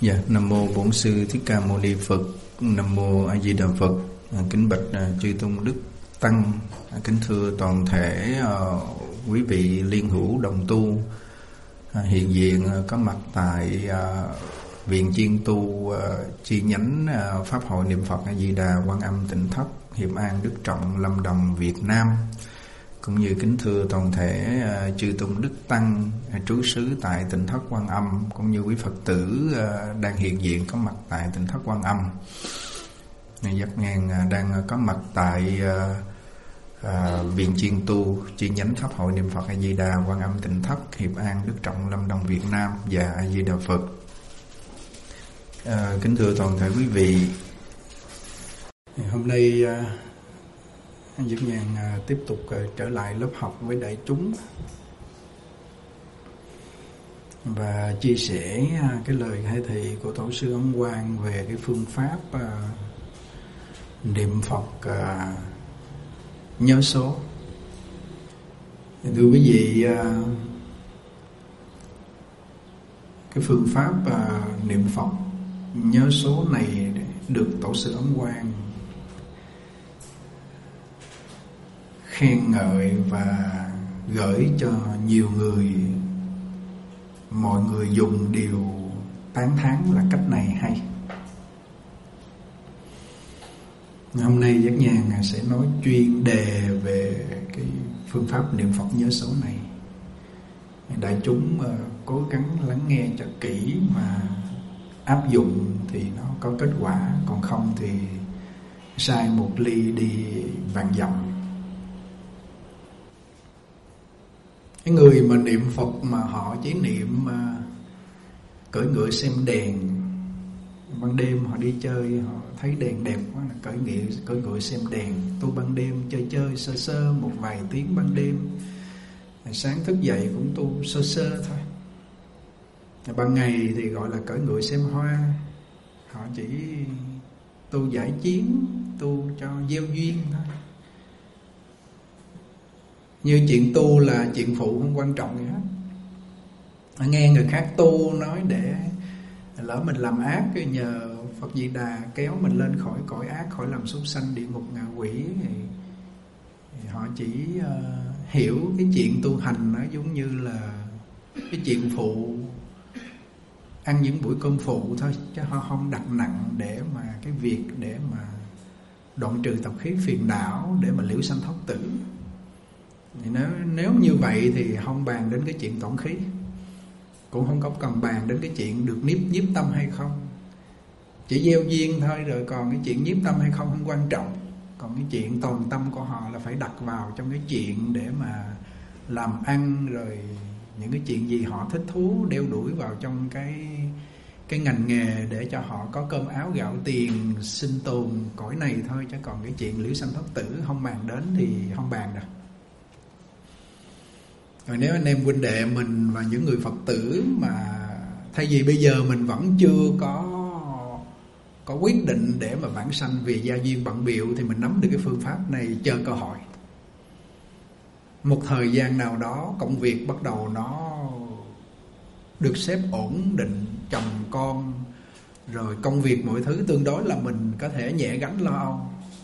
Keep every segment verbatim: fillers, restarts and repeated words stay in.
Dạ, Nam mô Bổn Sư Thích Ca Mâu Ni Phật. Nam mô A Di Đà Phật. Kính bạch chư tôn đức tăng, kính thưa toàn thể uh, quý vị liên hữu đồng tu uh, hiện diện uh, có mặt tại uh, viện chuyên tu uh, chi nhánh uh, Pháp hội Niệm Phật A Di Đà Quan Âm Tỉnh Thất, Hiệp An, Đức Trọng, Lâm Đồng, Việt Nam, cũng như kính thưa toàn thể uh, chư tôn đức tăng uh, trú xứ tại Tỉnh Thất Quan Âm, cũng như quý Phật tử uh, đang hiện diện có mặt tại Tỉnh Thất Quan Âm. Giác Ngàn uh, đang uh, có mặt tại uh, uh, viện chuyên tu chi nhánh Pháp hội Niệm Phật A Di Đà Quan Âm Tỉnh Thất, Hiệp An, Đức Trọng, Lâm Đồng, Việt Nam và A Di Đà Phật. Uh, kính thưa toàn thể quý vị, hôm nay uh, Anh Giác Nhàn uh, tiếp tục uh, trở lại lớp học với đại chúng và chia sẻ uh, cái lời khai thị của Tổ sư Ấn Quang về cái phương pháp uh, niệm Phật uh, nhớ số. Thưa quý vị, uh, cái phương pháp uh, niệm Phật nhớ số này được Tổ sư Ấn Quang khen ngợi và gửi cho nhiều người, mọi người dùng đều tán thán là cách này hay. Hôm nay Giác Nhàn sẽ nói chuyên đề về cái phương pháp niệm Phật nhớ số này. Đại chúng cố gắng lắng nghe cho kỹ mà áp dụng thì nó có kết quả, còn không thì sai một ly đi vạn dặm. Cái người mà niệm Phật mà họ chỉ niệm uh, cưỡi ngựa xem đèn, ban đêm họ đi chơi họ thấy đèn đẹp quá là cưỡi ngựa cưỡi ngựa xem đèn, tu ban đêm chơi chơi sơ sơ một vài tiếng ban đêm, sáng thức dậy cũng tu sơ sơ thôi. Ban ngày thì gọi là cưỡi ngựa xem hoa, họ chỉ tu giải chiến, tu cho gieo duyên thôi. Như chuyện tu là chuyện phụ, không quan trọng gì hết. Nghe người khác tu nói để lỡ mình làm ác, nhờ Phật Di Đà kéo mình lên khỏi cõi ác, khỏi làm súc sanh, địa ngục, ngạ quỷ, thì, thì họ chỉ uh, hiểu cái chuyện tu hành nó giống như là cái chuyện phụ, ăn những buổi cơm phụ thôi, chứ họ không đặt nặng để mà cái việc để mà đoạn trừ tập khí phiền não, để mà liễu sanh thoát tử. Thì nếu, nếu như vậy thì không bàn đến cái chuyện tổn khí, cũng không có cần bàn đến cái chuyện được nhiếp nhiếp tâm hay không, chỉ gieo duyên thôi. Rồi còn cái chuyện nhiếp tâm hay không không quan trọng. Còn cái chuyện toàn tâm của họ là phải đặt vào trong cái chuyện để mà làm ăn, rồi những cái chuyện gì họ thích thú đeo đuổi vào trong cái cái ngành nghề để cho họ có cơm áo gạo tiền sinh tồn cõi này thôi. Chứ còn cái chuyện liễu sanh thoát tử không bàn đến thì không bàn đâu. Rồi nếu anh em huynh đệ mình và những người Phật tử mà thay vì bây giờ mình vẫn chưa có có quyết định để mà vãng sanh vì gia duyên bận bịu, thì mình nắm được cái phương pháp này, chờ cơ hội. Một thời gian nào đó công việc bắt đầu nó được xếp ổn định, chồng con, rồi công việc mọi thứ tương đối là mình có thể nhẹ gánh lo âu.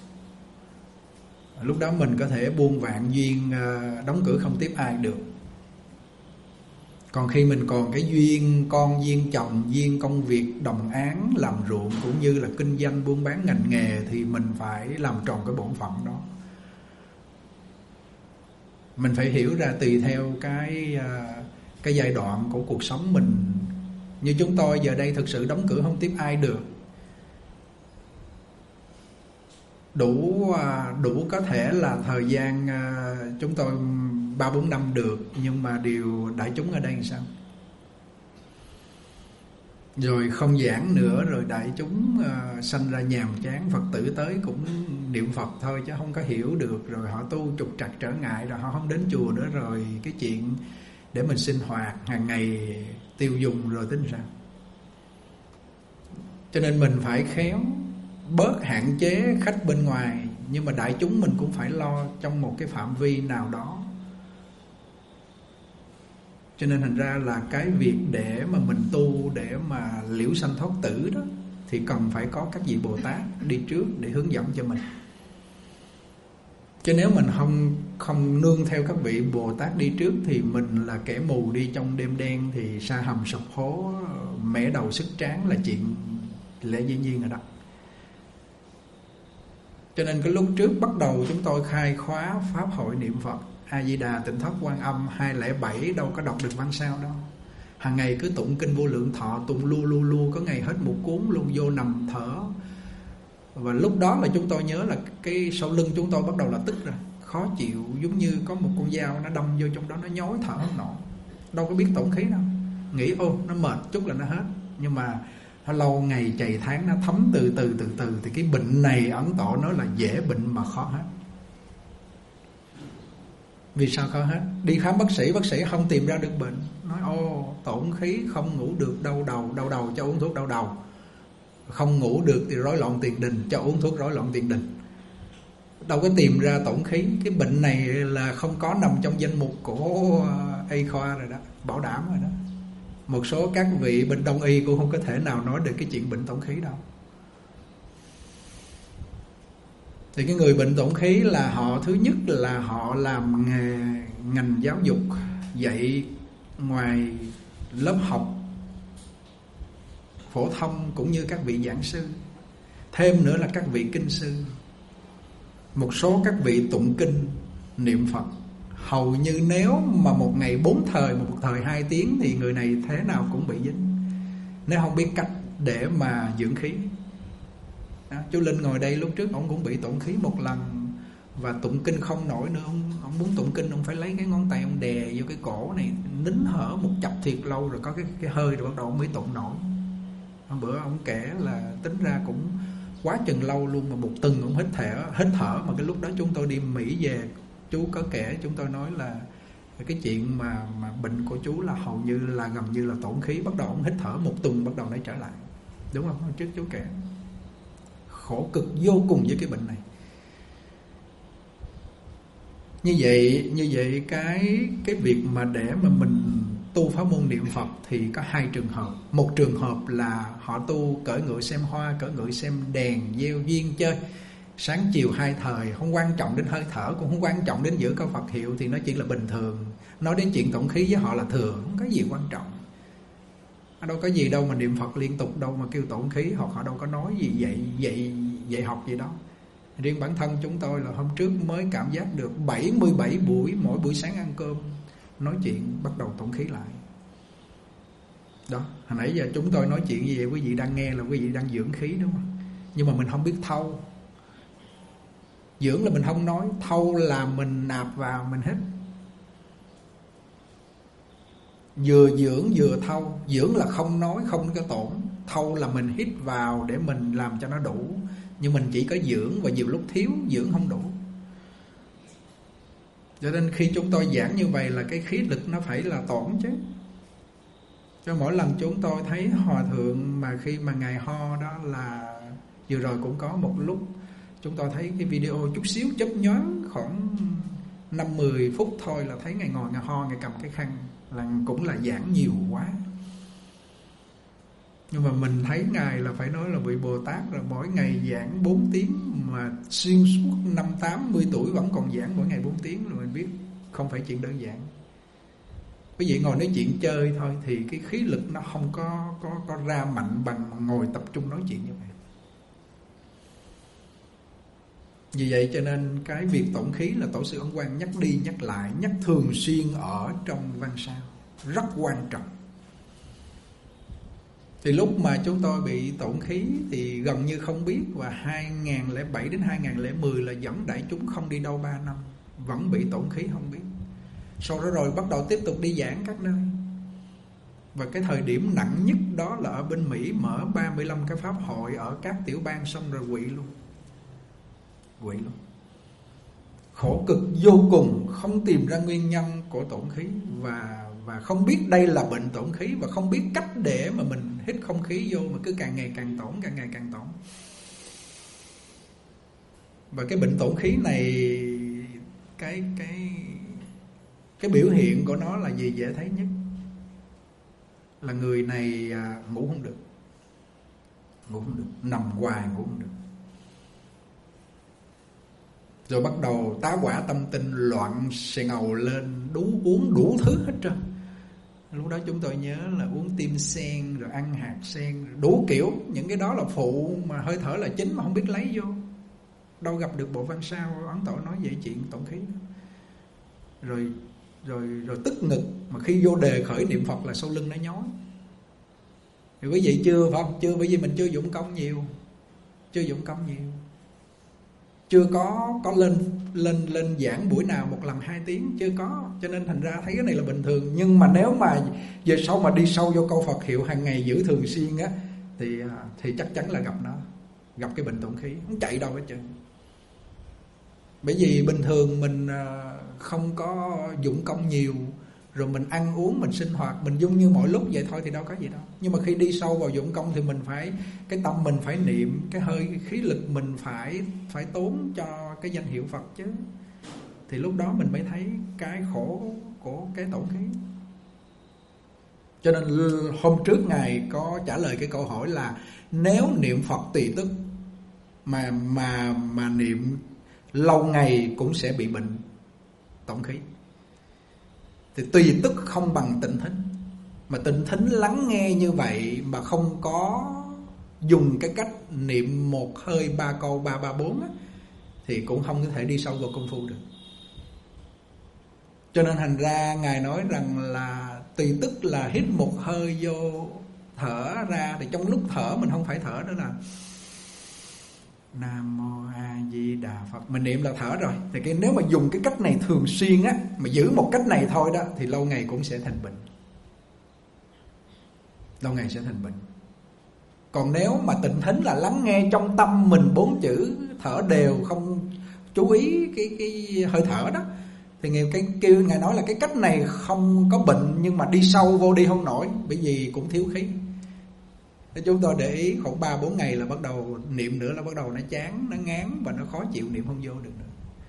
Lúc đó mình có thể buông vạn duyên, đóng cửa không tiếp ai được. Còn khi mình còn cái duyên con, duyên chồng, duyên công việc, đồng án, làm ruộng, cũng như là kinh doanh, buôn bán ngành nghề, thì mình phải làm tròn cái bổn phận đó. Mình phải hiểu ra tùy theo cái, cái giai đoạn của cuộc sống mình. Như chúng tôi giờ đây thực sự đóng cửa không tiếp ai được. Đủ đủ có thể là thời gian chúng tôi ba bốn năm được, nhưng mà điều đại chúng ở đây làm sao? Rồi không giảng nữa, rồi đại chúng uh, sanh ra nhàm chán, Phật tử tới cũng niệm Phật thôi chứ không có hiểu được, rồi họ tu trục trặc trở ngại, rồi họ không đến chùa nữa, rồi cái chuyện để mình sinh hoạt hàng ngày tiêu dùng rồi tính sao? Cho nên mình phải khéo bớt hạn chế khách bên ngoài, nhưng mà đại chúng mình cũng phải lo trong một cái phạm vi nào đó. Cho nên thành ra là cái việc để mà mình tu, để mà liễu sanh thoát tử đó, thì cần phải có các vị Bồ Tát đi trước để hướng dẫn cho mình. Chứ nếu mình không không nương theo các vị Bồ Tát đi trước thì mình là kẻ mù đi trong đêm đen, thì sa hầm sụp hố, mẻ đầu sức tráng là chuyện lẽ dĩ nhiên rồi đó. Cho nên cái lúc trước bắt đầu chúng tôi khai khóa pháp hội niệm Phật A Di Đà Tịnh Thất Quan Âm hai không bảy đâu có đọc được văn sao đâu. Hàng ngày cứ tụng kinh Vô Lượng Thọ, tụng lu lu lu, có ngày hết một cuốn luôn, vô nằm thở. Và lúc đó là chúng tôi nhớ là cái sau lưng chúng tôi bắt đầu là tức rồi, khó chịu, giống như có một con dao nó đâm vô trong đó, nó nhói thở không nổi. Đâu có biết tổn khí đâu, nghĩ ô nó mệt chút là nó hết. Nhưng mà nó lâu ngày chày tháng nó thấm từ từ từ từ thì cái bệnh này Ấn Tổ nói là dễ bệnh mà khó hết. Vì sao khó hết? Đi khám bác sĩ, bác sĩ không tìm ra được bệnh, nói ô tổn khí, không ngủ được, đau đầu, đau đầu cho uống thuốc đau đầu, không ngủ được thì rối loạn tiền đình, cho uống thuốc rối loạn tiền đình. Đâu có tìm ra tổn khí. Cái bệnh này là không có nằm trong danh mục của y khoa rồi đó, bảo đảm rồi đó. Một số các vị bên Đông y cũng không có thể nào nói được cái chuyện bệnh tổn khí đâu. Thì cái người bệnh tổn khí là họ, thứ nhất là họ làm nghề ngành giáo dục, dạy ngoài lớp học phổ thông cũng như các vị giảng sư. Thêm nữa là các vị kinh sư. Một số các vị tụng kinh, niệm Phật. Hầu như nếu mà một ngày bốn thời, một thời hai tiếng thì người này thế nào cũng bị dính, nếu không biết cách để mà dưỡng khí. Đó, chú Linh ngồi đây lúc trước ông cũng bị tổn khí một lần, và tụng kinh không nổi nữa. Ông, ông muốn tụng kinh ông phải lấy cái ngón tay ông đè vô cái cổ này, nín thở một chập thiệt lâu rồi có cái, cái hơi rồi bắt đầu ông mới tụng nổi. Hôm bữa ông kể là tính ra cũng quá chừng lâu luôn, mà một tuần ông hít thở, hít thở mà cái lúc đó chúng tôi đi Mỹ về, chú có kể, chúng tôi nói là cái chuyện mà mà bệnh của chú là hầu như là gần như là tổn khí. Bắt đầu ông hít thở một tuần bắt đầu nó trở lại, đúng không? Hôm trước chú kể khổ cực vô cùng với cái bệnh này. Như vậy, như vậy cái cái việc mà để mà mình tu pháp môn niệm Phật thì có hai trường hợp. Một trường hợp là họ tu cởi ngựa xem hoa, cởi ngựa xem đèn, gieo duyên chơi, sáng chiều hai thời, không quan trọng đến hơi thở, cũng không quan trọng đến giữ câu Phật hiệu, thì nó chỉ là bình thường. Nói đến chuyện tổn khí với họ là thường, không có gì quan trọng. Đâu có gì đâu mà niệm Phật liên tục đâu mà kêu tổn khí, hoặc họ đâu có nói gì dạy dạy dạy học gì đó. Riêng bản thân chúng tôi là hôm trước mới cảm giác được bảy mươi bảy buổi, mỗi buổi sáng ăn cơm nói chuyện bắt đầu tổn khí lại. Đó, hồi nãy giờ chúng tôi nói chuyện như vậy, quý vị đang nghe là quý vị đang dưỡng khí, đúng không? Nhưng mà mình không biết thâu. Dưỡng là mình không nói, thâu là mình nạp vào, mình hít. Vừa dưỡng vừa thâu. Dưỡng là không nói, không có tổn. Thâu là mình hít vào để mình làm cho nó đủ. Nhưng mình chỉ có dưỡng, và nhiều lúc thiếu, dưỡng không đủ. Cho nên khi chúng tôi giảng như vậy là cái khí lực nó phải là tổn chứ. Cho mỗi lần chúng tôi thấy hòa thượng mà khi mà ngài ho đó là vừa rồi cũng có một lúc chúng tôi thấy cái video chút xíu chớp nhoáng khoảng năm mười phút thôi là thấy ngài ngồi ngài ho, ngài cầm cái khăn, là cũng là giảng nhiều quá. Nhưng mà mình thấy ngài là phải nói là vị Bồ Tát là mỗi ngày giảng bốn tiếng, mà xuyên suốt năm tám mươi tuổi vẫn còn giảng mỗi ngày bốn tiếng, là mình biết không phải chuyện đơn giản. Quý vị ngồi nói chuyện chơi thôi thì cái khí lực nó không có có có ra mạnh bằng ngồi tập trung nói chuyện như vậy. Vì vậy cho nên cái việc tổn khí là Tổ sư Ấn Quang nhắc đi nhắc lại, nhắc thường xuyên ở trong văn sao, rất quan trọng. Thì lúc mà chúng tôi bị tổn khí thì gần như không biết, và hai không không bảy đến hai không không mười là dẫn đại chúng không đi đâu ba năm, vẫn bị tổn khí không biết. Sau đó rồi bắt đầu tiếp tục đi giảng các nơi. Và cái thời điểm nặng nhất đó là ở bên Mỹ mở ba mươi lăm cái pháp hội ở các tiểu bang, xong rồi quỵ luôn. Quỵ luôn. Khổ cực vô cùng, không tìm ra nguyên nhân của tổn khí, và và không biết đây là bệnh tổn khí, và không biết cách để mà mình hít không khí vô, mà cứ càng ngày càng tổn, càng ngày càng tổn. Và cái bệnh tổn khí này, cái cái cái biểu hiện của nó là gì dễ thấy nhất? là người này à, ngủ không được, ngủ không được, nằm hoài ngủ không được. Rồi bắt đầu tá hỏa tâm tinh, loạn xì ngầu lên, đú uống đủ thứ hết trơn. Lúc đó chúng tôi nhớ là uống tim sen, rồi ăn hạt sen, đủ kiểu. Những cái đó là phụ mà hơi thở là chính mà không biết lấy vô. Đâu gặp được bộ văn sao Ấn Tổ nói về chuyện tổn khí. Rồi rồi rồi tức ngực, mà khi vô đề khởi niệm Phật là sau lưng nó nhói. Thì quý vị chưa phải không? Chưa, bởi vì mình chưa dụng công nhiều. Chưa dụng công nhiều. Chưa có có lên lên lên giảng buổi nào một lần hai tiếng, chưa có, cho nên thành ra thấy cái này là bình thường. Nhưng mà nếu mà về sau mà đi sâu vô câu Phật hiệu hàng ngày giữ thường xuyên á, thì thì chắc chắn là gặp nó, gặp cái bệnh tổn khí, không chạy đâu hết trơn. Bởi vì bình thường mình không có dụng công nhiều, rồi mình ăn uống, mình sinh hoạt, mình dung như mọi lúc vậy thôi thì đâu có gì đâu. Nhưng mà khi đi sâu vào dụng công thì mình phải, cái tâm mình phải niệm, cái hơi khí lực mình phải phải tốn cho cái danh hiệu Phật chứ. Thì lúc đó mình mới thấy cái khổ của cái tổn khí. Cho nên hôm trước Ngài có trả lời cái câu hỏi là nếu niệm Phật tùy tức mà mà mà niệm lâu ngày cũng sẽ bị bệnh tổn khí. Thì tùy tức không bằng tịnh thính. Mà tịnh thính lắng nghe như vậy mà không có dùng cái cách niệm một hơi ba câu ba ba bốn á, thì cũng không có thể đi sâu vào công phu được. Cho nên thành ra Ngài nói rằng là tùy tức là hít một hơi vô, thở ra. Thì trong lúc thở mình không phải thở đó là Nam Mô A Di Đà Phật, mình niệm là thở rồi. Thì cái nếu mà dùng cái cách này thường xuyên á, mà giữ một cách này thôi đó, thì lâu ngày cũng sẽ thành bệnh. Lâu ngày sẽ thành bệnh. Còn nếu mà tịnh thính là lắng nghe trong tâm mình bốn chữ, thở đều, không chú ý cái cái hơi thở đó, thì Ngài cái kêu Ngài nói là cái cách này không có bệnh, nhưng mà đi sâu vô đi không nổi, bởi vì cũng thiếu khí. Thế chúng tôi để ý khoảng ba bốn ngày là bắt đầu niệm nữa là bắt đầu nó chán, nó ngán và nó khó chịu, niệm không vô được nữa.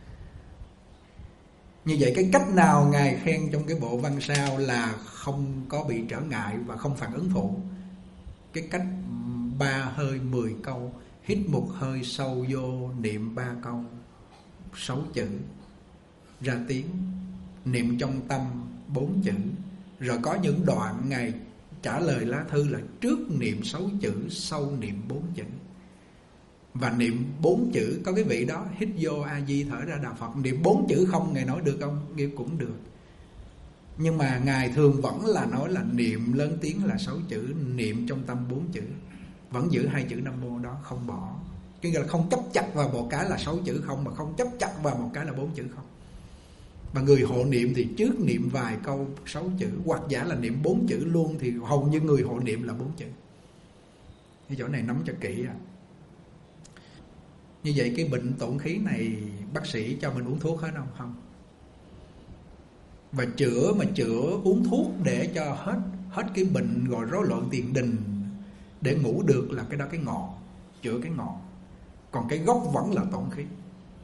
Như vậy cái cách nào Ngài khen trong cái bộ văn sao là không có bị trở ngại và không phản ứng phụ. Cái cách ba hơi mười câu, hít một hơi sâu vô, niệm ba câu, sáu chữ, ra tiếng, niệm trong tâm bốn chữ. Rồi có những đoạn Ngài trả lời lá thư là trước niệm sáu chữ, sau niệm bốn chữ. Và niệm bốn chữ, có cái vị đó hít vô A Di thở ra Đạo Phật, niệm bốn chữ không, Ngài nói được không? Nghe cũng được. Nhưng mà Ngài thường vẫn là nói là niệm lớn tiếng là sáu chữ, niệm trong tâm bốn chữ, vẫn giữ hai chữ Nam Mô đó không bỏ. Cái là không chấp chặt vào một cái là sáu chữ không, mà không chấp chặt vào một cái là bốn chữ không. Và người hộ niệm thì trước niệm vài câu sáu chữ, hoặc giả là niệm bốn chữ luôn, thì hầu như người hộ niệm là bốn chữ. Cái chỗ này nắm cho kỹ à. Như vậy cái bệnh tổn khí này bác sĩ cho mình uống thuốc hết không? Không. Và chữa mà chữa uống thuốc để cho hết hết cái bệnh gọi rối loạn tiền đình để ngủ được là cái đó cái ngọn, chữa cái ngọn. Còn cái gốc vẫn là tổn khí.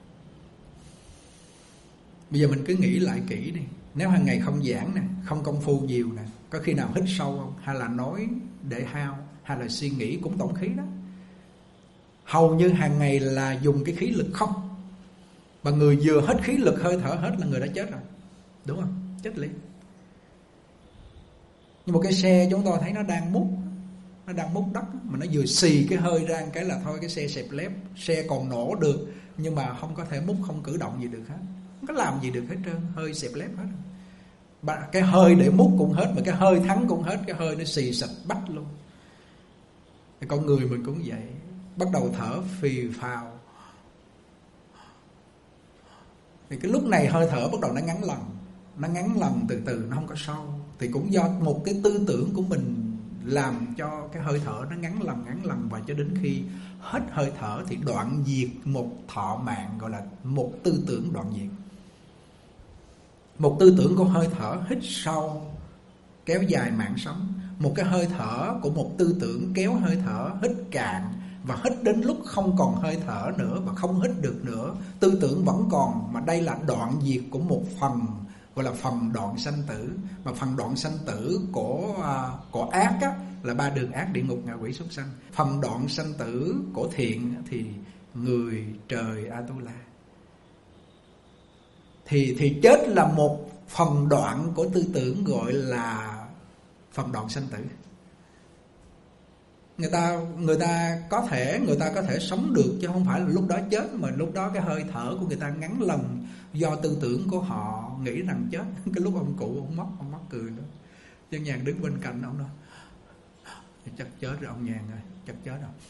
Bây giờ mình cứ nghĩ lại kỹ đi. Nếu hàng ngày không giảng nè, không công phu nhiều nè, có khi nào hít sâu không? Hay là nói để hao, hay là suy nghĩ cũng tổn khí đó. Hầu như hàng ngày là dùng cái khí lực không. Và người vừa hết khí lực hơi thở hết là người đã chết rồi. Đúng không? Chết liền. Nhưng một cái xe chúng tôi thấy nó đang múc, nó đang múc đất, mà nó vừa xì cái hơi ra cái là thôi cái xe xẹp lép. Xe còn nổ được, nhưng mà không có thể múc, không cử động gì được hết, không có làm gì được hết trơn, hơi xẹp lép hết. Cái hơi để múc cũng hết, mà cái hơi thắng cũng hết, cái hơi nó xì sạch bách luôn. Thì con người mình cũng vậy, bắt đầu thở phì phào. Thì cái lúc này hơi thở bắt đầu nó ngắn lần, nó ngắn lần từ từ, nó không có sâu. Thì cũng do một cái tư tưởng của mình làm cho cái hơi thở nó ngắn lần ngắn lần, và cho đến khi hết hơi thở thì đoạn diệt một thọ mạng, gọi là một tư tưởng đoạn diệt. Một tư tưởng của hơi thở hít sâu kéo dài mạng sống, một cái hơi thở của một tư tưởng kéo hơi thở hít cạn, và hít đến lúc không còn hơi thở nữa và không hít được nữa, tư tưởng vẫn còn, mà đây là đoạn diệt của một phần gọi là phần đoạn sanh tử. Mà phần đoạn sanh tử của uh, của ác á, là ba đường ác: địa ngục, ngạ quỷ, súc sanh. Phần đoạn sanh tử của thiện thì người, trời, Atula. Thì thì chết là một phần đoạn của tư tưởng, gọi là phần đoạn sanh tử. Người ta người ta có thể người ta có thể sống được, chứ không phải là lúc đó chết, mà lúc đó cái hơi thở của người ta ngắn lần do tư tưởng của họ nghĩ rằng chết. Cái lúc ông cụ ông mất, ông mất cười nữa. Chân Nhàn đứng bên cạnh ông nói: chắc chết rồi ông Nhàn ơi, chắc chết rồi.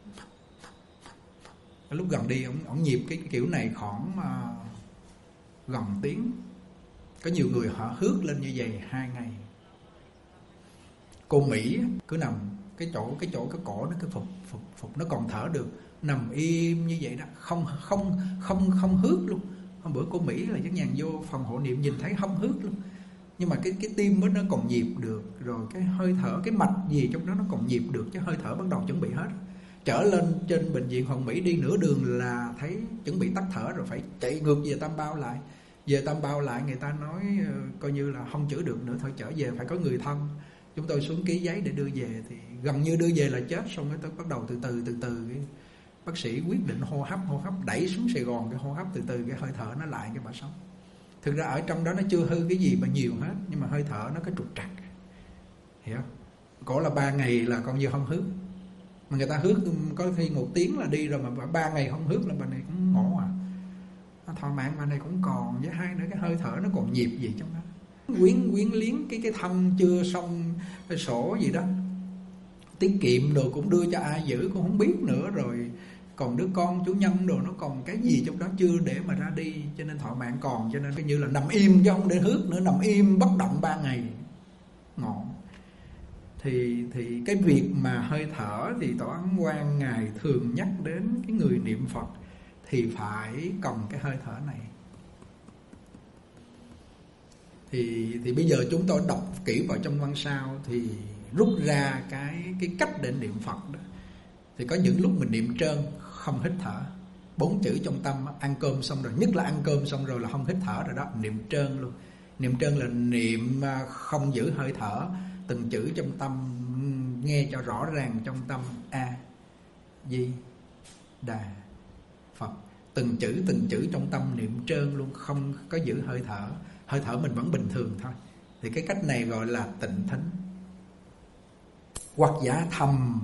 Cái lúc gần đi ông ông nhịp cái, cái kiểu này khoảng uh, gần tiếng. Có nhiều người họ hước lên như vậy hai ngày. Cô Mỹ cứ nằm cái chỗ cái chỗ cái cổ nó cứ phục phục phục nó còn thở được, nằm im như vậy đó, không không không không hước luôn. Hôm bữa cô Mỹ là Chân Nhàn vô phòng hộ niệm nhìn thấy không hước luôn, nhưng mà cái cái tim nó còn nhịp được, rồi cái hơi thở, cái mạch gì trong đó nó còn nhịp được, chứ hơi thở bắt đầu chuẩn bị hết. Trở lên trên bệnh viện Hồng Mỹ, đi nửa đường là thấy chuẩn bị tắt thở rồi, phải chạy ngược về Tam Bao lại. Về Tam Bao lại người ta nói uh, coi như là không chữa được nữa, thôi trở về phải có người thân. Chúng tôi xuống ký giấy để đưa về, thì gần như đưa về là chết. Xong cái tôi bắt đầu từ từ từ từ cái bác sĩ quyết định hô hấp hô hấp đẩy xuống Sài Gòn, cái hô hấp từ từ cái hơi thở nó lại, cái bà sống. Thực ra ở trong đó nó chưa hư cái gì mà nhiều hết, nhưng mà hơi thở nó có trục trặc, hiểu không? Cổ là ba ngày là coi như không hước, mà người ta hước có khi một tiếng là đi rồi, mà ba ngày không hước là bà này cũng ngộ à. Thọ mạng bà này cũng còn, với hai nữa cái hơi thở nó còn nhịp gì trong đó. Quyến quyến liếng cái cái thân chưa xong cái sổ gì đó, tiết kiệm đồ cũng đưa cho ai giữ cũng không biết nữa, rồi còn đứa con chủ nhân đồ nó còn cái gì trong đó chưa để mà ra đi, cho nên thọ mạng còn. Cho nên cái như là nằm im chứ không để hước nữa, nằm im bất động ba ngày ngọn. Thì thì cái việc mà hơi thở thì Tổ Ấn Quang ngài thường nhắc đến cái người niệm Phật thì phải cần cái hơi thở này. Thì thì bây giờ chúng tôi đọc kỹ vào trong văn sao thì rút ra cái cái cách để niệm Phật đó. Thì có những lúc mình niệm trơn, không hít thở, bốn chữ trong tâm, ăn cơm xong rồi, nhất là ăn cơm xong rồi là không hít thở rồi đó, niệm trơn luôn. Niệm trơn là niệm không giữ hơi thở, từng chữ trong tâm nghe cho rõ ràng trong tâm. A Di Đà Phật, từng chữ từng chữ trong tâm niệm trơn luôn, không có giữ hơi thở. Hơi thở mình vẫn bình thường thôi. Thì cái cách này gọi là tịnh thính. Hoặc giả thầm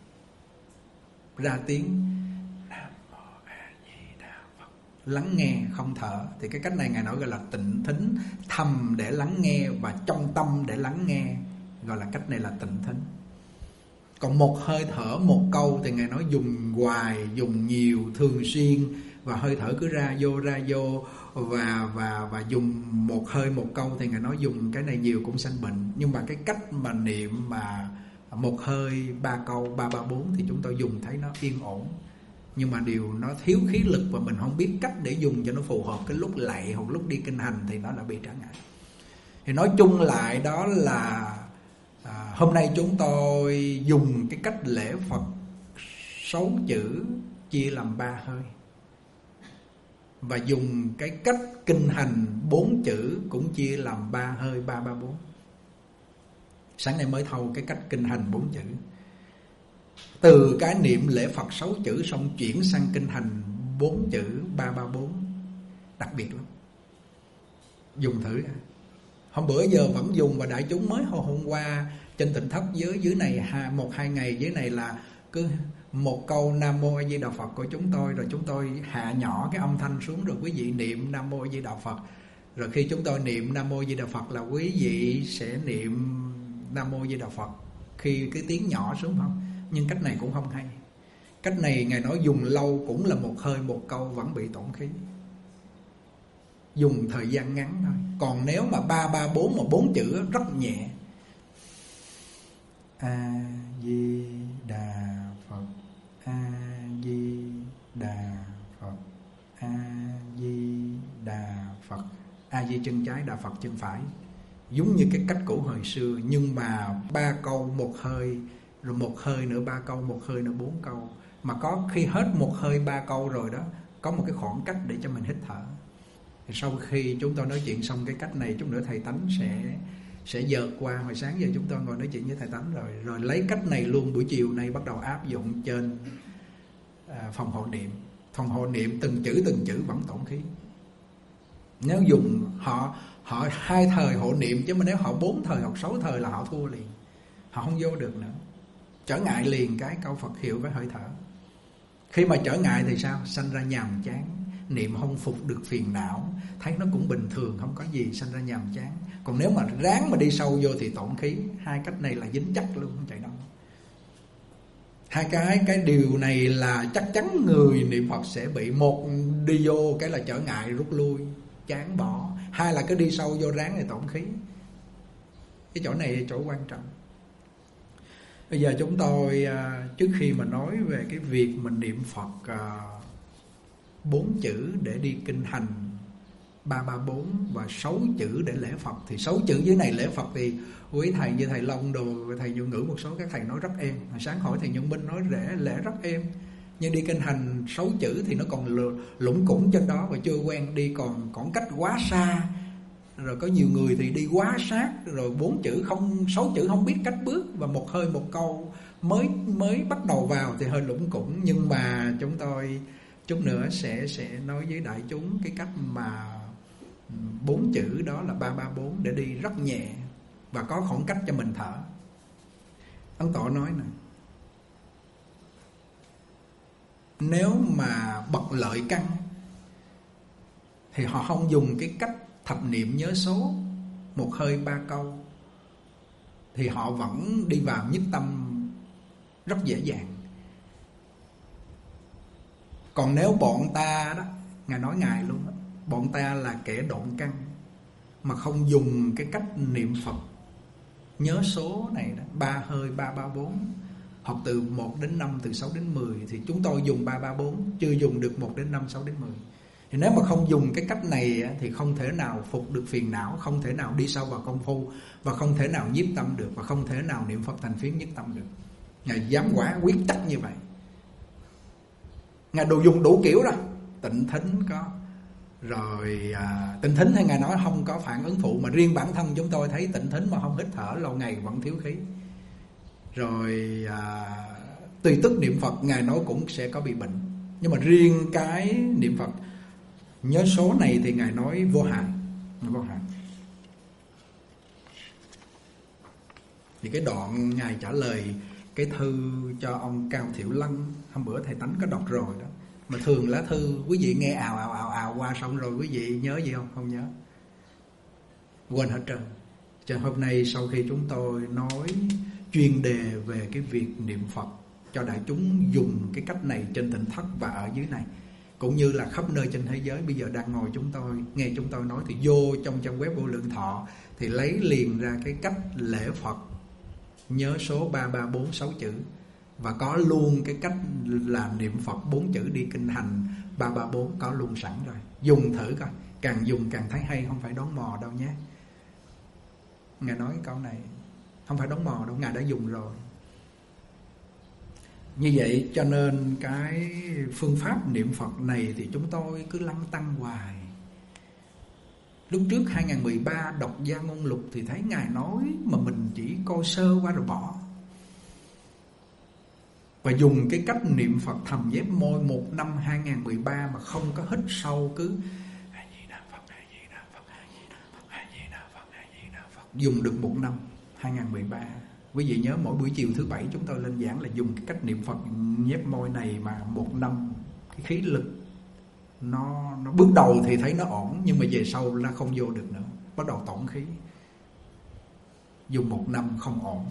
ra tiếng Nam Mô A Di Đà Phật, lắng nghe không thở. Thì cái cách này ngài nói gọi là tịnh thính, thầm để lắng nghe và trong tâm để lắng nghe, gọi là cách này là tịnh thính. Còn một hơi thở một câu thì ngài nói dùng hoài, dùng nhiều, thường xuyên, và hơi thở cứ ra vô ra vô, và và và dùng một hơi một câu thì ngài nói dùng cái này nhiều cũng sanh bệnh. Nhưng mà cái cách mà niệm mà một hơi ba câu ba ba bốn thì chúng tôi dùng thấy nó yên ổn, nhưng mà điều nó thiếu khí lực và mình không biết cách để dùng cho nó phù hợp cái lúc lạy hoặc lúc đi kinh hành thì nó đã bị trở ngại. Thì nói chung lại đó là à, hôm nay chúng tôi dùng cái cách lễ Phật sáu chữ chia làm ba hơi, và dùng cái cách kinh hành bốn chữ cũng chia làm ba hơi, ba ba bốn. Sáng nay mới thâu cái cách kinh hành bốn chữ. Từ cái niệm lễ Phật sáu chữ xong chuyển sang kinh hành bốn chữ ba ba bốn, đặc biệt lắm. Dùng thử. Hôm bữa giờ vẫn dùng, và đại chúng mới hồi hôm qua trên Tịnh Thất dưới dưới này ha, một hai ngày dưới này là cứ một câu Nam Mô A Di Đà Phật của chúng tôi, rồi chúng tôi hạ nhỏ cái âm thanh xuống, rồi quý vị niệm Nam Mô A Di Đà Phật. Rồi khi chúng tôi niệm Nam Mô A Di Đà Phật là quý vị sẽ niệm Nam Mô A Di Đà Phật khi cái tiếng nhỏ xuống không. Nhưng cách này cũng không hay. Cách này ngài nói dùng lâu cũng là một hơi một câu vẫn bị tổn khí, dùng thời gian ngắn thôi. Còn nếu mà ba ba bốn mà bốn chữ rất nhẹ, A Di Đà Phật, A Di Đà Phật, A Di Đà Phật, A Di chân trái, Đà Phật chân phải, giống như cái cách cũ hồi xưa. Nhưng mà ba câu một hơi, rồi một hơi nữa ba câu, một hơi nữa bốn câu. Mà có khi hết một hơi ba câu rồi đó, có một cái khoảng cách để cho mình hít thở. Sau khi chúng tôi nói chuyện xong cái cách này, chút nữa thầy Tánh sẽ sẽ dợt qua. Hồi sáng giờ chúng tôi ngồi nói chuyện với thầy Tánh rồi, rồi lấy cách này luôn buổi chiều nay bắt đầu áp dụng trên à, phòng hộ niệm. Phòng hộ niệm từng chữ từng chữ vẫn tổn khí. Nếu dùng họ họ hai thời hộ niệm, chứ mà nếu họ bốn thời hoặc sáu thời là họ thua liền, họ không vô được nữa, trở ngại liền cái câu Phật hiệu với hơi thở. Khi mà trở ngại thì sao? Sanh ra nhàm chán, niệm không phục được phiền não, thấy nó cũng bình thường, không có gì, sanh ra nhàm chán. Còn nếu mà ráng mà đi sâu vô thì tổn khí. Hai cách này là dính chắc luôn, không chạy đâu. Hai cái cái điều này là chắc chắn người niệm Phật sẽ bị. Một đi vô cái là trở ngại rút lui, chán bỏ. Hai là cứ đi sâu vô ráng thì tổn khí. Cái chỗ này là chỗ quan trọng. Bây giờ chúng tôi trước khi mà nói về cái việc mình niệm Phật bốn chữ để đi kinh hành ba ba bốn và sáu chữ để lễ Phật, thì sáu chữ dưới này lễ Phật thì quý thầy như thầy Long đồ, thầy Nhu Ngữ, một số các thầy nói rất êm. Sáng hỏi thầy Nhân Minh nói rễ lễ rất êm, nhưng đi kinh hành sáu chữ thì nó còn lủng củng trên đó và chưa quen, đi còn còn cách quá xa. Rồi có nhiều người thì đi quá sát, rồi bốn chữ không, sáu chữ không biết cách bước, và một hơi một câu mới mới bắt đầu vào thì hơi lủng củng. Nhưng mà chúng tôi chút nữa sẽ sẽ nói với đại chúng cái cách mà bốn chữ đó là ba ba bốn để đi rất nhẹ và có khoảng cách cho mình thở. Ấn Tổ nói nè, nếu mà bậc lợi căn thì họ không dùng cái cách thập niệm nhớ số một hơi ba câu, thì họ vẫn đi vào nhất tâm rất dễ dàng. Còn nếu bọn ta đó, Ngài nói Ngài luôn đó, bọn ta là kẻ độn căn mà không dùng cái cách niệm Phật nhớ số này đó, ba hơi ba ba bốn, học từ một đến năm, từ sáu đến mười, thì chúng tôi dùng ba ba bốn, chưa dùng được một đến năm, sáu đến mười. Thì nếu mà không dùng cái cách này thì không thể nào phục được phiền não, không thể nào đi sâu vào công phu, và không thể nào nhiếp tâm được, và không thể nào niệm Phật thành phiến nhất tâm được. Ngài dám quả quyết chắc như vậy. Ngài đồ dùng đủ kiểu đó, tịnh thính có, rồi à, tịnh thính hay Ngài nói không có phản ứng phụ, mà riêng bản thân chúng tôi thấy tịnh thính mà không hít thở lâu ngày vẫn thiếu khí. Rồi à, tùy tức niệm Phật Ngài nói cũng sẽ có bị bệnh. Nhưng mà riêng cái niệm Phật nhớ số này thì Ngài nói vô hại, vô hại. Thì cái đoạn Ngài trả lời cái thư cho ông Cao Thiệu Lân, hôm bữa thầy Tánh có đọc rồi đó, mà thường lá thư quý vị nghe ào ào ào ào qua xong rồi quý vị nhớ gì không? Không nhớ, quên hết trơn. Cho hôm nay sau khi chúng tôi nói chuyên đề về cái việc niệm Phật cho đại chúng dùng cái cách này trên Tịnh Thất và ở dưới này, cũng như là khắp nơi trên thế giới bây giờ đang ngồi chúng tôi nghe chúng tôi nói, thì vô trong trang web Vô Lượng Thọ thì lấy liền ra cái cách lễ Phật nhớ số ba ba bốn sáu chữ, và có luôn cái cách là niệm Phật bốn chữ đi kinh hành ba ba bốn, có luôn sẵn rồi. Dùng thử coi, càng dùng càng thấy hay, không phải đón mò đâu nhé. Ngài nói câu này không phải đón mò đâu, Ngài đã dùng rồi. Như vậy cho nên cái phương pháp niệm Phật này thì chúng tôi cứ lăn tăn hoài. Lúc trước hai không một ba đọc Gia Ngôn Lục thì thấy Ngài nói mà mình chỉ coi sơ qua rồi bỏ. Và dùng cái cách niệm Phật thầm dép môi một năm hai không một ba mà không có hít sâu, cứ A Di Đà Phật, A Di Đà Phật, A Di Đà Phật, A Di Đà Phật, A Di Đà Phật, dùng được một năm hai không một ba. Quý vị nhớ mỗi buổi chiều thứ bảy chúng tôi lên giảng là dùng cái cách niệm Phật nhép môi này mà một năm cái khí lực nó nó bước đầu thì thấy nó ổn, nhưng mà về sau nó không vô được nữa, bắt đầu tổn khí. Dùng một năm không ổn.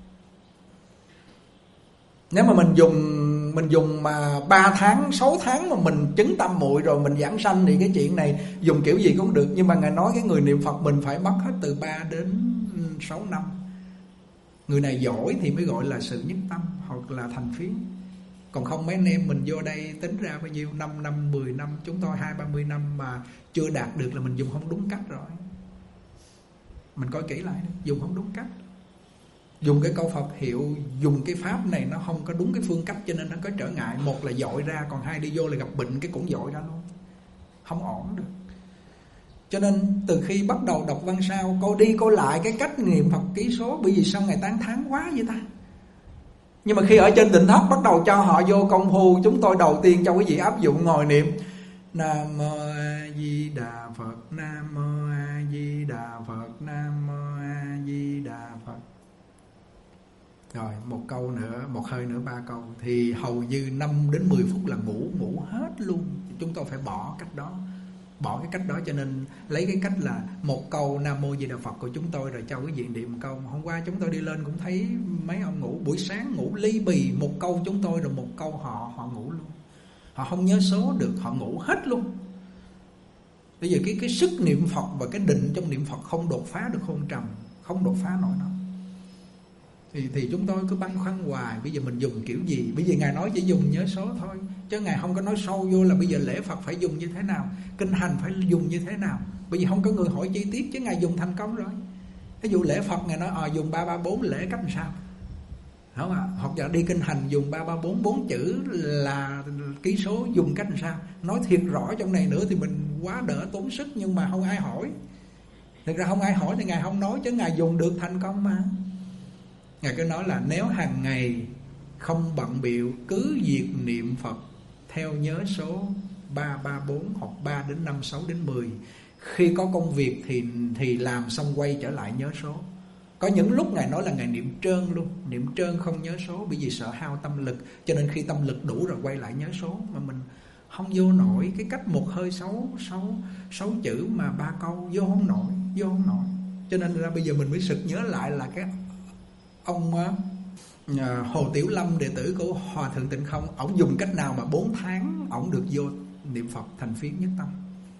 Nếu mà mình dùng mình dùng mà ba tháng, sáu tháng mà mình chứng tâm muội rồi mình giảng sanh thì cái chuyện này dùng kiểu gì cũng được. Nhưng mà Ngài nói cái người niệm Phật mình phải mất hết từ ba đến sáu năm. Người này giỏi thì mới gọi là sự nhất tâm hoặc là thành phiến. Còn không mấy anh em mình vô đây tính ra bao nhiêu năm năm, mười năm, chúng tôi hai ba mươi năm mà chưa đạt được là mình dùng không đúng cách rồi. Mình coi kỹ lại, dùng không đúng cách. Dùng cái câu Phật hiệu, dùng cái pháp này nó không có đúng cái phương cách, cho nên nó có trở ngại. Một là dội ra, còn hai đi vô là gặp bệnh cái cũng dội ra luôn, không ổn được. Cho nên từ khi bắt đầu đọc văn sao, cô đi cô lại cái cách niệm Phật ký số. Bởi vì sao Ngài tán thán quá vậy ta? Nhưng mà khi ở trên Tịnh Thất bắt đầu cho họ vô công phu, chúng tôi đầu tiên cho quý vị áp dụng ngồi niệm Nam Mô A Di Đà Phật, Nam Mô A Di Đà Phật, Nam Mô A Di Đà Phật. Rồi một câu nữa, một hơi nữa ba câu. Thì hầu như năm đến mười phút là ngủ, ngủ hết luôn. Chúng tôi phải bỏ cách đó. Bỏ cái cách đó, cho nên lấy cái cách là một câu Nam Mô Di Đà Phật của chúng tôi rồi cho quý vị niệm một câu. Hôm qua chúng tôi đi lên cũng thấy mấy ông ngủ, buổi sáng ngủ ly bì, một câu chúng tôi rồi một câu họ, họ ngủ luôn. Họ không nhớ số được, họ ngủ hết luôn. Bây giờ cái, cái sức niệm Phật và cái định trong niệm Phật không đột phá được hôn trầm, không đột phá nổi nó. Thì, thì chúng tôi cứ băn khoăn hoài, bây giờ mình dùng kiểu gì? Bây giờ Ngài nói chỉ dùng nhớ số thôi, chứ Ngài không có nói sâu vô là bây giờ lễ Phật phải dùng như thế nào, kinh hành phải dùng như thế nào. Bây giờ không có người hỏi chi tiết, chứ Ngài dùng thành công rồi. Ví dụ lễ Phật Ngài nói à, dùng ba ba bốn lễ cách làm sao, đúng không ạ? Hoặc là đi kinh hành dùng ba ba bốn, bốn chữ là ký số dùng cách làm sao. Nói thiệt rõ trong này nữa thì mình quá đỡ tốn sức, nhưng mà không ai hỏi. Thực ra không ai hỏi thì Ngài không nói, chứ Ngài dùng được thành công mà. Ngài cứ nói là nếu hàng ngày không bận bịu cứ việc niệm Phật theo nhớ số ba ba bốn hoặc ba đến năm, sáu đến mười. Khi có công việc thì thì làm xong quay trở lại nhớ số. Có những lúc Ngài nói là Ngài niệm trơn luôn, niệm trơn không nhớ số, bởi vì sợ hao tâm lực. Cho nên khi tâm lực đủ rồi quay lại nhớ số. Mà mình không vô nổi cái cách một hơi sáu, sáu, sáu chữ mà ba câu, vô không nổi, vô không nổi. Cho nên là bây giờ mình mới sực nhớ lại là cái ông uh, Hồ Tiểu Lâm, đệ tử của Hòa Thượng Tịnh Không, ổng dùng cách nào mà bốn tháng ổng được vô niệm Phật thành phiến nhất tâm.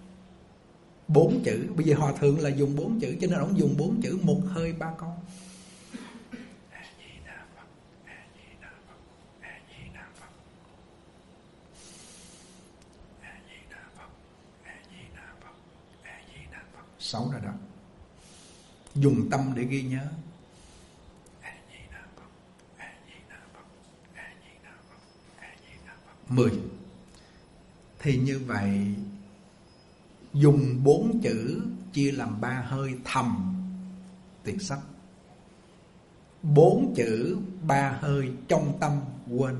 Bốn chữ, bây giờ Hòa Thượng là dùng bốn chữ, cho nên ổng dùng bốn chữ một hơi ba câu. A Di Đà Phật, A Di Đà Phật, A Di Đà Phật, A Di Đà Phật, A Di Đà Phật, A Di Đà Phật. Sáu rồi đó. Dùng tâm để ghi nhớ. Mười. Thì như vậy dùng bốn chữ chia làm ba hơi thầm tuyệt sắc. Bốn chữ ba hơi trong tâm quên.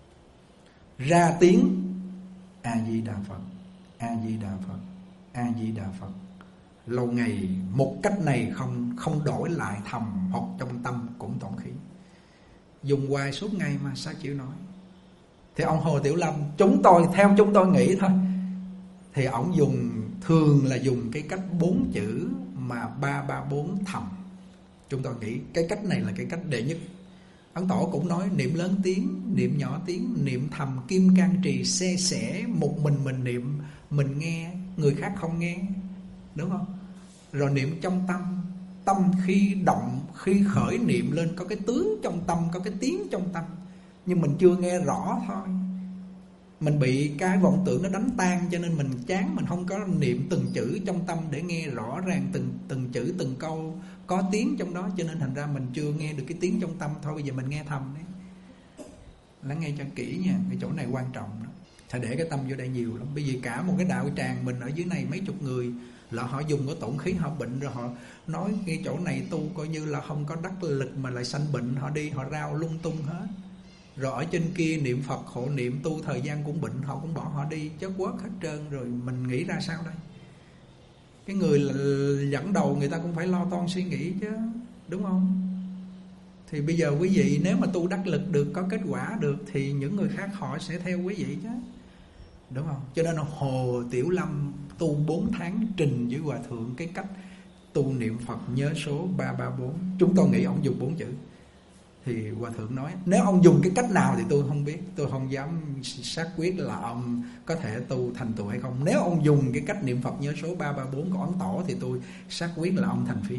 Ra tiếng A Di Đà Phật, A Di Đà Phật, A Di Đà Phật. Lâu ngày một cách này không không đổi lại thầm hoặc trong tâm cũng tổn khí. Dùng hoài suốt ngày mà sao chịu nói. Thì ông Hồ Tiểu Lâm, chúng tôi theo chúng tôi nghĩ thôi, thì ổng dùng thường là dùng cái cách bốn chữ mà ba ba bốn thầm. Chúng tôi nghĩ cái cách này là cái cách đệ nhất. Ấn Tổ cũng nói niệm lớn tiếng, niệm nhỏ tiếng, niệm thầm kim can trì xe sẻ, một mình mình niệm, mình nghe, người khác không nghe, đúng không? Rồi niệm trong tâm, tâm khi động, khi khởi niệm lên có cái tướng trong tâm, có cái tiếng trong tâm, nhưng mình chưa nghe rõ thôi. Mình bị cái vọng tưởng nó đánh tan, cho nên mình chán, mình không có niệm từng chữ trong tâm để nghe rõ ràng từng từng chữ từng câu có tiếng trong đó, cho nên thành ra mình chưa nghe được cái tiếng trong tâm thôi. Bây giờ mình nghe thầm đấy, lắng nghe cho kỹ nha, cái chỗ này quan trọng đó. Phải để cái tâm vô đây nhiều lắm. Bởi vì cả một cái đạo tràng mình ở dưới này mấy chục người là họ dùng cái tổn khí, họ bệnh rồi họ nói cái chỗ này tu coi như là không có đắc lực mà lại sanh bệnh, họ đi họ rao lung tung hết. Rồi ở trên kia niệm Phật hộ niệm tu thời gian cũng bệnh, họ cũng bỏ họ đi chất quất hết trơn. Rồi mình nghĩ ra sao đây? Cái người dẫn đầu người ta cũng phải lo toan suy nghĩ chứ, đúng không? Thì bây giờ quý vị nếu mà tu đắc lực được, có kết quả được, thì những người khác họ sẽ theo quý vị chứ, đúng không? Cho nên Hồ Tiểu Lâm tu bốn tháng trình với Hòa Thượng cái cách tu niệm Phật nhớ số ba ba bốn. Chúng tôi nghĩ ông dùng bốn chữ. Thì Hòa Thượng nói nếu ông dùng cái cách nào thì tôi không biết, tôi không dám xác quyết là ông có thể tu thành tựu hay không. Nếu ông dùng cái cách niệm Phật nhớ số ba ba bốn của Ấn Tổ thì tôi xác quyết là ông thành phiến.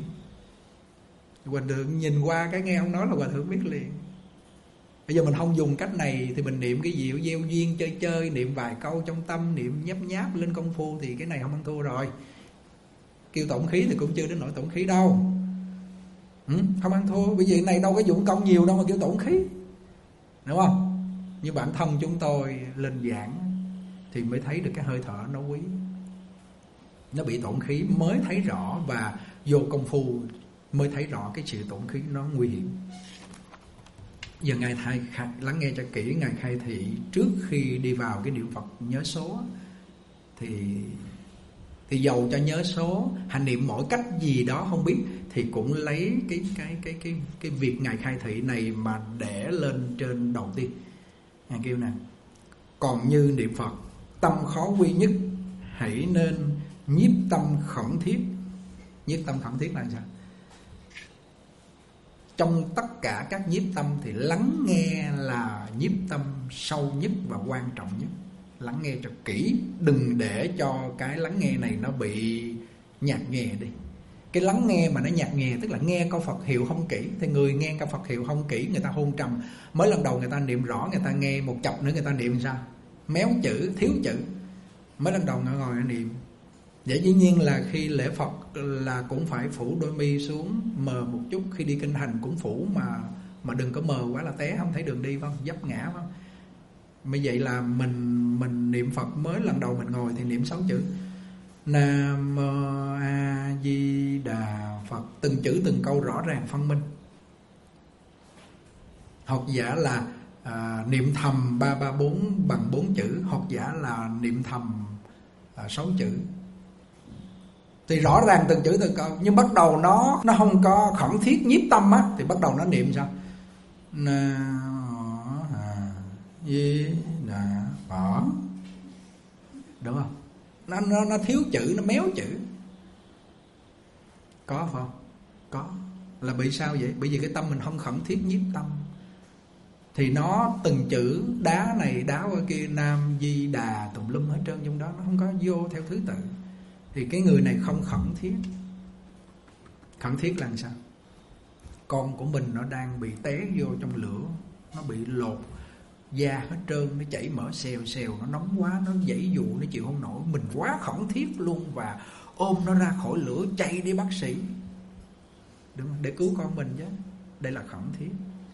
Hòa Thượng nhìn qua cái nghe ông nói là Hòa Thượng biết liền. Bây giờ mình không dùng cách này thì mình niệm cái diệu gieo duyên chơi chơi, niệm vài câu trong tâm, niệm nhấp nháp lên công phu, thì cái này không ăn thua rồi. Kêu tổn khí thì cũng chưa đến nỗi tổn khí đâu. Ừ, không ăn thua. Bởi vì này đâu có dụng công nhiều đâu mà kêu tổn khí, đúng không? Như bản thân chúng tôi lên giảng thì mới thấy được cái hơi thở nó quý. nó bị tổn khí mới thấy rõ, và vô công phu mới thấy rõ cái sự tổn khí nó nguy hiểm. Giờ Ngài thầy lắng nghe cho kỹ. Ngài khai thị trước khi đi vào cái niệm Phật nhớ số thì thì dầu cho nhớ số, hành niệm mỗi cách gì đó không biết, thì cũng lấy cái cái cái cái cái việc Ngài khai thị này mà để lên trên đầu tiên. Ngài kêu nè: còn như niệm Phật, tâm khó quy nhất, hãy nên nhiếp tâm khẩn thiết. Nhiếp tâm khẩn thiết là sao? Trong tất cả các nhiếp tâm thì lắng nghe là nhiếp tâm sâu nhất và quan trọng nhất. Lắng nghe cho kỹ, đừng để cho cái lắng nghe này nó bị nhạt nhẹ đi. Cái lắng nghe mà nó nhạt nhẹ tức là nghe câu Phật hiệu không kỹ. Thì người nghe câu Phật hiệu không kỹ, người ta hôn trầm. Mới lần đầu người ta niệm rõ, người ta nghe một chập nữa người ta niệm sao? Méo chữ, thiếu chữ. Mới lần đầu ngồi ngồi niệm. Vậy dĩ nhiên là khi lễ Phật là cũng phải phủ đôi mi xuống mờ một chút. Khi đi kinh hành cũng phủ mà mà đừng có mờ quá là té không thấy đường đi, phải không? Dấp ngã, phải không? Như vậy là mình mình niệm Phật mới lần đầu mình ngồi thì niệm sáu chữ Nam Mô A Di Đà Phật, từng chữ từng câu rõ ràng phân minh. Học giả là à, niệm thầm ba ba bốn bằng bốn chữ, học giả là niệm thầm à, sáu chữ. Thì rõ ràng từng chữ từng câu, nhưng bắt đầu nó nó không có khẩn thiết nhiếp tâm á, thì bắt đầu nó niệm sao? Nam Mô A Di Đà Phật, đúng không? Nó, nó, nó thiếu chữ, nó méo chữ. Có phải không? Có. Là bị sao vậy? Bởi vì cái tâm mình không khẩn thiết nhiếp tâm. Thì nó từng chữ đá này đá qua kia, Nam Di Đà tùm lum hết trơn trong đó, nó không có vô theo thứ tự. Thì cái người này không khẩn thiết. Khẩn thiết là sao? Con của mình nó đang bị té vô trong lửa, nó bị lột da hết trơn, nó chảy mỡ xèo xèo, nó nóng quá, nó giãy dụ, nó chịu không nổi. Mình quá khẩn thiết luôn và ôm nó ra khỏi lửa, chạy đi bác sĩ, đúng không? Để cứu con mình chứ. Đây là khẩn thiết.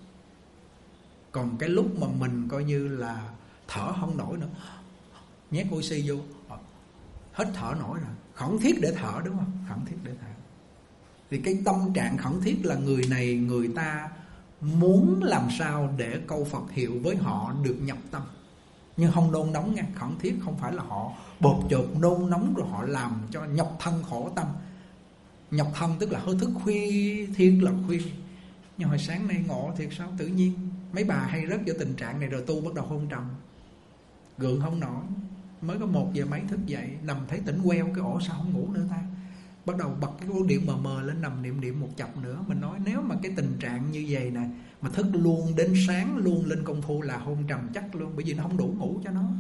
Còn cái lúc mà mình coi như là thở không nổi nữa, nhét oxy vô, hết thở nổi rồi, khẩn thiết để thở, đúng không? Khẩn thiết để thở. Thì cái tâm trạng khẩn thiết là người này, người ta muốn làm sao để câu Phật hiệu với họ được nhập tâm, nhưng không nôn nóng nha. Khẩn thiết không phải là họ bột chộp nôn nóng rồi họ làm cho nhập thân khổ tâm. Nhập thân tức là hơi thức khuya, thiệt là khuya. Nhưng hồi sáng nay ngộ thiệt sao tự nhiên mấy bà hay rớt vào tình trạng này rồi tu bắt đầu hôn trầm, gượng không nổi. Mới có một giờ mấy thức dậy, nằm thấy tỉnh queo, cái ổ sao không ngủ nữa ta. Bắt đầu bật cái bóng điện mờ mờ lên, nằm niệm niệm một chập nữa. Mình nói nếu mà cái tình trạng như vậy nè, mà thức luôn đến sáng luôn lên công phu là hôn trầm chắc luôn. Bởi vì nó không đủ ngủ cho nó.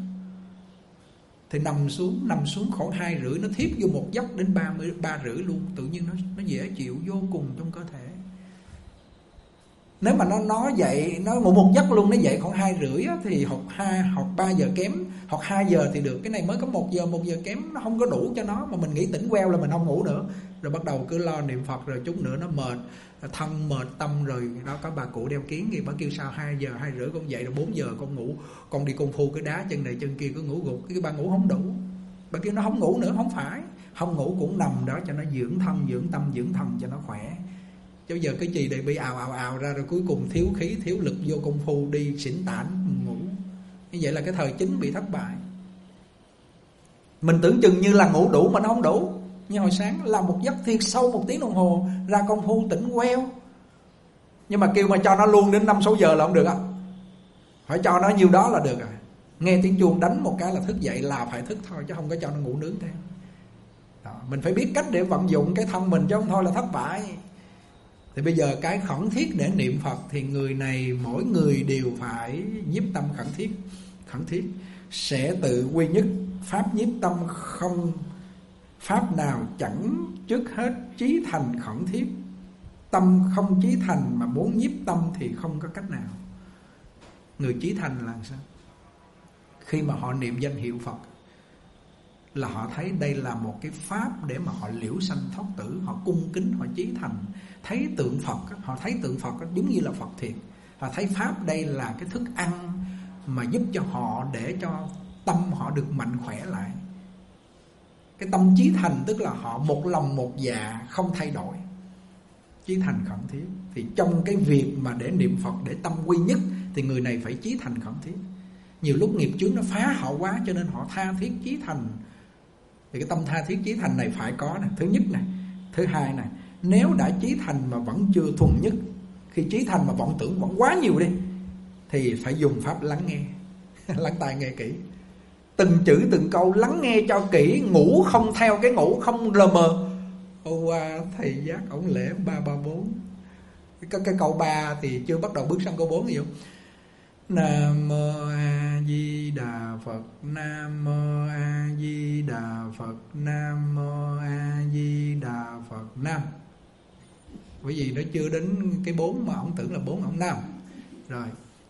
Thì nằm xuống, nằm xuống khoảng hai rưỡi, nó thiếp vô một giấc đến ba mươi, ba rưỡi luôn. Tự nhiên nó, nó dễ chịu vô cùng trong cơ thể. Nếu mà nó nó dậy, nó ngủ một giấc luôn, nó dậy khoảng hai rưỡi á, thì học hai, học ba giờ kém, học hai giờ thì được. Cái này mới có một giờ, một giờ kém, nó không có đủ cho nó. Mà mình nghĩ tỉnh queo là mình không ngủ nữa. Rồi bắt đầu cứ lo niệm Phật, rồi chút nữa nó mệt, thân mệt tâm rồi. Đó có bà cụ đeo kiến kìa, bà kêu sao hai giờ, hai rưỡi con dậy, rồi bốn giờ con ngủ. Con đi công phu cái đá chân này chân kia cứ ngủ gục. Cái bà ngủ không đủ. Bà kêu nó không ngủ nữa, không phải. Không ngủ cũng nằm đó cho nó dưỡng thân, dưỡng tâm, dưỡng thần cho nó khỏe. Chứ giờ cái gì để bị ào ào ào ra rồi cuối cùng thiếu khí, thiếu lực vô công phu đi xỉn tản ngủ. Như vậy là cái thời chính bị thất bại. Mình tưởng chừng như là ngủ đủ mà nó không đủ. Như hồi sáng làm một giấc thiệt sâu một tiếng đồng hồ, ra công phu tỉnh queo. Nhưng mà kêu mà cho nó luôn đến năm sáu giờ là không được á. Phải cho nó nhiêu đó là được à. Nghe tiếng chuông đánh một cái là thức dậy là phải thức thôi, chứ không có cho nó ngủ nướng theo. Đó, mình phải biết cách để vận dụng cái thân mình, chứ không thôi là thất bại. Thì bây giờ cái khẩn thiết để niệm Phật thì người này mỗi người đều phải nhiếp tâm khẩn thiết. Khẩn thiết sẽ tự quy nhất, pháp nhiếp tâm không pháp nào chẳng trước hết chí thành khẩn thiết. Tâm không chí thành mà muốn nhiếp tâm thì không có cách nào. Người chí thành là sao? Khi mà họ niệm danh hiệu Phật là họ thấy đây là một cái pháp để mà họ liễu sanh thoát tử. Họ cung kính, họ chí thành. Thấy tượng Phật, họ thấy tượng Phật giống như là Phật thiệt. Họ thấy pháp đây là cái thức ăn mà giúp cho họ, để cho tâm họ được mạnh khỏe lại. Cái tâm chí thành tức là họ một lòng một dạ không thay đổi, chí thành khẩn thiết. Thì trong cái việc mà để niệm Phật, để tâm quy nhất, thì người này phải chí thành khẩn thiết. Nhiều lúc nghiệp chướng nó phá họ quá, cho nên họ tha thiết chí thành. Thì cái tâm tha thiết chí thành này phải có này, thứ nhất này. Thứ hai này, nếu đã chí thành mà vẫn chưa thuần nhất, khi chí thành mà vọng tưởng vẫn quá nhiều đi, thì phải dùng pháp lắng nghe. Lắng tai nghe kỹ, từng chữ từng câu lắng nghe cho kỹ. Ngủ không theo cái ngủ, không lờ mờ. Hôm qua thầy giác ổng lễ ba ba bốn, cái, cái câu ba thì chưa bắt đầu bước sang câu bốn gì không? Nam mô A Di Đà Phật, Nam mô A Di Đà Phật, Nam mô A Di Đà Phật Nam. Bởi vì nó chưa đến cái bốn mà ổng tưởng là bốn, ổng Nam rồi.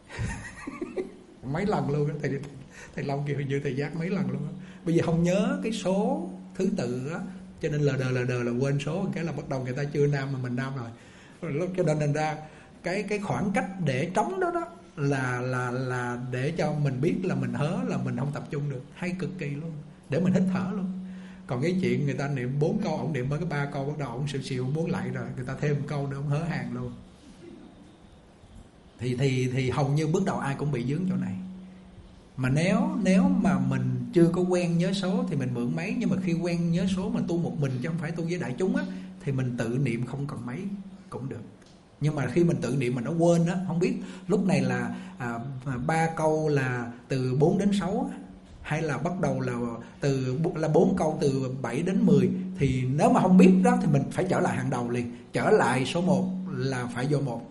Mấy lần luôn thầy thầy Long kêu như thầy giác mấy lần luôn đó. Bây giờ không nhớ cái số thứ tự á, cho nên lờ đờ lờ đờ là quên số, cái là bắt đầu người ta chưa Nam mà mình Nam rồi. Lúc cho nên thành ra cái cái khoảng cách để trống đó đó là là là để cho mình biết là mình hớ, là mình không tập trung được, hay cực kỳ luôn, để mình hít thở luôn. Còn cái chuyện người ta niệm bốn câu, ổng niệm mới cái ba câu bắt đầu ổng xìu xìu muốn lại rồi, người ta thêm một câu nữa ổng hớ hàng luôn. Thì thì thì hầu như bước đầu ai cũng bị dướng chỗ này. Mà nếu nếu mà mình chưa có quen nhớ số thì mình mượn máy, nhưng mà khi quen nhớ số mà tu một mình chứ không phải tu với đại chúng á, thì mình tự niệm không cần máy cũng được. Nhưng mà khi mình tự niệm mà nó quên á, không biết lúc này là à, ba câu là từ bốn đến sáu, hay là bắt đầu là từ là bốn câu từ bảy đến mười, thì nếu mà không biết đó thì mình phải trở lại hàng đầu liền, trở lại số một là phải vô một.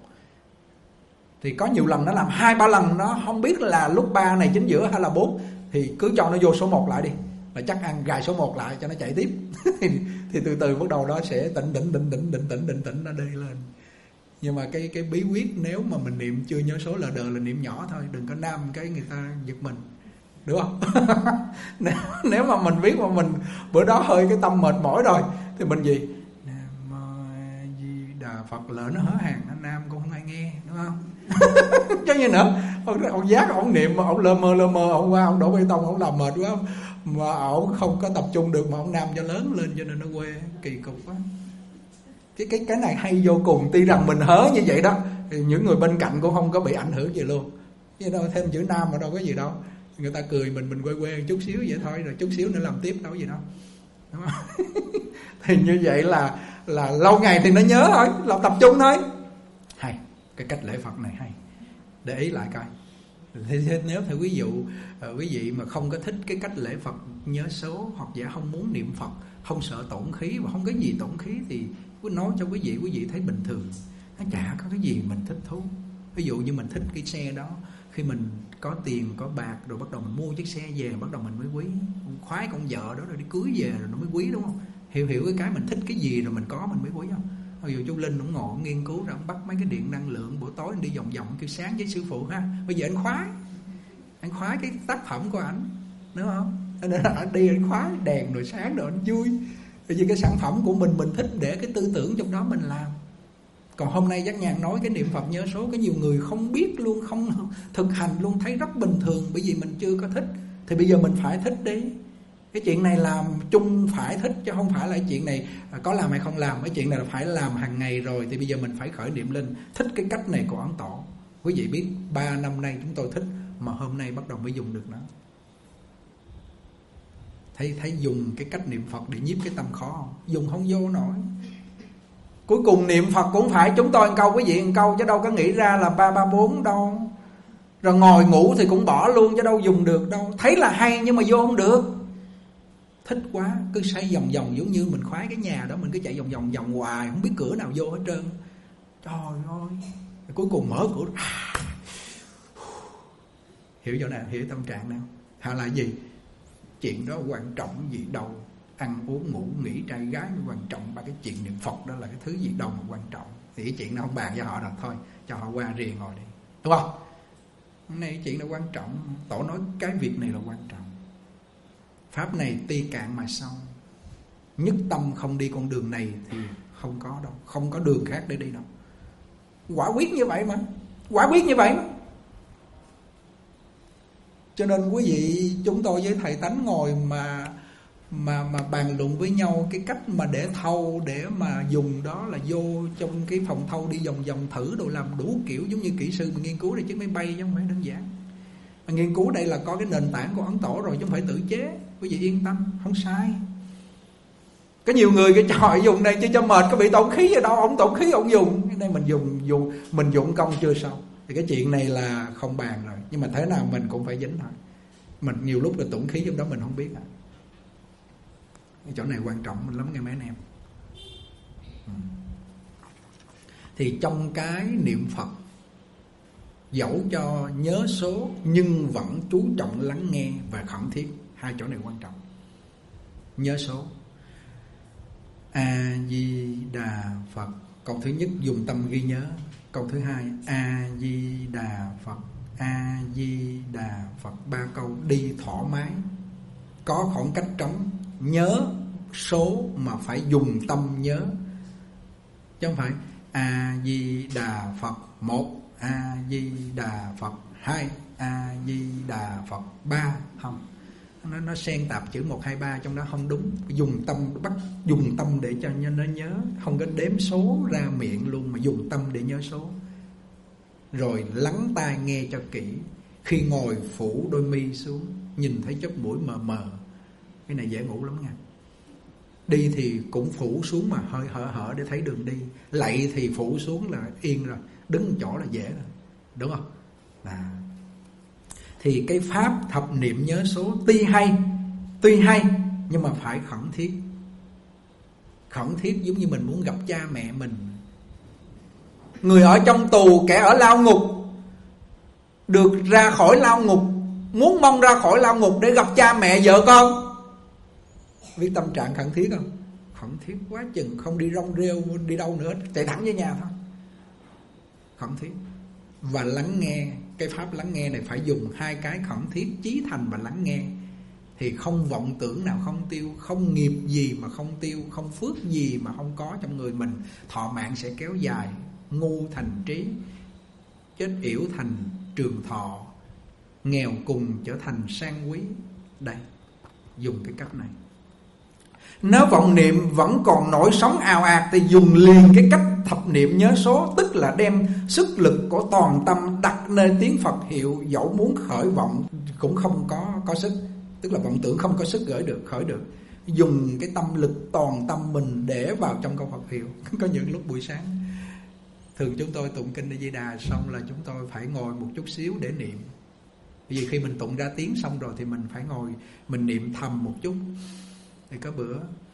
Thì có nhiều lần nó làm hai ba lần nó không biết là lúc ba này chính giữa hay là bốn, thì cứ cho nó vô số một lại đi, là chắc ăn gài số một lại cho nó chạy tiếp. thì, thì từ từ bắt đầu nó sẽ tỉnh tỉnh tỉnh tỉnh tỉnh tỉnh tỉnh tỉnh nó đi lên. Nhưng mà cái cái bí quyết nếu mà mình niệm chưa nhớ số là đờ là niệm nhỏ thôi, đừng có Nam cái người ta giật mình, đúng không? nếu, nếu mà mình biết mà mình bữa đó hơi cái tâm mệt mỏi rồi thì mình gì Nam Mô A Di Đà Phật, lỡ nó hớ hàng nó Nam cũng không ai nghe, đúng không? Chứ như nữa ông, ông giác ông niệm mà ông lơ mơ lơ mơ, ông qua ông đổ bê tông, ông làm mệt quá mà ông không có tập trung được, mà ông Nam cho lớn lên cho nên nó quê, kỳ cục quá. Cái cái cái này hay vô cùng. Tuy rằng mình hớ như vậy đó thì những người bên cạnh cũng không có bị ảnh hưởng gì luôn, chứ đâu thêm chữ Nam mà đâu có gì đâu. Người ta cười mình mình quê quê chút xíu vậy thôi, rồi chút xíu nữa làm tiếp đâu có gì đâu, đúng không? Thì như vậy là là lâu ngày thì nó nhớ thôi, là tập trung thôi. Hay cái cách lễ Phật này hay, để ý lại coi. Thế nếu theo ví dụ quý vị mà không có thích cái cách lễ Phật nhớ số, hoặc giả không muốn niệm Phật, không sợ tổn khí và không có gì tổn khí, thì cứ nói cho quý vị, quý vị thấy bình thường, nó chả có cái gì mình thích thú. Ví dụ như mình thích cái xe đó, khi mình có tiền có bạc rồi bắt đầu mình mua chiếc xe về, bắt đầu mình mới quý, khoái con vợ đó rồi đi cưới về rồi nó mới quý, đúng không? Hiểu hiểu cái cái mình thích cái gì rồi mình có mình mới quý không? Ví dụ chú Linh cũng ngồi ông nghiên cứu ra, ông bắt mấy cái điện năng lượng, buổi tối anh đi vòng vòng kêu sáng với sư phụ ha. Bây giờ anh khoái, anh khoái cái tác phẩm của anh, đúng không? Nên là anh đi anh khoái đèn rồi sáng rồi anh vui. Bởi vì cái sản phẩm của mình mình thích để cái tư tưởng trong đó mình làm. Còn hôm nay Giác Nhàn nói cái niệm Phật nhớ số, có nhiều người không biết luôn, không thực hành luôn, thấy rất bình thường bởi vì mình chưa có thích. Thì bây giờ mình phải thích đi. Cái chuyện này làm chung phải thích, chứ không phải là chuyện này có làm hay không làm. Cái chuyện này là phải làm hàng ngày rồi, thì bây giờ mình phải khởi niệm lên thích cái cách này của Ấn Tổ. Quý vị biết ba năm nay chúng tôi thích, mà hôm nay bắt đầu mới dùng được nó. Thấy thấy dùng cái cách niệm Phật để nhiếp cái tâm khó không? Dùng không vô nổi. Cuối cùng niệm Phật cũng phải chúng tôi một câu, quý vị một câu, chứ đâu có nghĩ ra là ba ba bốn đâu. Rồi ngồi ngủ thì cũng bỏ luôn, chứ đâu dùng được đâu. Thấy là hay nhưng mà vô không được. Thích quá, cứ xoay vòng vòng, giống như mình khoái cái nhà đó, mình cứ chạy vòng vòng vòng hoài, không biết cửa nào vô hết trơn. Trời ơi. Rồi cuối cùng mở cửa. Hiểu chỗ nào, hiểu tâm trạng nào. Hay là gì? Chuyện đó quan trọng gì đâu. Ăn uống ngủ nghỉ trai gái mới quan trọng, ba cái chuyện niệm Phật đó là cái thứ gì đâu mà quan trọng. Thì cái chuyện nó không bàn cho họ rồi, thôi cho họ qua riêng ngồi đi, đúng không? Cái này cái chuyện nó quan trọng. Tổ nói cái việc này là quan trọng. Pháp này ti cạn mà sâu, nhất tâm không đi con đường này thì không có đâu, không có đường khác để đi đâu. Quả quyết như vậy mà, quả quyết như vậy mà. Cho nên quý vị, chúng tôi với thầy Tánh ngồi mà mà mà bàn luận với nhau cái cách mà để thâu, để mà dùng đó là vô trong cái phòng thâu đi vòng vòng thử đồ, làm đủ kiểu giống như kỹ sư mà nghiên cứu để chiếc máy bay chứ không phải đơn giản. Mà nghiên cứu đây là có cái nền tảng của Ấn Tổ rồi chứ không phải tự chế. Quý vị yên tâm, không sai. Có nhiều người cái trời dùng này chứ cho mệt, có bị tổn khí gì đâu, ông tổn khí ông dùng. Cái này mình dùng dùng mình dụng công chưa xong. Thì cái chuyện này là không bàn rồi. Nhưng mà thế nào mình cũng phải dính thôi. Mình nhiều lúc là tổn khí trong đó mình không biết à. Cái chỗ này quan trọng lắm nghe mấy anh em. Ừ. Thì trong cái niệm Phật, dẫu cho nhớ số nhưng vẫn chú trọng lắng nghe và khẩn thiết. Hai chỗ này quan trọng. Nhớ số, A Di Đà Phật, câu thứ nhất dùng tâm ghi nhớ. Câu thứ hai A Di Đà Phật, A Di Đà Phật. Ba câu đi thoải mái, có khoảng cách trống. Nhớ số mà phải dùng tâm nhớ, chứ không phải A Di Đà Phật một, A Di Đà Phật hai, A Di Đà Phật ba. Không, nó nó xen tạp chữ một hai ba trong đó không đúng. Dùng tâm, bắt dùng tâm để cho nó nhớ, không có đếm số ra miệng luôn, mà dùng tâm để nhớ số. Rồi lắng tai nghe cho kỹ. Khi ngồi phủ đôi mi xuống, nhìn thấy chóp mũi mờ mờ, cái này dễ ngủ lắm nha. Đi thì cũng phủ xuống mà hơi hở hở để thấy đường đi. Lạy thì phủ xuống là yên rồi, đứng chỗ là dễ rồi, đúng không? À. Thì cái pháp thập niệm nhớ số tuy hay, tuy hay nhưng mà phải khẩn thiết. Khẩn thiết giống như mình muốn gặp cha mẹ mình. Người ở trong tù, kẻ ở lao ngục được ra khỏi lao ngục, muốn mong ra khỏi lao ngục để gặp cha mẹ vợ con. Biết tâm trạng khẩn thiết không? Khẩn thiết quá chừng, không đi rong rêu đi đâu nữa, chạy thẳng về nhà thôi. Khẩn thiết. Và lắng nghe. Cái pháp lắng nghe này phải dùng hai cái khẩn thiết, chí thành và lắng nghe. Thì không vọng tưởng nào không tiêu, không nghiệp gì mà không tiêu, không phước gì mà không có trong người mình. Thọ mạng sẽ kéo dài, ngu thành trí, chết yểu thành trường thọ, nghèo cùng trở thành sang quý. Đây, dùng cái cách này. Nếu vọng niệm vẫn còn nổi sóng ào ạt thì dùng liền cái cách thập niệm nhớ số, tức là đem sức lực của toàn tâm đặt nơi tiếng Phật hiệu, dẫu muốn khởi vọng cũng không có có sức, tức là vọng tưởng không có sức gửi được khởi được. Dùng cái tâm lực toàn tâm mình để vào trong câu Phật hiệu. Có những lúc buổi sáng thường chúng tôi tụng kinh A Di Đà xong là chúng tôi phải ngồi một chút xíu để niệm. Vì khi mình tụng ra tiếng xong rồi thì mình phải ngồi mình niệm thầm một chút. Thì có bữa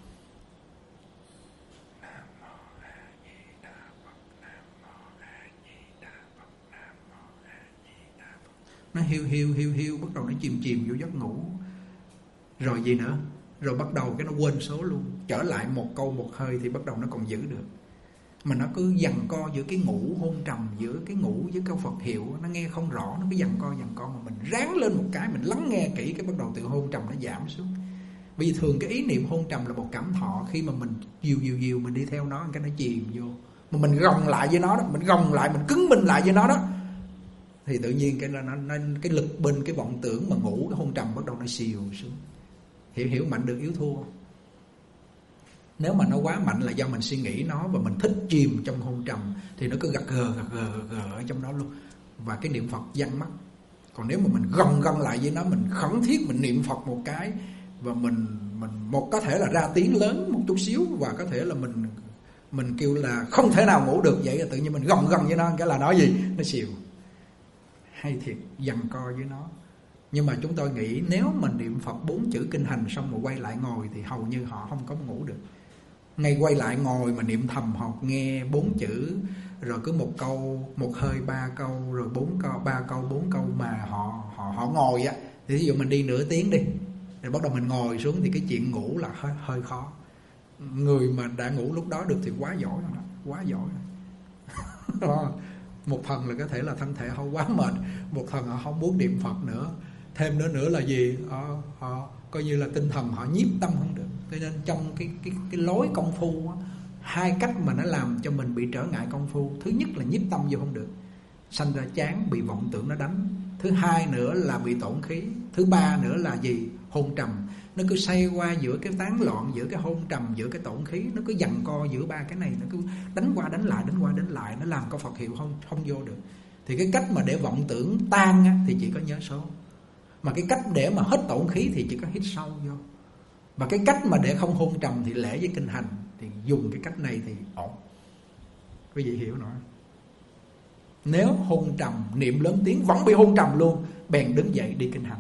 nó hiu hiu hiu hiu, bắt đầu nó chìm chìm vô giấc ngủ. Rồi gì nữa? Rồi bắt đầu cái nó quên số luôn. Trở lại một câu một hơi thì bắt đầu nó còn giữ được. Mà nó cứ giằng co giữa cái ngủ hôn trầm, giữa cái ngủ với câu Phật hiệu, nó nghe không rõ, nó cứ giằng co giằng co. Mà mình ráng lên một cái, mình lắng nghe kỹ, cái bắt đầu từ hôn trầm nó giảm xuống. Bởi vì thường cái ý niệm hôn trầm là một cảm thọ. Khi mà mình dìu dìu dìu mình đi theo nó, cái nó chìm vô. Mà mình gồng lại với nó đó, mình gồng lại, mình cứng mình lại với nó đó, thì tự nhiên cái nó, nó, cái lực bên cái vọng tưởng mà ngủ, cái hôn trầm bắt đầu nó xìu xuống. Hiểu hiểu mạnh được yếu thua. Nếu mà nó quá mạnh là do mình suy nghĩ nó và mình thích chìm trong hôn trầm, thì nó cứ gật gờ gật gờ gật gờ ở trong đó luôn. Và cái niệm Phật văng mất. Còn nếu mà mình gồng gồng lại với nó, mình khẩn thiết mình niệm Phật một cái, và mình mình một có thể là ra tiếng lớn một chút xíu, và có thể là mình mình kêu là không thể nào ngủ được, vậy là tự nhiên mình gồng gồng với nó, cái là nói gì nó xìu. Hay thiệt, giằng co với nó. Nhưng mà chúng tôi nghĩ nếu mình niệm Phật bốn chữ kinh hành xong mà quay lại ngồi thì hầu như họ không có ngủ được. Ngay quay lại ngồi mà niệm thầm hoặc nghe bốn chữ, rồi cứ một câu, một hơi ba câu, rồi bốn câu, ba câu, bốn câu mà họ họ họ ngồi á. Thì ví dụ mình đi nửa tiếng đi, rồi bắt đầu mình ngồi xuống thì cái chuyện ngủ là hơi, hơi khó. Người mà đã ngủ lúc đó được thì quá giỏi rồi đó, quá giỏi rồi. Một phần là có thể là thân thể họ quá mệt, một phần họ không muốn niệm Phật nữa, thêm nữa nữa là gì, họ, họ coi như là tinh thần họ nhiếp tâm không được. Cho nên trong cái cái cái lối công phu á, hai cách mà nó làm cho mình bị trở ngại công phu. Thứ nhất là nhiếp tâm vô không được, sanh ra chán, bị vọng tưởng nó đánh. Thứ hai nữa là bị tổn khí. Thứ ba nữa là gì? Hôn trầm. Nó cứ xoay qua giữa cái tán loạn, giữa cái hôn trầm, giữa cái tổn khí. Nó cứ giằng co giữa ba cái này. Nó cứ đánh qua đánh lại, đánh qua đánh lại. Nó làm có Phật hiệu không, không vô được. Thì cái cách mà để vọng tưởng tan á, thì chỉ có nhớ số. Mà cái cách để mà hết tổn khí thì chỉ có hít sâu vô. Và cái cách mà để không hôn trầm thì lễ với kinh hành. Thì dùng cái cách này thì ổn. Quý vị hiểu nổi. Nếu hôn trầm, niệm lớn tiếng vẫn bị hôn trầm luôn, bèn đứng dậy đi kinh hành.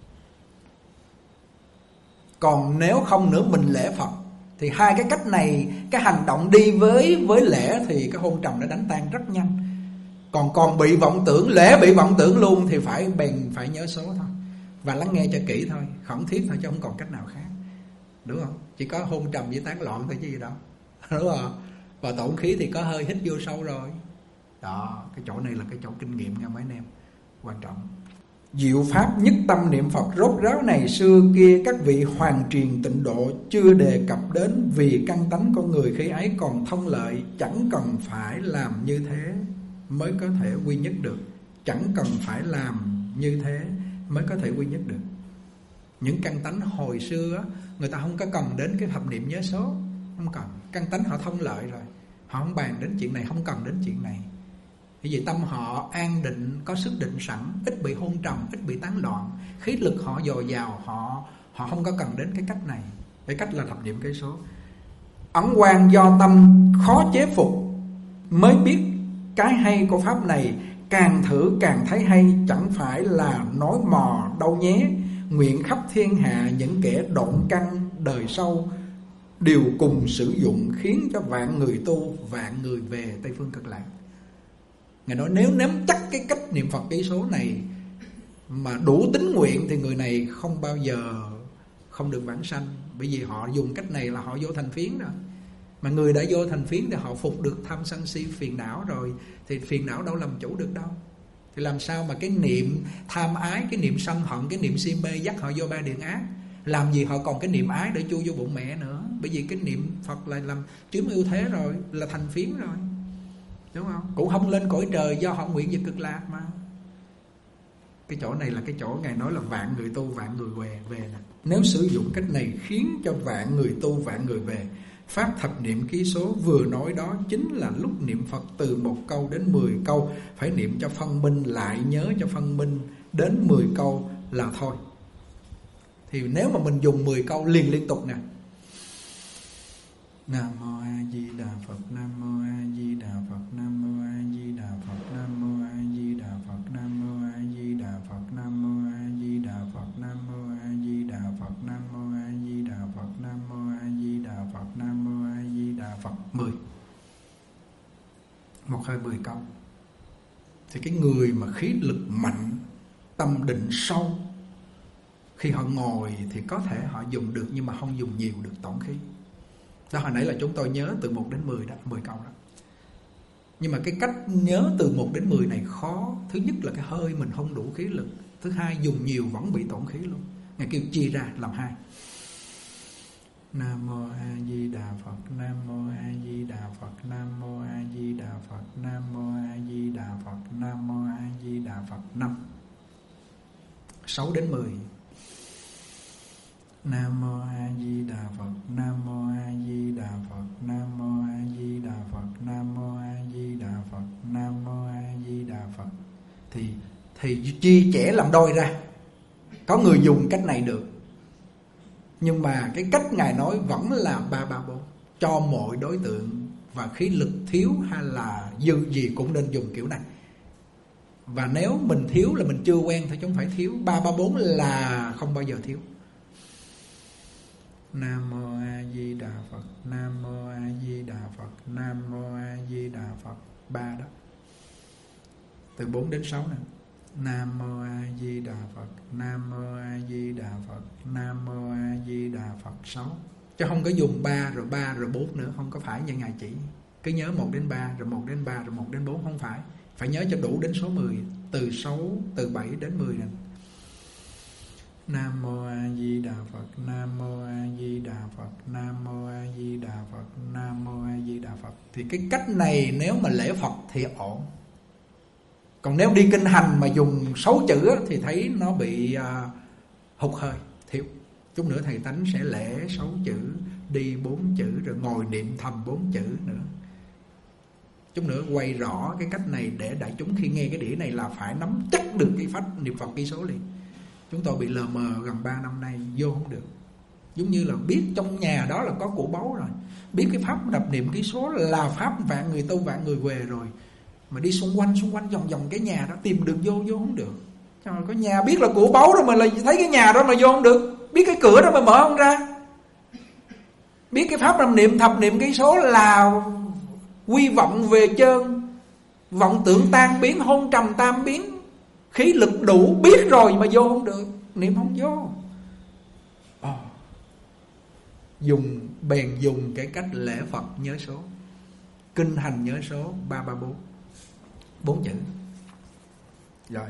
Còn nếu không nữa mình lễ Phật, thì hai cái cách này, cái hành động đi với với lễ thì cái hôn trầm nó đánh tan rất nhanh. Còn còn bị vọng tưởng, lễ bị vọng tưởng luôn thì phải bèn phải nhớ số thôi. Và lắng nghe cho kỹ thôi, khẩn thiết thôi chứ không còn cách nào khác. Đúng không? Chỉ có hôn trầm với tán loạn thôi chứ gì đâu. Đúng không? Và tổn khí thì có hơi hít vô sâu rồi. Đó, cái chỗ này là cái chỗ kinh nghiệm nha mấy anh em, quan trọng. Diệu pháp nhất tâm niệm Phật rốt ráo này xưa kia các vị hoàng truyền tịnh độ chưa đề cập đến, vì căn tánh con người khi ấy còn thông lợi, chẳng cần phải làm như thế mới có thể quy nhất được. Chẳng cần phải làm như thế mới có thể quy nhất được. Những căn tánh hồi xưa người ta không có cần đến cái thập niệm nhớ số, không cần. Căn tánh họ thông lợi rồi, họ không bàn đến chuyện này, không cần đến chuyện này. Vì tâm họ an định, có sức định sẵn, ít bị hôn trầm, ít bị tán loạn, khí lực họ dồi dào, họ họ không có cần đến cái cách này. Cái cách là thập niệm cây số. Ẩn quan do tâm khó chế phục, mới biết cái hay của pháp này, càng thử càng thấy hay, chẳng phải là nói mò đâu nhé. Nguyện khắp thiên hạ những kẻ độn căn đời sau đều cùng sử dụng, khiến cho vạn người tu, vạn người về Tây Phương Cực Lạc. Ngài nói nếu nắm chắc cái cách niệm Phật ký số này mà đủ tín nguyện thì người này không bao giờ không được vãng sanh. Bởi vì họ dùng cách này là họ vô thành phiến rồi. Mà người đã vô thành phiến thì họ phục được tham sân si phiền não rồi, thì phiền não đâu làm chủ được đâu. Thì làm sao mà cái niệm tham ái, cái niệm sân hận, cái niệm si mê dắt họ vô ba điện ác. Làm gì họ còn cái niệm ái để chui vô bụng mẹ nữa. Bởi vì cái niệm Phật là làm chiếm ưu thế rồi, là thành phiến rồi, đúng không? Cũng không lên cõi trời do họ nguyện về Cực Lạc mà. Cái chỗ này là cái chỗ Ngài nói là vạn người tu, vạn người về về nè. Nếu sử dụng cách này khiến cho vạn người tu, vạn người về. Pháp thập niệm ký số vừa nói đó chính là lúc niệm Phật từ một câu đến mười câu. Phải niệm cho phân minh, lại nhớ cho phân minh, đến mười câu là thôi. Thì nếu mà mình dùng mười câu liền liên tục nè. Nam mô A Di Đà Phật, Nam mô A Di Đà Phật, Nam mô A Di Đà Phật, Nam mô A Di Đà Phật, Nam mô A Di Đà Phật, Nam mô A Di Đà Phật, Nam mô A Di Đà Phật, Nam mô A Di Đà Phật, Nam mô A Di Đà Phật, Nam mô A Di Đà Phật. Mười. Một hai mười câu. Thì cái người mà khí lực mạnh, tâm định sâu, khi họ ngồi thì có thể họ dùng được, nhưng mà không dùng nhiều được tổn khí. Đó, hồi nãy là chúng tôi nhớ từ một đến mười đó, mười câu đó. Nhưng mà cái cách nhớ từ một đến mười này khó. Thứ nhất là cái hơi mình không đủ khí lực. Thứ hai dùng nhiều vẫn bị tổn khí luôn. Ngài kêu chia ra làm hai. Nam mô A Di Đà Phật, Nam mô A Di Đà Phật, Nam mô A Di Đà Phật, Nam mô A Di Đà Phật, Nam mô A Di Đà Phật. Năm. Sáu đến mười. Nam mô A Di Đà Phật, Nam mô A Di Đà Phật, Nam mô A Di Đà Phật, Nam mô A Di Đà Phật, Nam mô A Di Đà Phật. Thì thì chia sẻ làm đôi ra. Có người dùng cách này được, nhưng mà cái cách Ngài nói vẫn là ba ba bốn cho mọi đối tượng, và khí lực thiếu hay là dư gì cũng nên dùng kiểu này. Và nếu mình thiếu là mình chưa quen thì chúng phải thiếu. Ba ba bốn là không bao giờ thiếu. Nam mô A Di Đà Phật, Nam mô A Di Đà Phật, Nam mô A Di Đà Phật. Ba đó. Từ bốn đến sáu nè. Nam mô A Di Đà Phật, Nam mô A Di Đà Phật, Nam mô A Di Đà Phật. Sáu. Chứ không có dùng ba rồi ba rồi bốn nữa, không có phải như Ngài chỉ. Cứ nhớ một đến ba rồi một đến ba rồi một đến bốn, không phải. Phải nhớ cho đủ đến số mười. Từ sáu, từ bảy đến mười nè. Nam mô A Di Đà Phật, Nam mô A Di Đà Phật, Nam mô A Di Đà Phật, Nam mô A Di Đà Phật. Thì cái cách này nếu mà lễ Phật thì ổn. Còn nếu đi kinh hành mà dùng sáu chữ á, thì thấy nó bị uh, hụt hơi, thiếu. Chút nữa thầy Tánh sẽ lễ sáu chữ, đi bốn chữ, rồi ngồi niệm thầm bốn chữ nữa. Chút nữa quay rõ cái cách này để đại chúng khi nghe cái đĩa này là phải nắm chắc được cái pháp niệm Phật ký số liền. Chúng tôi bị lờ mờ gần ba năm nay, vô không được. Giống như là biết trong nhà đó là có của báu rồi, biết cái pháp đập niệm ký số là pháp vạn người tu vạn người về rồi, mà đi xung quanh xung quanh vòng vòng cái nhà đó tìm được vô vô không được. Trời, có nhà biết là của báu rồi mà là thấy cái nhà đó mà vô không được, biết cái cửa đó mà mở không ra, biết cái pháp đập niệm thập niệm ký số là quy vọng về chân, vọng tưởng tan biến, hôn trầm tam biến, khí lực đủ, biết rồi mà vô không được, niệm không vô. Oh. Dùng bèn dùng cái cách lễ Phật nhớ số, kinh hành nhớ số ba ba bốn, bốn chữ. Rồi,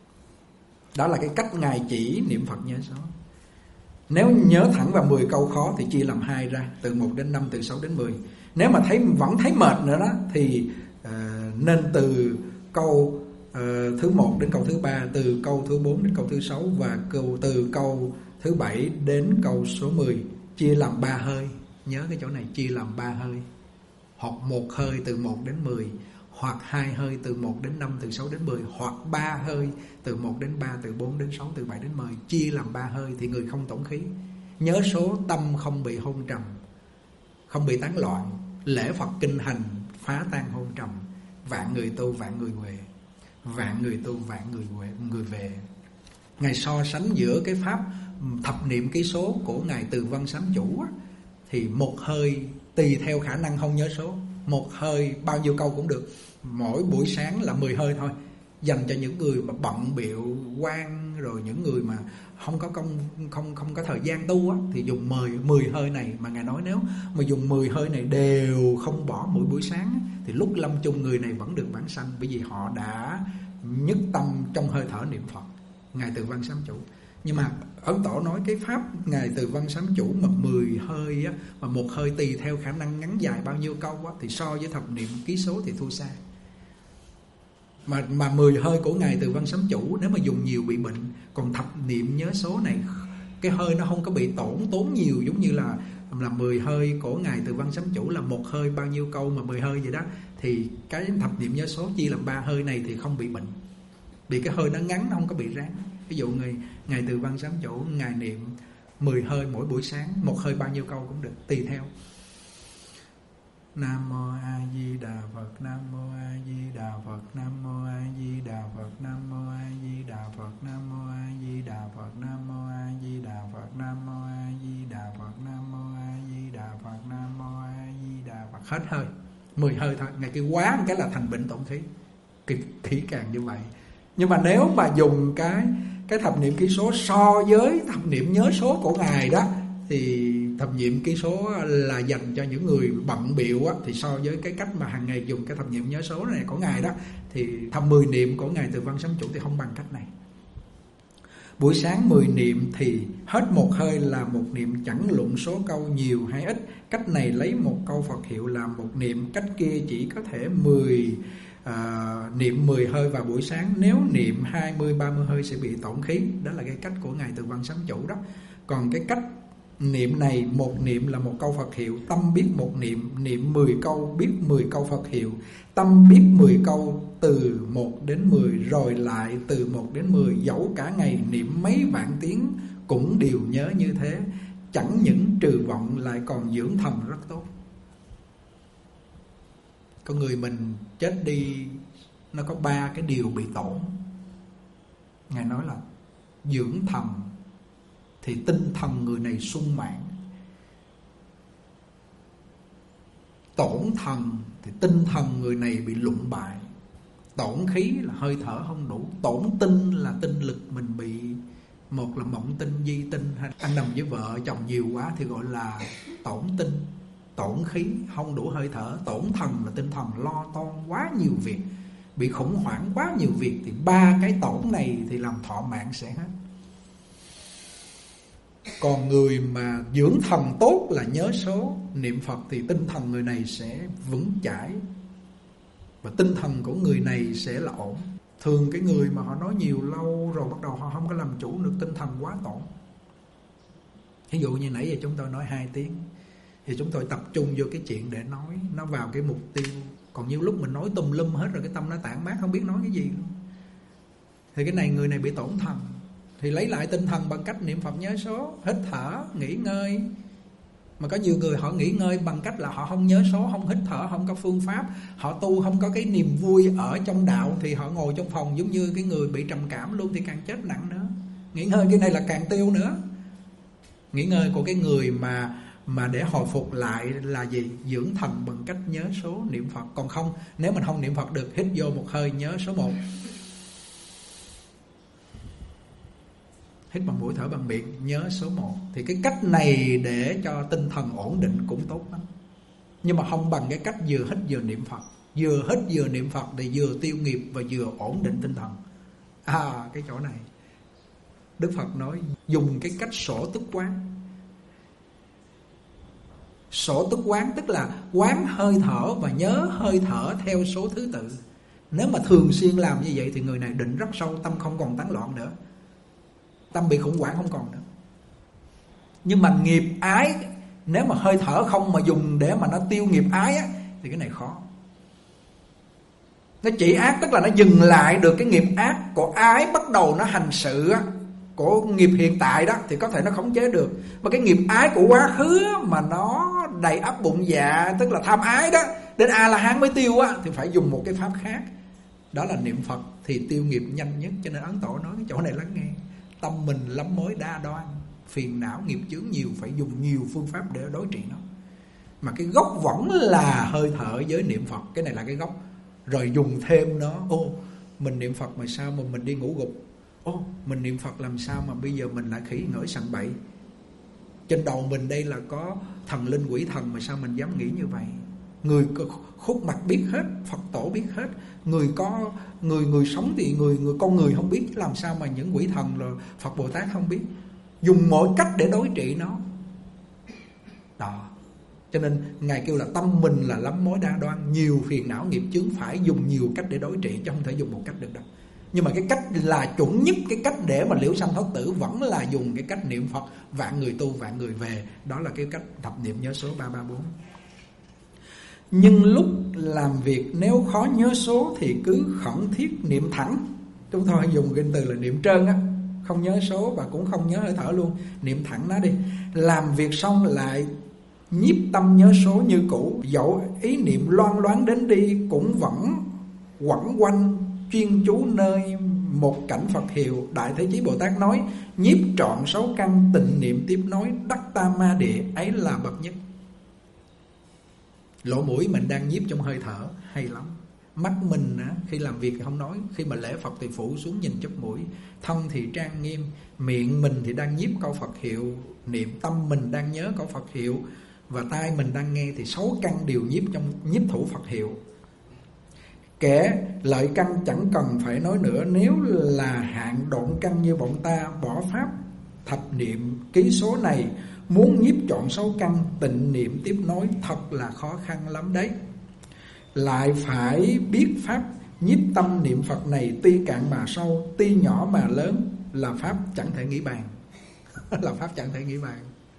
đó là cái cách Ngài chỉ niệm Phật nhớ số. Nếu nhớ thẳng vào mười câu khó thì chia làm hai ra, từ một đến năm, từ sáu đến mười. Nếu mà thấy vẫn thấy mệt nữa đó thì uh, nên từ câu uh, thứ một đến câu thứ ba, từ câu thứ bốn đến câu thứ sáu, và câu từ câu thứ bảy đến câu số mười, chia làm ba hơi. Nhớ cái chỗ này, chia làm ba hơi, hoặc một hơi từ một đến mười, hoặc hai hơi từ một đến năm, từ sáu đến mười, hoặc ba hơi từ một đến ba, từ bốn đến sáu, từ bảy đến mười. Chia làm ba hơi thì người không tổn khí. Nhớ số tâm không bị hôn trầm, không bị tán loạn. Lễ Phật kinh hành phá tan hôn trầm. Vạn người tu vạn người về, vạn người tu vạn người về, người về. Ngài so sánh giữa cái pháp thập niệm ký số của Ngài Từ Văn Sám Chủ á, thì một hơi tùy theo khả năng không nhớ số, một hơi bao nhiêu câu cũng được. Mỗi buổi sáng là mười hơi thôi, dành cho những người mà bận bịu quan, rồi những người mà không có công không không có thời gian tu á, thì dùng mười mười hơi này. Mà Ngài nói nếu mà dùng mười hơi này đều không bỏ mỗi buổi sáng á, thì lúc lâm chung người này vẫn được vãng sanh, bởi vì họ đã nhất tâm trong hơi thở niệm Phật. Ngài Từ Văn Sám Chủ. Nhưng mà Ấn Tổ nói cái pháp Ngài Từ Văn Sám Chủ mà mười hơi á, mà một hơi tùy theo khả năng ngắn dài bao nhiêu câu á, thì so với thập niệm ký số thì thua xa. Mà mà mười hơi của Ngài Từ Văn Sám Chủ nếu mà dùng nhiều bị bệnh. Còn thập niệm nhớ số này cái hơi nó không có bị tổn tốn nhiều, giống như là là mười hơi của Ngài Từ Văn Sám Chủ là một hơi bao nhiêu câu mà mười hơi vậy đó. Thì cái thập niệm nhớ số chia làm ba hơi này thì không bị bệnh, vì cái hơi nó ngắn, nó không có bị ráng. Ví dụ người Ngài Từ Văn Sám Chủ Ngài niệm mười hơi mỗi buổi sáng, một hơi bao nhiêu câu cũng được, tùy theo. Nam mô A Di Đà Phật, Nam mô A Di Đà Phật, Nam mô A Di Đà Phật, Nam mô A Di Đà Phật, Nam mô A Di Đà Phật, Nam mô A Di Đà Phật, Nam mô A Di Đà Phật, Nam mô A Di Đà Phật, Nam mô A Di Đà Phật. Hết hơi, mười hơi thôi. Ngày cái quá một cái là thành bệnh tổn khí, kỹ, kỹ càng như vậy. Nhưng mà nếu mà dùng cái cái thập niệm ký số so với thập niệm nhớ số của Ngài đó, thì thập niệm ký số là dành cho những người bận bịu á, thì so với cái cách mà hàng ngày dùng cái thập niệm nhớ số này của Ngài đó, thì thập mười niệm của Ngài Từ Văn Sám Chủ thì không bằng cách này. Buổi sáng mười niệm thì hết một hơi là một niệm, chẳng luận số câu nhiều hay ít. Cách này lấy một câu Phật hiệu làm một niệm, cách kia chỉ có thể mười À, niệm mười hơi vào buổi sáng. Nếu niệm hai mươi ba mươi hơi sẽ bị tổn khí. Đó là cái cách của Ngài Từ Văn Sám Chủ đó. Còn cái cách niệm này, một niệm là một câu Phật hiệu, tâm biết một niệm, niệm mười câu biết mười câu Phật hiệu, tâm biết mười câu từ một đến mười, rồi lại từ một đến mười. Dẫu cả ngày niệm mấy vạn tiếng cũng đều nhớ như thế. Chẳng những trừ vọng lại còn dưỡng thần rất tốt. Con người mình chết đi, nó có ba cái điều bị tổn. Ngài nói là dưỡng thần thì tinh thần người này sung mãn, tổn thần thì tinh thần người này bị lụng bại, tổn khí là hơi thở không đủ, tổn tinh là tinh lực mình bị, một là mộng tinh, di tinh, hay ăn nằm với vợ chồng nhiều quá thì gọi là tổn tinh. Tổn khí không đủ hơi thở, tổn thần là tinh thần lo toan quá nhiều việc, bị khủng hoảng quá nhiều việc, thì ba cái tổn này thì làm thọ mạng sẽ hết. Còn người mà dưỡng thần tốt là nhớ số, niệm Phật, thì tinh thần người này sẽ vững chãi, và tinh thần của người này sẽ là ổn. Thường cái người mà họ nói nhiều lâu rồi bắt đầu họ không có làm chủ được tinh thần, quá tổn. Ví dụ như nãy giờ chúng tôi nói hai tiếng thì chúng tôi tập trung vô cái chuyện để nói, nó vào cái mục tiêu. Còn nhiều lúc mình nói tùm lum hết rồi, cái tâm nó tản mát không biết nói cái gì luôn. Thì cái này người này bị tổn thần. Thì lấy lại tinh thần bằng cách niệm Phật nhớ số, hít thở, nghỉ ngơi. Mà có nhiều người họ nghỉ ngơi bằng cách là họ không nhớ số, không hít thở, không có phương pháp, họ tu không có cái niềm vui ở trong đạo, thì họ ngồi trong phòng giống như cái người bị trầm cảm luôn, thì càng chết nặng nữa. Nghỉ ngơi cái này là càng tiêu nữa. Nghỉ ngơi của cái người mà mà để hồi phục lại là gì? Dưỡng thần bằng cách nhớ số, niệm Phật. Còn không, nếu mình không niệm Phật được, hít vô một hơi nhớ số một, hít bằng mũi, thở bằng miệng, nhớ số một. Thì cái cách này để cho tinh thần ổn định cũng tốt lắm. Nhưng mà không bằng cái cách vừa hít vừa niệm Phật. Vừa hít vừa niệm Phật thì vừa tiêu nghiệp và vừa ổn định tinh thần. À, cái chỗ này Đức Phật nói dùng cái cách sổ tức quán. Sổ tức quán tức là quán hơi thở và nhớ hơi thở theo số thứ tự. Nếu mà thường xuyên làm như vậy thì người này định rất sâu, tâm không còn tán loạn nữa, tâm bị khủng hoảng không còn nữa. Nhưng mà nghiệp ái, nếu mà hơi thở không mà dùng để mà nó tiêu nghiệp ái á, thì cái này khó. Nó chỉ ác tức là nó dừng lại được cái nghiệp ác của ái, bắt đầu nó hành sự á, của nghiệp hiện tại đó thì có thể nó khống chế được. Mà cái nghiệp ái của quá khứ mà nó đầy ắp bụng dạ, tức là tham ái đó, đến A-la-hán mới tiêu á, thì phải dùng một cái pháp khác. Đó là niệm Phật thì tiêu nghiệp nhanh nhất. Cho nên Ấn Tổ nói cái chỗ này lắng nghe. Tâm mình lắm mối đa đoan, phiền não nghiệp chướng nhiều, phải dùng nhiều phương pháp để đối trị nó. Mà cái gốc vẫn là hơi thở với niệm Phật. Cái này là cái gốc. Rồi dùng thêm nó. Ô, mình niệm Phật mà sao mà mình đi ngủ gục? Ô, mình niệm Phật làm sao mà bây giờ mình lại khỉ ngởi sằng bậy? Trên đầu mình đây là có thần linh quỷ thần mà sao mình dám nghĩ như vậy? Người khuất mặt biết hết, Phật tổ biết hết. Người có người người sống thì người người con người không biết, làm sao mà những quỷ thần rồi Phật Bồ Tát không biết? Dùng mọi cách để đối trị nó. Đó. Cho nên Ngài kêu là tâm mình là lắm mối đa đoan, nhiều phiền não nghiệp chướng, phải dùng nhiều cách để đối trị, chứ không thể dùng một cách được đâu. Nhưng mà cái cách là chuẩn nhất, cái cách để mà liễu sanh thoát tử vẫn là dùng cái cách niệm Phật vạn người tu vạn người về. Đó là cái cách thập niệm nhớ số ba ba bốn. Nhưng lúc làm việc nếu khó nhớ số thì cứ khẩn thiết niệm thẳng. Chúng tôi dùng cái từ là niệm trơn á, không nhớ số và cũng không nhớ hơi thở luôn. Niệm thẳng nó đi. Làm việc xong lại nhiếp tâm nhớ số như cũ, dẫu ý niệm loan loáng đến đi cũng vẫn quẩn quanh chuyên chú nơi một cảnh Phật hiệu. Đại Thế Chí Bồ Tát nói nhiếp trọn sáu căn, tịnh niệm tiếp nối, đắc tam ma địa, ấy là bậc nhất. Lỗ mũi mình đang nhiếp trong hơi thở, hay lắm. Mắt mình á, khi làm việc thì không nói, khi mà lễ Phật thì phủ xuống nhìn chóp mũi. Thân thì trang nghiêm, miệng mình thì đang nhiếp câu Phật hiệu, niệm tâm mình đang nhớ câu Phật hiệu, và tai mình đang nghe, thì sáu căn đều nhiếp trong nhiếp thủ Phật hiệu. Kẻ lợi căn chẳng cần phải nói nữa, nếu là hạn độn căn như bọn ta, bỏ pháp thập niệm ký số này, muốn nhiếp trọn sáu căn, tịnh niệm tiếp nối, thật là khó khăn lắm đấy. Lại phải biết pháp nhiếp tâm niệm Phật này, tuy cạn mà sâu, tuy nhỏ mà lớn, là pháp chẳng thể nghĩ bàn. Là pháp chẳng thể nghĩ bàn.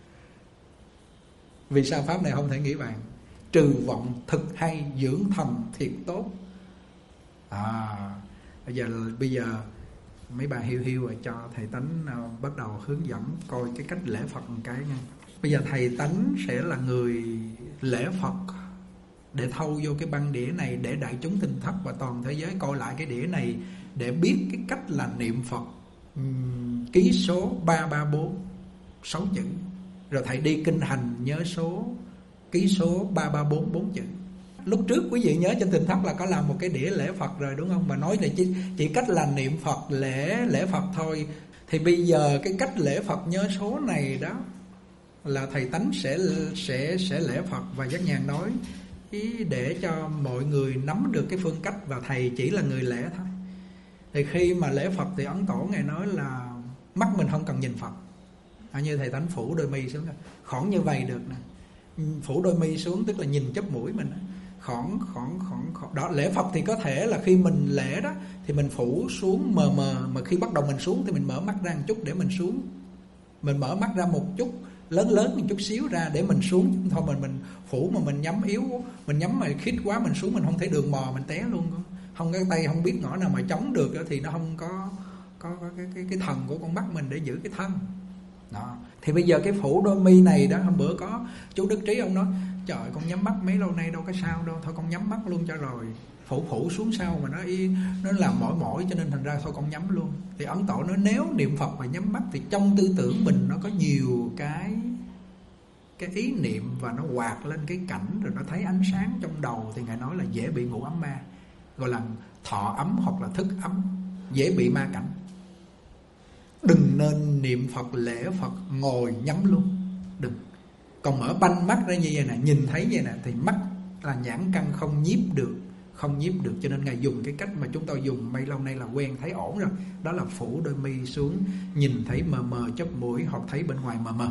Vì sao pháp này không thể nghĩ bàn? Trừ vọng thực hay, dưỡng thần thiệt tốt. À, bây giờ bây giờ mấy bà hiu hiu rồi, cho thầy Tánh uh, bắt đầu hướng dẫn coi cái cách lễ Phật một cái nha. Bây giờ thầy Tánh sẽ là người lễ Phật để thâu vô cái băng đĩa này, để đại chúng tinh thất và toàn thế giới coi lại cái đĩa này, để biết cái cách là niệm Phật um, ký số ba ba bốn, sáu chữ. Rồi thầy đi kinh hành nhớ số ký số ba ba bốn, bốn chữ. Lúc trước quý vị nhớ trên tinh thất là có làm một cái đĩa lễ Phật rồi đúng không? Mà nói là chỉ, chỉ cách là niệm Phật, lễ lễ Phật thôi. Thì bây giờ cái cách lễ Phật nhớ số này đó là thầy Tánh sẽ sẽ sẽ lễ Phật và Giác Nhàn nói ý để cho mọi người nắm được cái phương cách, và thầy chỉ là người lễ thôi. Thì khi mà lễ Phật thì Ấn Tổ Ngài nói là mắt mình không cần nhìn Phật. À, như thầy Tánh phủ đôi mi xuống, khoảng như vậy được nè. Phủ đôi mi xuống tức là nhìn chóp mũi mình, khoảng khoảng khoảng khoảng đó. Lễ Phật thì có thể là khi mình lễ đó thì mình phủ xuống mờ mờ, mà khi bắt đầu mình xuống thì mình mở mắt ra một chút để mình xuống, mình mở mắt ra một chút lớn lớn một chút xíu ra để mình xuống, chứ thôi mình mình phủ mà mình nhắm yếu, mình nhắm mà khít quá mình xuống mình không thấy đường mò, mình té luôn, không cái tay không biết ngõ nào mà chống được thì nó không có có, có cái, cái cái thần của con mắt mình để giữ cái thân đó. Thì bây giờ cái phủ đôi mi này đó, hôm bữa có chú Đức Trí ông nói trời con nhắm mắt mấy lâu nay đâu có sao đâu, thôi con nhắm mắt luôn cho rồi, phủ phủ xuống sau mà nó nó làm mỏi mỏi cho nên thành ra thôi con nhắm luôn. Thì Ấn Tổ nói nếu niệm Phật và nhắm mắt thì trong tư tưởng mình nó có nhiều cái cái ý niệm và nó quạt lên cái cảnh rồi nó thấy ánh sáng trong đầu, thì Ngài nói là dễ bị ngủ ấm ma, gọi là thọ ấm hoặc là thức ấm, dễ bị ma cảnh. Đừng nên niệm Phật, lễ Phật ngồi nhắm luôn, đừng. Còn mở banh mắt ra như vậy nè, nhìn thấy vậy nè, thì mắt là nhãn căn không nhiếp được, không nhiếp được, cho nên Ngài dùng cái cách mà chúng tôi dùng mấy lâu nay là quen, thấy ổn rồi, đó là phủ đôi mi xuống, nhìn thấy mờ mờ chóp mũi hoặc thấy bên ngoài mờ mờ.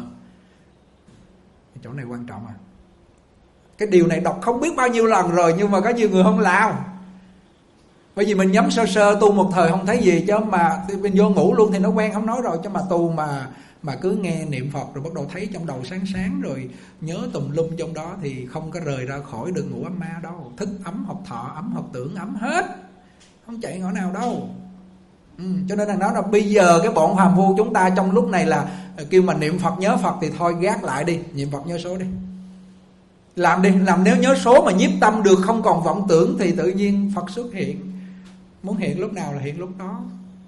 Cái chỗ này quan trọng à. Cái điều này đọc không biết bao nhiêu lần rồi nhưng mà có nhiều người không làm. Bởi vì mình nhắm sơ sơ tu một thời không thấy gì, chứ mà mình vô ngủ luôn thì nó quen không nói rồi, chứ mà tu mà mà cứ nghe niệm Phật rồi bắt đầu thấy trong đầu sáng sáng rồi nhớ tùm lum trong đó thì không có rời ra khỏi được ngủ ấm ma đâu. Thức ấm học thọ ấm học tưởng ấm hết, không chạy ngõ nào đâu. Ừ, cho nên là nói là bây giờ cái bọn phàm phu chúng ta trong lúc này là kêu mà niệm Phật nhớ Phật thì thôi gác lại đi, niệm Phật nhớ số đi, làm đi, làm nếu nhớ số mà nhiếp tâm được, không còn vọng tưởng thì tự nhiên Phật xuất hiện, muốn hiện lúc nào là hiện lúc đó.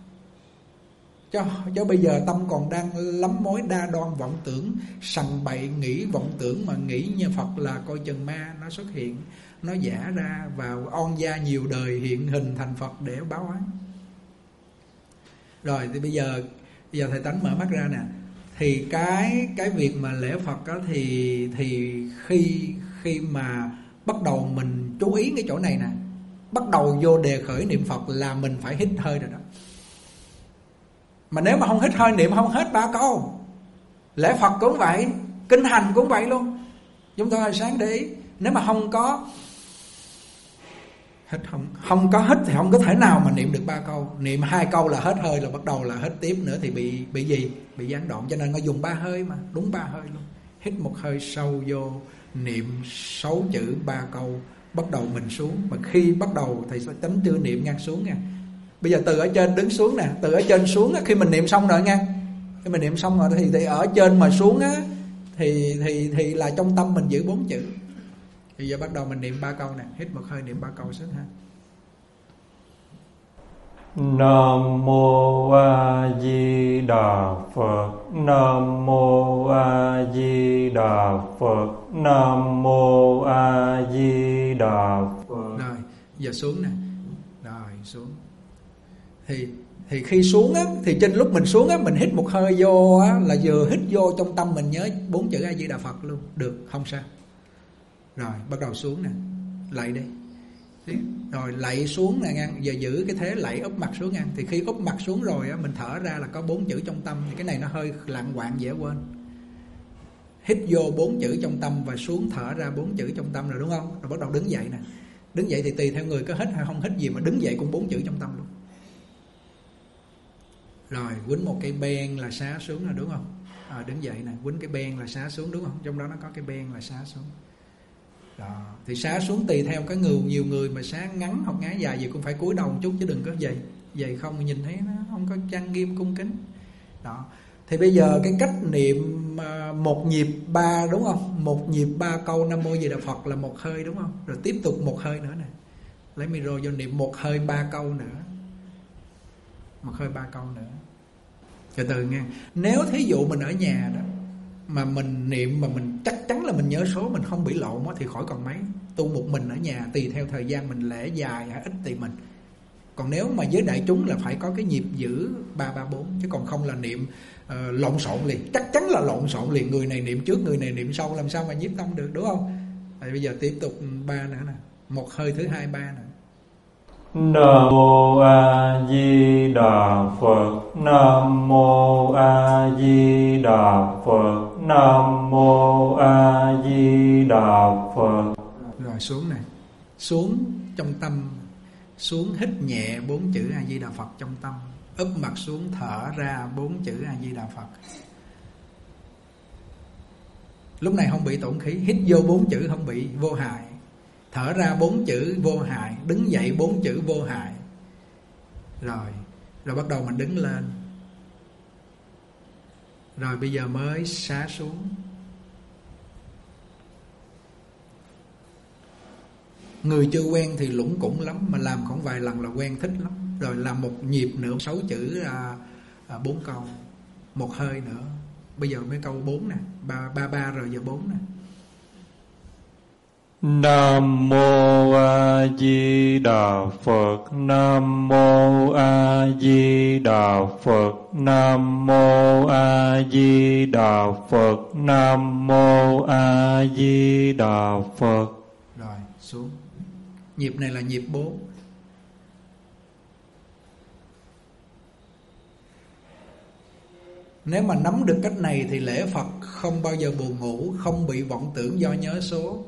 Chứ, chứ bây giờ tâm còn đang lắm mối đa đoan vọng tưởng, sằng bậy nghĩ vọng tưởng, mà nghĩ như Phật là coi chừng ma nó xuất hiện, nó giả ra vào on gia nhiều đời hiện hình thành Phật để báo án. Rồi thì bây giờ bây giờ thầy Tánh mở mắt ra nè, thì cái cái việc mà lễ Phật đó thì thì khi khi mà bắt đầu mình chú ý cái chỗ này nè, bắt đầu vô đề khởi niệm Phật là mình phải hít hơi rồi đó. Mà nếu mà không hít hơi niệm không hết ba câu. Lễ Phật cũng vậy, kinh hành cũng vậy luôn. Chúng tôi hồi sáng để ý, nếu mà không có hít, không không có hít thì không có thể nào mà niệm được ba câu. Niệm hai câu là hết hơi, là bắt đầu là hít tiếp nữa thì bị bị gì? Bị gián đoạn. Cho nên nó dùng ba hơi mà, đúng ba hơi luôn. Hít một hơi sâu vô, niệm sáu chữ ba câu, bắt đầu mình xuống. Mà khi bắt đầu thầy Tánh chưa niệm ngang xuống nha. Bây giờ từ ở trên đứng xuống nè, từ ở trên xuống á, khi mình niệm xong rồi nha, khi mình niệm xong rồi thì, thì ở trên mà xuống á, thì thì thì là trong tâm mình giữ bốn chữ. Bây giờ bắt đầu mình niệm ba câu nè, hít một hơi niệm ba câu xuống ha. Nam mô A Di Đà Phật. Nam mô A Di Đà Phật. Nam mô A Di Đà Phật. Rồi, giờ xuống nè. Rồi, xuống. Thì thì khi xuống á, thì trên lúc mình xuống á, mình hít một hơi vô á, là vừa hít vô trong tâm mình nhớ bốn chữ A Di Đà Phật luôn, được không sao. Rồi bắt đầu xuống nè, lạy đi. Rồi lạy xuống nè ngang, giờ giữ cái thế lạy úp mặt xuống ngang. Thì khi úp mặt xuống rồi á, mình thở ra là có bốn chữ trong tâm. Thì cái này nó hơi lạng quạng dễ quên. Hít vô bốn chữ trong tâm và xuống thở ra bốn chữ trong tâm rồi, đúng không? Rồi bắt đầu đứng dậy nè. Đứng dậy thì tùy theo người có hít hay không hít gì, mà đứng dậy cũng bốn chữ trong tâm luôn. Rồi quýnh một cây ben là xá xuống rồi, đúng không? À, đứng dậy nè, quýnh cái ben là xá xuống, đúng không? Trong đó nó có cái ben là xá xuống. Đó. Thì xá xuống tùy theo cái người, nhiều người mà xá ngắn hoặc ngắn dài gì cũng phải cúi đầu một chút, chứ đừng có dày dày không nhìn thấy nó không có trang nghiêm cung kính. Đó. Thì bây giờ cái cách niệm một nhịp ba, đúng không? Một nhịp ba câu Nam Mô Di Đà Phật là một hơi, đúng không? Rồi tiếp tục một hơi nữa nè, lấy micro vô niệm một hơi ba câu nữa, một hơi ba câu nữa. Từ từ nghe. Nếu thí dụ mình ở nhà đó mà mình niệm mà mình chắc chắn là mình nhớ số, mình không bị lộn thì khỏi cần mấy. Tu một mình ở nhà tùy theo thời gian mình lễ dài hay ít tùy mình. Còn nếu mà với đại chúng là phải có cái nhịp giữ ba ba bốn, chứ còn không là niệm uh, lộn xộn liền, chắc chắn là lộn xộn liền, người này niệm trước người này niệm sau, làm sao mà nhiếp tâm được, đúng không? Thì bây giờ tiếp tục ba nữa nè, một hơi thứ hai ba nè. Nam mô A Di Đà Phật. Nam mô A Di Đà Phật. Nam mô A Di Đà Phật. Rồi xuống nè, xuống trong tâm, xuống hít nhẹ bốn chữ A Di Đà Phật trong tâm, úp mặt xuống thở ra bốn chữ A Di Đà Phật. Lúc này không bị tổn khí, hít vô bốn chữ không bị vô hại, thở ra bốn chữ vô hại, đứng dậy bốn chữ vô hại. Rồi, rồi bắt đầu mình đứng lên. Rồi bây giờ mới xá xuống. Người chưa quen thì lủng củng lắm, mà làm khoảng vài lần là quen, thích lắm. Rồi làm một nhịp nữa, sáu chữ à, à, bốn câu, một hơi nữa. Bây giờ mới câu bốn nè, ba ba ba rồi giờ bốn nè. Nam mô A Di Đà Phật. Nam mô A Di Đà Phật. Nam mô A Di Đà Phật. Nam mô A Di Đà Phật. Rồi xuống. Nhịp này là nhịp bốn. Nếu mà nắm được cách này thì lễ Phật không bao giờ buồn ngủ, không bị vọng tưởng do nhớ số.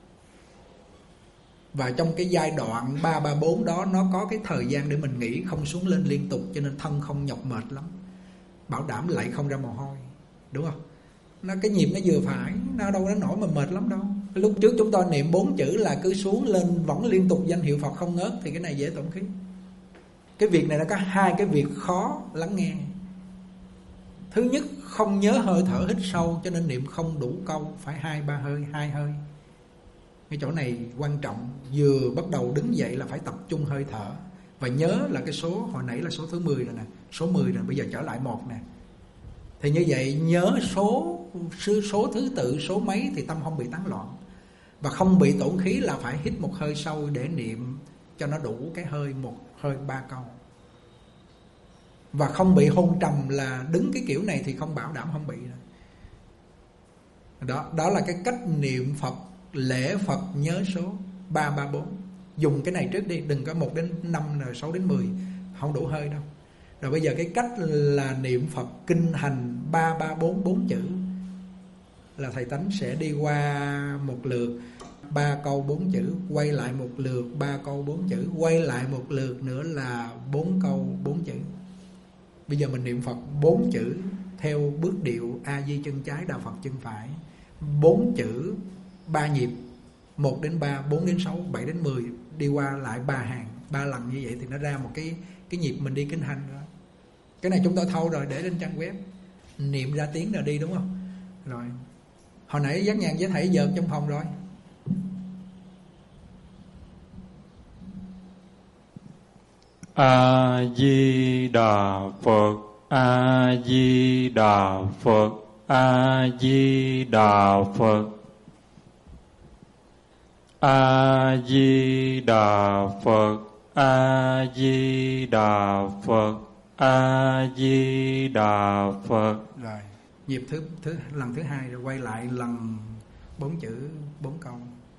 Và trong cái giai đoạn ba ba bốn đó, nó có cái thời gian để mình nghỉ, không xuống lên liên tục, cho nên thân không nhọc mệt lắm, bảo đảm lại không ra mồ hôi, đúng không? Nó cái nhịp nó vừa phải, nó đâu có nổi mà mệt lắm đâu. Lúc trước chúng tôi niệm bốn chữ là cứ xuống lên vẫn liên tục danh hiệu Phật không ngớt, thì cái này dễ tổn khí. Cái việc này nó có hai cái việc khó lắng nghe. Thứ nhất, không nhớ hơi thở hít sâu, cho nên niệm không đủ câu, phải hai ba hơi, hai hơi. Cái chỗ này quan trọng, vừa bắt đầu đứng dậy là phải tập trung hơi thở. Và nhớ là cái số hồi nãy là số thứ mười rồi nè, số mười rồi, bây giờ trở lại một nè. Thì như vậy nhớ số số thứ tự, số mấy thì tâm không bị tán loạn. Và không bị tổn khí là phải hít một hơi sâu để niệm cho nó đủ cái hơi, một hơi ba câu. Và không bị hôn trầm, là đứng cái kiểu này thì không bảo đảm không bị. Đó, đó là cái cách niệm Phật, lễ Phật nhớ số ba ba bốn. Dùng cái này trước đi, đừng có một đến năm rồi sáu đến mười, không đủ hơi đâu. Rồi bây giờ cái cách là niệm Phật kinh hành ba ba bốn, bốn chữ là thầy Tánh sẽ đi qua một lượt ba câu bốn chữ, quay lại một lượt ba câu bốn chữ, quay lại một lượt nữa là bốn câu bốn chữ. Bây giờ mình niệm Phật bốn chữ theo bước điệu A Di chân trái, Đà Phật chân phải. Bốn chữ ba nhịp, một đến ba, bốn đến sáu, bảy đến mười, đi qua lại ba hàng, ba lần như vậy thì nó ra một cái cái nhịp mình đi kinh hành rồi. Cái này chúng tôi thâu rồi, để trên trang web. Niệm ra tiếng rồi đi, đúng không? Rồi. Hồi nãy giác nhàn với thầy vợt trong phòng rồi. A Di Đà Phật. A Di Đà Phật. A Di Đà Phật. A Di Đà Phật. A Di Đà Phật. A Di Đà Phật. Rồi, nhịp thứ thứ lần thứ hai rồi quay lại lần bốn chữ bốn câu.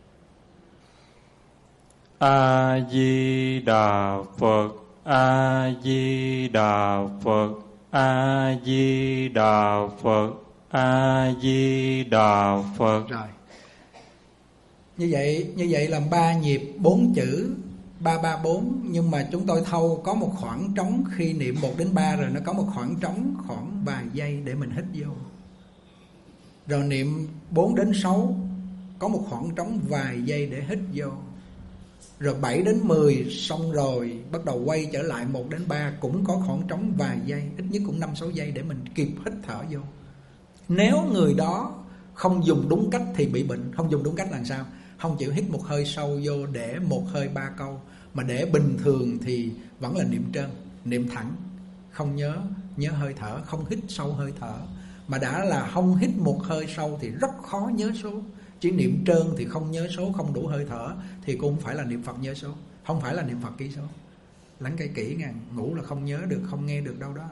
A Di Đà Phật. A Di Đà Phật. A Di Đà Phật. A Di Đà Phật. Rồi. Như vậy, như vậy làm ba nhịp bốn chữ ba ba bốn, nhưng mà chúng tôi thâu có một khoảng trống khi niệm một đến ba rồi, nó có một khoảng trống khoảng vài giây để mình hít vô. Rồi niệm bốn đến sáu có một khoảng trống vài giây để hít vô. Rồi bảy đến mười xong rồi bắt đầu quay trở lại một đến ba cũng có khoảng trống vài giây, ít nhất cũng năm sáu giây để mình kịp hít thở vô. Nếu người đó không dùng đúng cách thì bị bệnh. Không dùng đúng cách là sao? Không chịu hít một hơi sâu vô để một hơi ba câu, mà để bình thường thì vẫn là niệm trơn, niệm thẳng, không nhớ nhớ hơi thở, không hít sâu hơi thở. Mà đã là không hít một hơi sâu thì rất khó nhớ số. Chỉ niệm trơn thì không nhớ số, không đủ hơi thở thì cũng phải là niệm Phật nhớ số, không phải là niệm Phật ký số. Lắng cái kỹ nha, ngủ là không nhớ được, không nghe được đâu đó.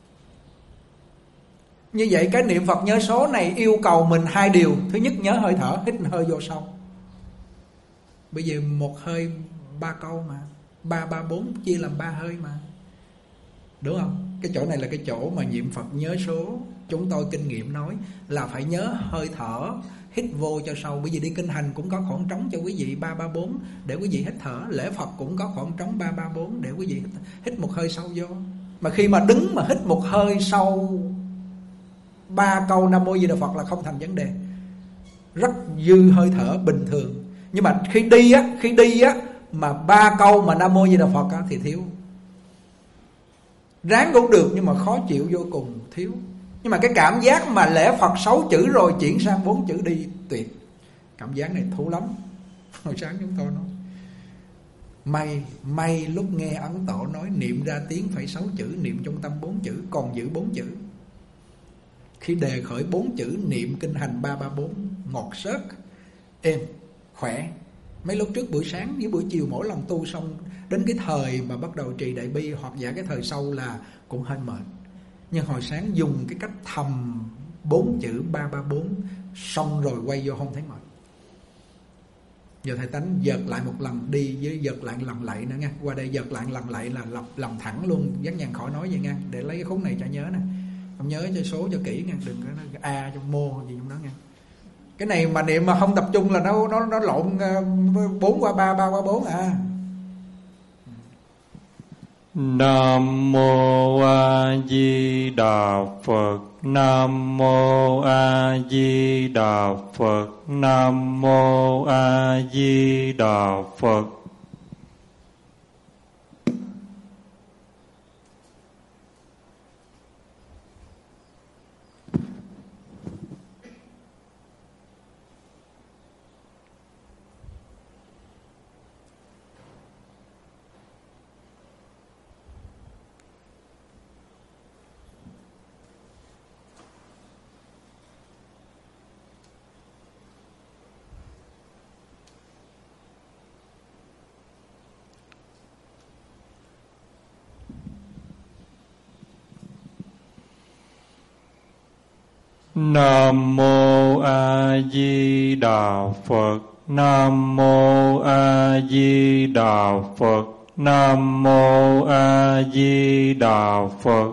Như vậy cái niệm Phật nhớ số này yêu cầu mình hai điều. Thứ nhất, nhớ hơi thở, hít hơi vô sâu. Bây giờ một hơi ba câu mà, ba ba bốn chia làm ba hơi mà, đúng không? Cái chỗ này là cái chỗ mà niệm Phật nhớ số. Chúng tôi kinh nghiệm nói là phải nhớ hơi thở, hít vô cho sâu. Bởi vì đi kinh hành cũng có khoảng trống cho quý vị ba ba bốn để quý vị hít thở. Lễ Phật cũng có khoảng trống ba ba bốn để quý vị hít, hít một hơi sâu vô. Mà khi mà đứng mà hít một hơi sâu ba câu Nam Mô Di Đà Phật là không thành vấn đề, rất dư hơi thở bình thường. Nhưng mà khi đi á, khi đi á mà ba câu mà Nam Mô Di Đà Phật á, thì thiếu. Ráng cũng được nhưng mà khó chịu vô cùng, thiếu. Nhưng mà cái cảm giác mà lễ Phật sáu chữ rồi chuyển sang bốn chữ đi tuyệt. Cảm giác này thú lắm. Hồi sáng chúng tôi nói May, may lúc nghe Ấn Tổ nói niệm ra tiếng phải sáu chữ, niệm trong tâm bốn chữ, còn giữ bốn chữ. Khi đề khởi bốn chữ niệm kinh hành ba ba bốn, ngọt xớt, êm, khỏe. Mấy lúc trước buổi sáng với buổi chiều mỗi lần tu xong, đến cái thời mà bắt đầu trì đại bi hoặc giả cái thời sau là cũng hơi mệt. Nhưng hồi sáng dùng cái cách thầm bốn chữ ba ba bốn, xong rồi quay vô không thấy mệt. Giờ thầy Tánh giật lại một lần đi với giật lại lần lạy nữa nha. Qua đây giật lại lần lạy là làm, làm thẳng luôn, dắt nhàn khỏi nói vậy nha. Để lấy cái khúc này cho nhớ nè. Không nhớ cho số cho kỹ nha, đừng có nói A trong mô gì trong đó nha. Cái này mà niệm mà không tập trung là nó nó nó lộn bốn qua ba, ba qua bốn à. Nam Mô A Di Đà Phật. Nam Mô A Di Đà Phật. Nam Mô A Di Đà Phật. Nam Mô A Di Đà Phật. Nam Mô A Di Đà Phật. Nam Mô A Di Đà Phật.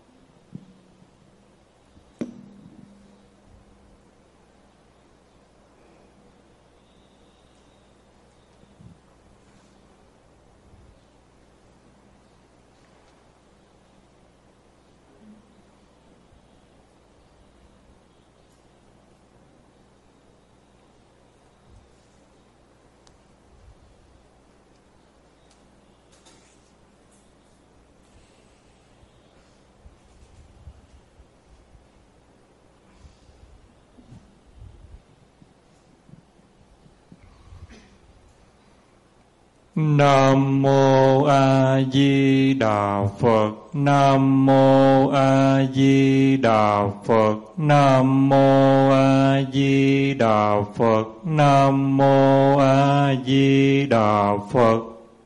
Nam Mô A Di Đà Phật. Nam Mô A Di Đà Phật. Nam Mô A Di Đà Phật. Nam Mô A Di Đà Phật.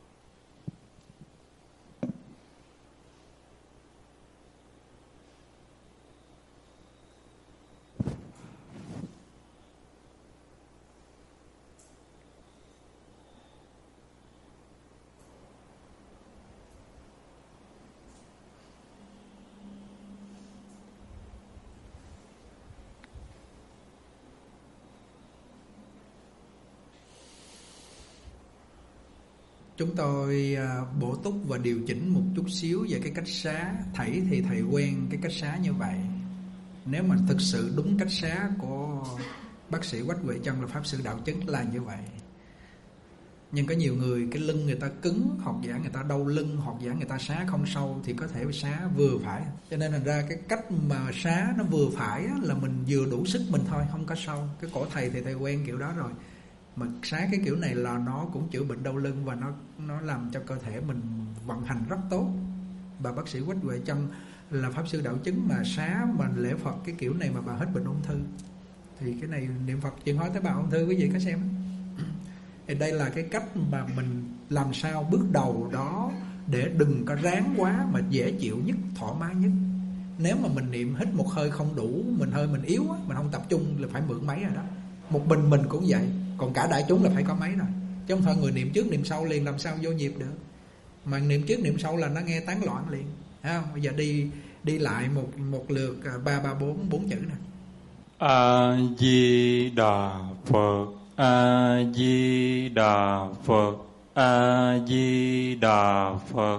Chúng tôi bổ túc và điều chỉnh một chút xíu về cái cách xá. Thảy thì thầy quen cái cách xá như vậy. Nếu mà thực sự đúng cách xá của bác sĩ Quách Huệ Trân là Pháp Sư Đạo Chứng là như vậy. Nhưng có nhiều người cái lưng người ta cứng, hoặc giả người ta đau lưng, hoặc giả người ta xá không sâu thì có thể xá vừa phải. Cho nên thành ra cái cách mà xá nó vừa phải là mình vừa đủ sức mình thôi, không có sâu. Cái cổ thầy thì thầy quen kiểu đó rồi. Mà xá cái kiểu này là nó cũng chữa bệnh đau lưng và nó nó làm cho cơ thể mình vận hành rất tốt. Bà bác sĩ Quách Huệ Trân là Pháp Sư Đạo Chứng mà xá mà lễ Phật cái kiểu này mà bà hết bệnh ung thư. Thì cái này niệm Phật chuyển hóa tế bào ung thư, quý vị có xem. Thì đây là cái cách mà mình làm sao bước đầu đó để đừng có ráng quá mà dễ chịu nhất, thoải mái nhất. Nếu mà mình niệm hít một hơi không đủ, mình hơi mình yếu á, mình không tập trung là phải mượn máy rồi đó. Một mình mình cũng vậy, còn cả đại chúng là phải có máy rồi. Chứ không thôi người niệm trước niệm sau liền làm sao vô nhịp được. Mà niệm trước niệm sau là nó nghe tán loạn liền. Thấy không? Bây giờ đi đi lại một một lượt ba ba bốn bốn chữ nè. A Di Đà Phật, A Di Đà Phật, A Di Đà Phật.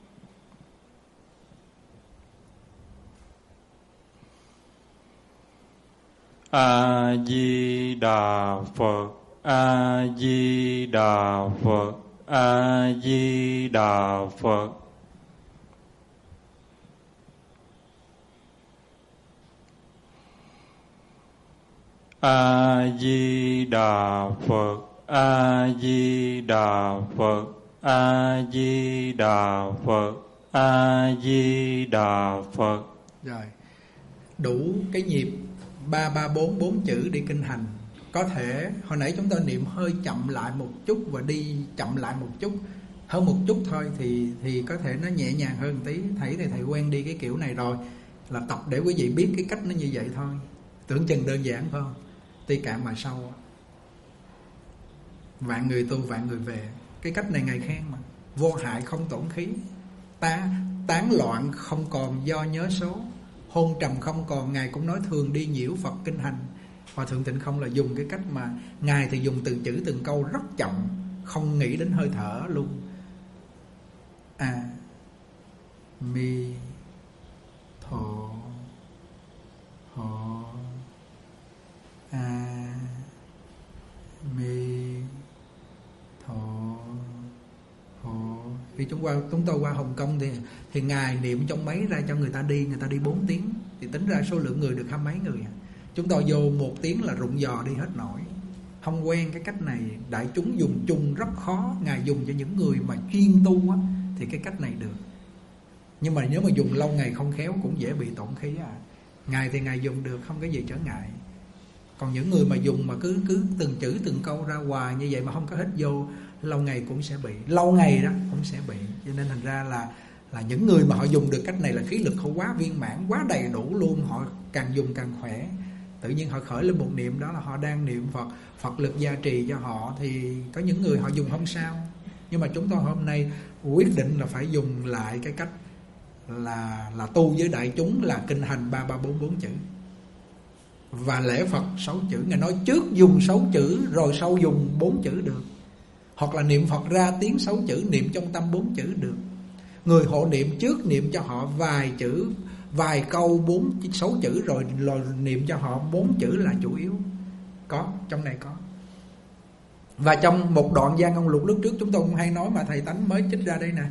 A Di Đà Phật, A Di Đà Phật, A Di Đà Phật. A Di Đà Phật, A Di Đà Phật, A Di Đà Phật, A Di Đà Phật. Rồi, đủ cái nhịp ba ba bốn bốn chữ đi kinh hành. Có thể hồi nãy chúng ta niệm hơi chậm lại một chút và đi chậm lại một chút, hơn một chút thôi thì thì có thể nó nhẹ nhàng hơn tí. Thầy thì thầy quen đi cái kiểu này rồi, là tập để quý vị biết cái cách nó như vậy thôi. Tưởng chừng đơn giản phải không? Tuy cạn mà sâu. Vạn người tu vạn người về. Cái cách này Ngài khen mà. Vô hại không tổn khí, ta tán loạn không còn do nhớ số, hôn trầm không còn. Ngài cũng nói thường đi nhiễu Phật kinh hành. Hòa Thượng Tịnh Không là dùng cái cách mà Ngài thì dùng từng chữ từng câu rất chậm, không nghĩ đến hơi thở luôn. A Mi Tho Ho A Mi Tho Ho. Khi chúng qua chúng tôi qua Hồng Kông thì thì Ngài niệm trong máy ra cho người ta đi, người ta đi bốn tiếng thì tính ra số lượng người được hai mấy người. Chúng tôi vô một tiếng là rụng giò đi hết nổi. Không quen cái cách này, đại chúng dùng chung rất khó. Ngài dùng cho những người mà chuyên tu á thì cái cách này được. Nhưng mà nếu mà dùng lâu ngày không khéo cũng dễ bị tổn khí à. Ngài thì Ngài dùng được, không có gì trở ngại. Còn những người mà dùng mà cứ cứ từng chữ từng câu ra hoài như vậy mà không có hít vô, lâu ngày cũng sẽ bị. Lâu ngày đó cũng sẽ bị. Cho nên thành ra là là những người mà họ dùng được cách này là khí lực họ quá viên mãn, quá đầy đủ luôn. Họ càng dùng càng khỏe. Tự nhiên họ khởi lên một niệm đó là họ đang niệm Phật, Phật lực gia trì cho họ. Thì có những người họ dùng không sao. Nhưng mà chúng tôi hôm nay quyết định là phải dùng lại cái cách là là tu với đại chúng là kinh hành ba ba bốn bốn chữ và lễ Phật sáu chữ. Ngài nói trước dùng sáu chữ rồi sau dùng bốn chữ được, hoặc là niệm Phật ra tiếng sáu chữ, niệm trong tâm bốn chữ được. Người hộ niệm trước niệm cho họ vài chữ, vài câu bốn sáu chữ rồi, rồi niệm cho họ bốn chữ là chủ yếu. Có, trong này có. Và trong một đoạn Gia Ngôn Lục lúc trước chúng tôi cũng hay nói mà thầy Tánh mới trích ra đây nè.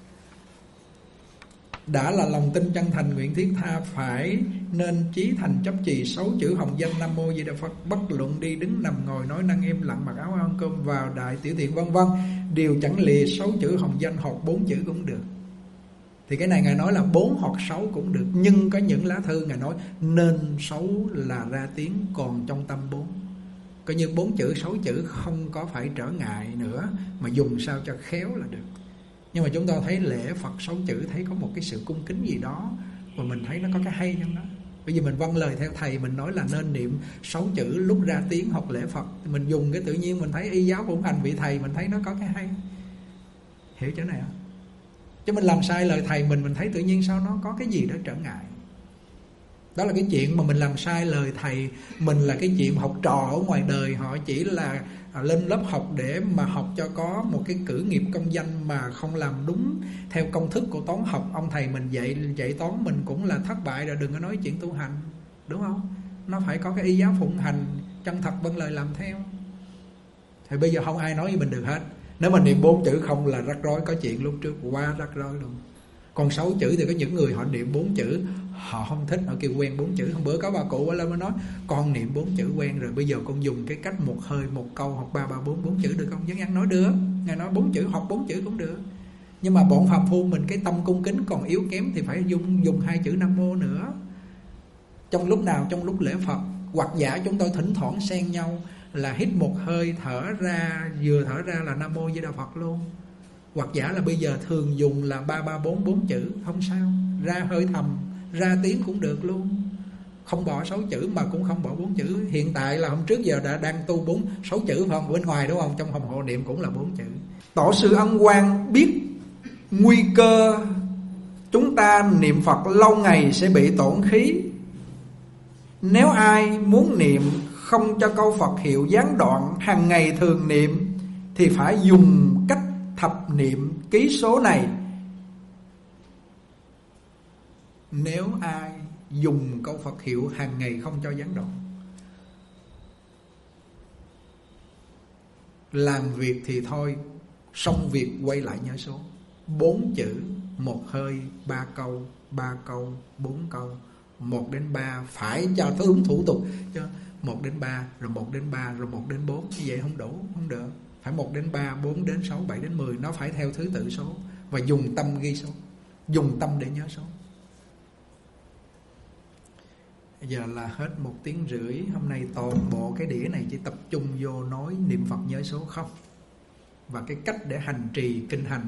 Đã là lòng tin chân thành nguyện thiết tha, phải nên chí thành chấp trì sáu chữ hồng danh Nam Mô Di Đà Phật. Bất luận đi đứng nằm ngồi nói năng im lặng, mặc áo ăn cơm vào đại tiểu tiện vân vân, đều chẳng lìa sáu chữ hồng danh hoặc bốn chữ cũng được. Thì cái này Ngài nói là bốn hoặc sáu cũng được. Nhưng có những lá thư Ngài nói nên sáu là ra tiếng, còn trong tâm bốn. Coi như bốn chữ sáu chữ không có phải trở ngại nữa, mà dùng sao cho khéo là được. Nhưng mà chúng ta thấy lễ Phật sáu chữ, thấy có một cái sự cung kính gì đó, và mình thấy nó có cái hay trong đó. Bởi vì mình vâng lời theo thầy, mình nói là nên niệm sáu chữ lúc ra tiếng học lễ Phật. Mình dùng cái tự nhiên mình thấy y giáo phụng hành vị thầy, mình thấy nó có cái hay. Hiểu chỗ này không? Chứ mình làm sai lời thầy mình, mình thấy tự nhiên sao nó có cái gì đó trở ngại. Đó là cái chuyện mà mình làm sai lời thầy mình, là cái chuyện học trò ở ngoài đời họ chỉ là lên lớp học để mà học cho có một cái cử nghiệp công danh, mà không làm đúng theo công thức của toán học. Ông thầy mình dạy dạy toán mình cũng là thất bại rồi, đừng có nói chuyện tu hành, đúng không? Nó phải có cái y giáo phụng hành, chân thật vâng lời làm theo. Thì bây giờ không ai nói với mình được hết. Nếu mình niệm bốn chữ không là rắc rối, có chuyện lúc trước quá rắc rối luôn. Còn sáu chữ thì có những người họ niệm bốn chữ họ không thích, họ kêu quen bốn chữ. Hôm bữa có bà cụ lên mới nói con niệm bốn chữ quen rồi, bây giờ con dùng cái cách một hơi một câu hoặc ba ba bốn bốn chữ được không? Dân ăn nói được. Ngài nói bốn chữ hoặc bốn chữ cũng được. Nhưng mà bọn phàm phu mình cái tâm cung kính còn yếu kém thì phải dùng dùng hai chữ Nam Mô nữa. Trong lúc nào? Trong lúc lễ Phật. Hoặc giả chúng tôi thỉnh thoảng xen nhau là hít một hơi thở ra, vừa thở ra là Nam Mô Di Đà Phật luôn. Hoặc giả là bây giờ thường dùng là ba ba bốn bốn chữ, không sao. Ra hơi thầm, ra tiếng cũng được luôn. Không bỏ sáu chữ mà cũng không bỏ bốn chữ. Hiện tại là hôm trước giờ đã đang tu bốn sáu chữ phải không? Bên ngoài đúng không? Trong hồng hộ niệm cũng là bốn chữ. Tổ sư Ân Quang biết nguy cơ chúng ta niệm Phật lâu ngày sẽ bị tổn khí. Nếu ai muốn niệm không cho câu Phật hiệu gián đoạn, hàng ngày thường niệm, thì phải dùng cách thập niệm ký số này. Nếu ai dùng câu Phật hiệu hàng ngày không cho gián đoạn, làm việc thì thôi, xong việc quay lại nhớ số. Bốn chữ, một hơi, ba câu, ba câu, bốn câu, một đến ba, phải cho đúng thủ tục chứ. Một đến ba, rồi một đến ba, rồi một đến bốn, như vậy không đủ, không được. Phải một đến ba, bốn đến sáu, bảy đến mười, nó phải theo thứ tự số. Và dùng tâm ghi số, dùng tâm để nhớ số. Bây giờ là hết một tiếng rưỡi. Hôm nay toàn bộ cái đĩa này chỉ tập trung vô nói niệm Phật nhớ số không, và cái cách để hành trì kinh hành.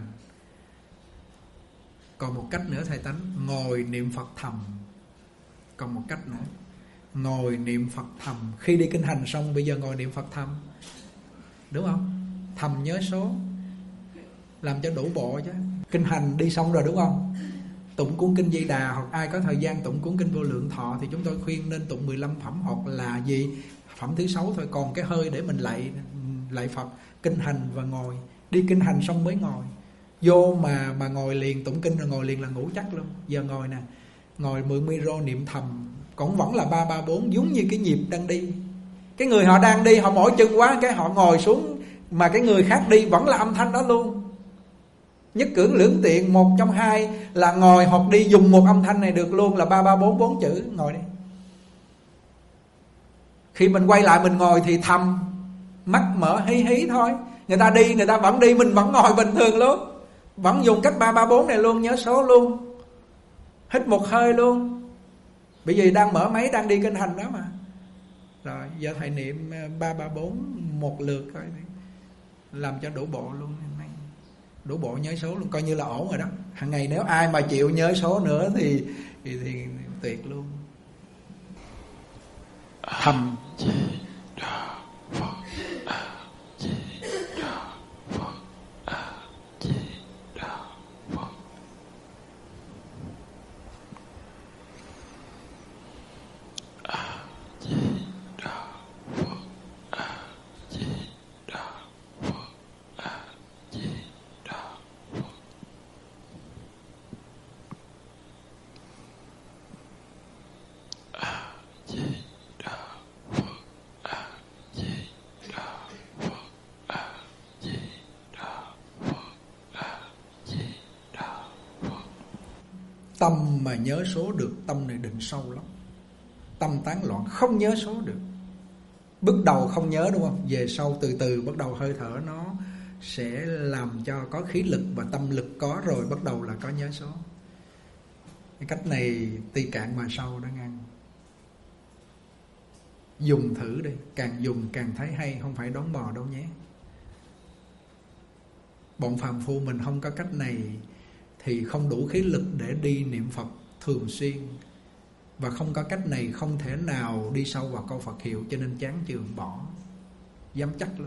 Còn một cách nữa thầy Tánh, ngồi niệm Phật thầm. Còn một cách nữa, ngồi niệm Phật thầm. Khi đi kinh hành xong bây giờ ngồi niệm Phật thầm, đúng không? Thầm nhớ số, làm cho đủ bộ chứ. Kinh hành đi xong rồi đúng không? Tụng cuốn kinh Di Đà, hoặc ai có thời gian tụng cuốn kinh Vô Lượng Thọ, thì chúng tôi khuyên nên tụng mười lăm phẩm, hoặc là gì, phẩm thứ sáu thôi. Còn cái hơi để mình lạy lạy Phật, kinh hành và ngồi. Đi kinh hành xong mới ngồi. Vô mà mà ngồi liền, tụng kinh rồi ngồi liền là ngủ chắc luôn. Giờ ngồi nè, ngồi mười micro niệm thầm, cũng vẫn là ba ba bốn, giống như cái nhịp đang đi. Cái người họ đang đi, họ mỏi chân quá, cái họ ngồi xuống, mà cái người khác đi vẫn là âm thanh đó luôn. Nhất cưỡng lưỡng tiện, một trong hai là ngồi hoặc đi dùng một âm thanh này được luôn, là ba ba bốn bốn chữ. Ngồi đi. Khi mình quay lại mình ngồi thì thầm, mắt mở hí hí thôi. Người ta đi, người ta vẫn đi, mình vẫn ngồi bình thường luôn, vẫn dùng cách ba ba bốn này luôn, nhớ số luôn. Hít một hơi luôn, bởi vì đang mở máy, đang đi kinh hành đó mà. Rồi giờ thầy niệm ba ba bốn một lượt coi, làm cho đủ bộ luôn. Đủ bộ nhớ số luôn, coi như là ổn rồi đó. Hàng ngày nếu ai mà chịu nhớ số nữa thì thì, thì tuyệt luôn. Thầm tâm mà nhớ số được, tâm này định sâu lắm. Tâm tán loạn không nhớ số được. Bước đầu không nhớ đúng không? Về sau từ từ bắt đầu hơi thở nó sẽ làm cho có khí lực, và tâm lực có rồi bắt đầu là có nhớ số. Cái cách này ti cạn mà sâu đó ngăn. Dùng thử đi, càng dùng càng thấy hay, không phải đón bò đâu nhé. Bọn phàm phu mình không có cách này thì không đủ khí lực để đi niệm Phật thường xuyên, và không có cách này không thể nào đi sâu vào câu Phật hiệu, cho nên chán chường bỏ, dám chắc luôn.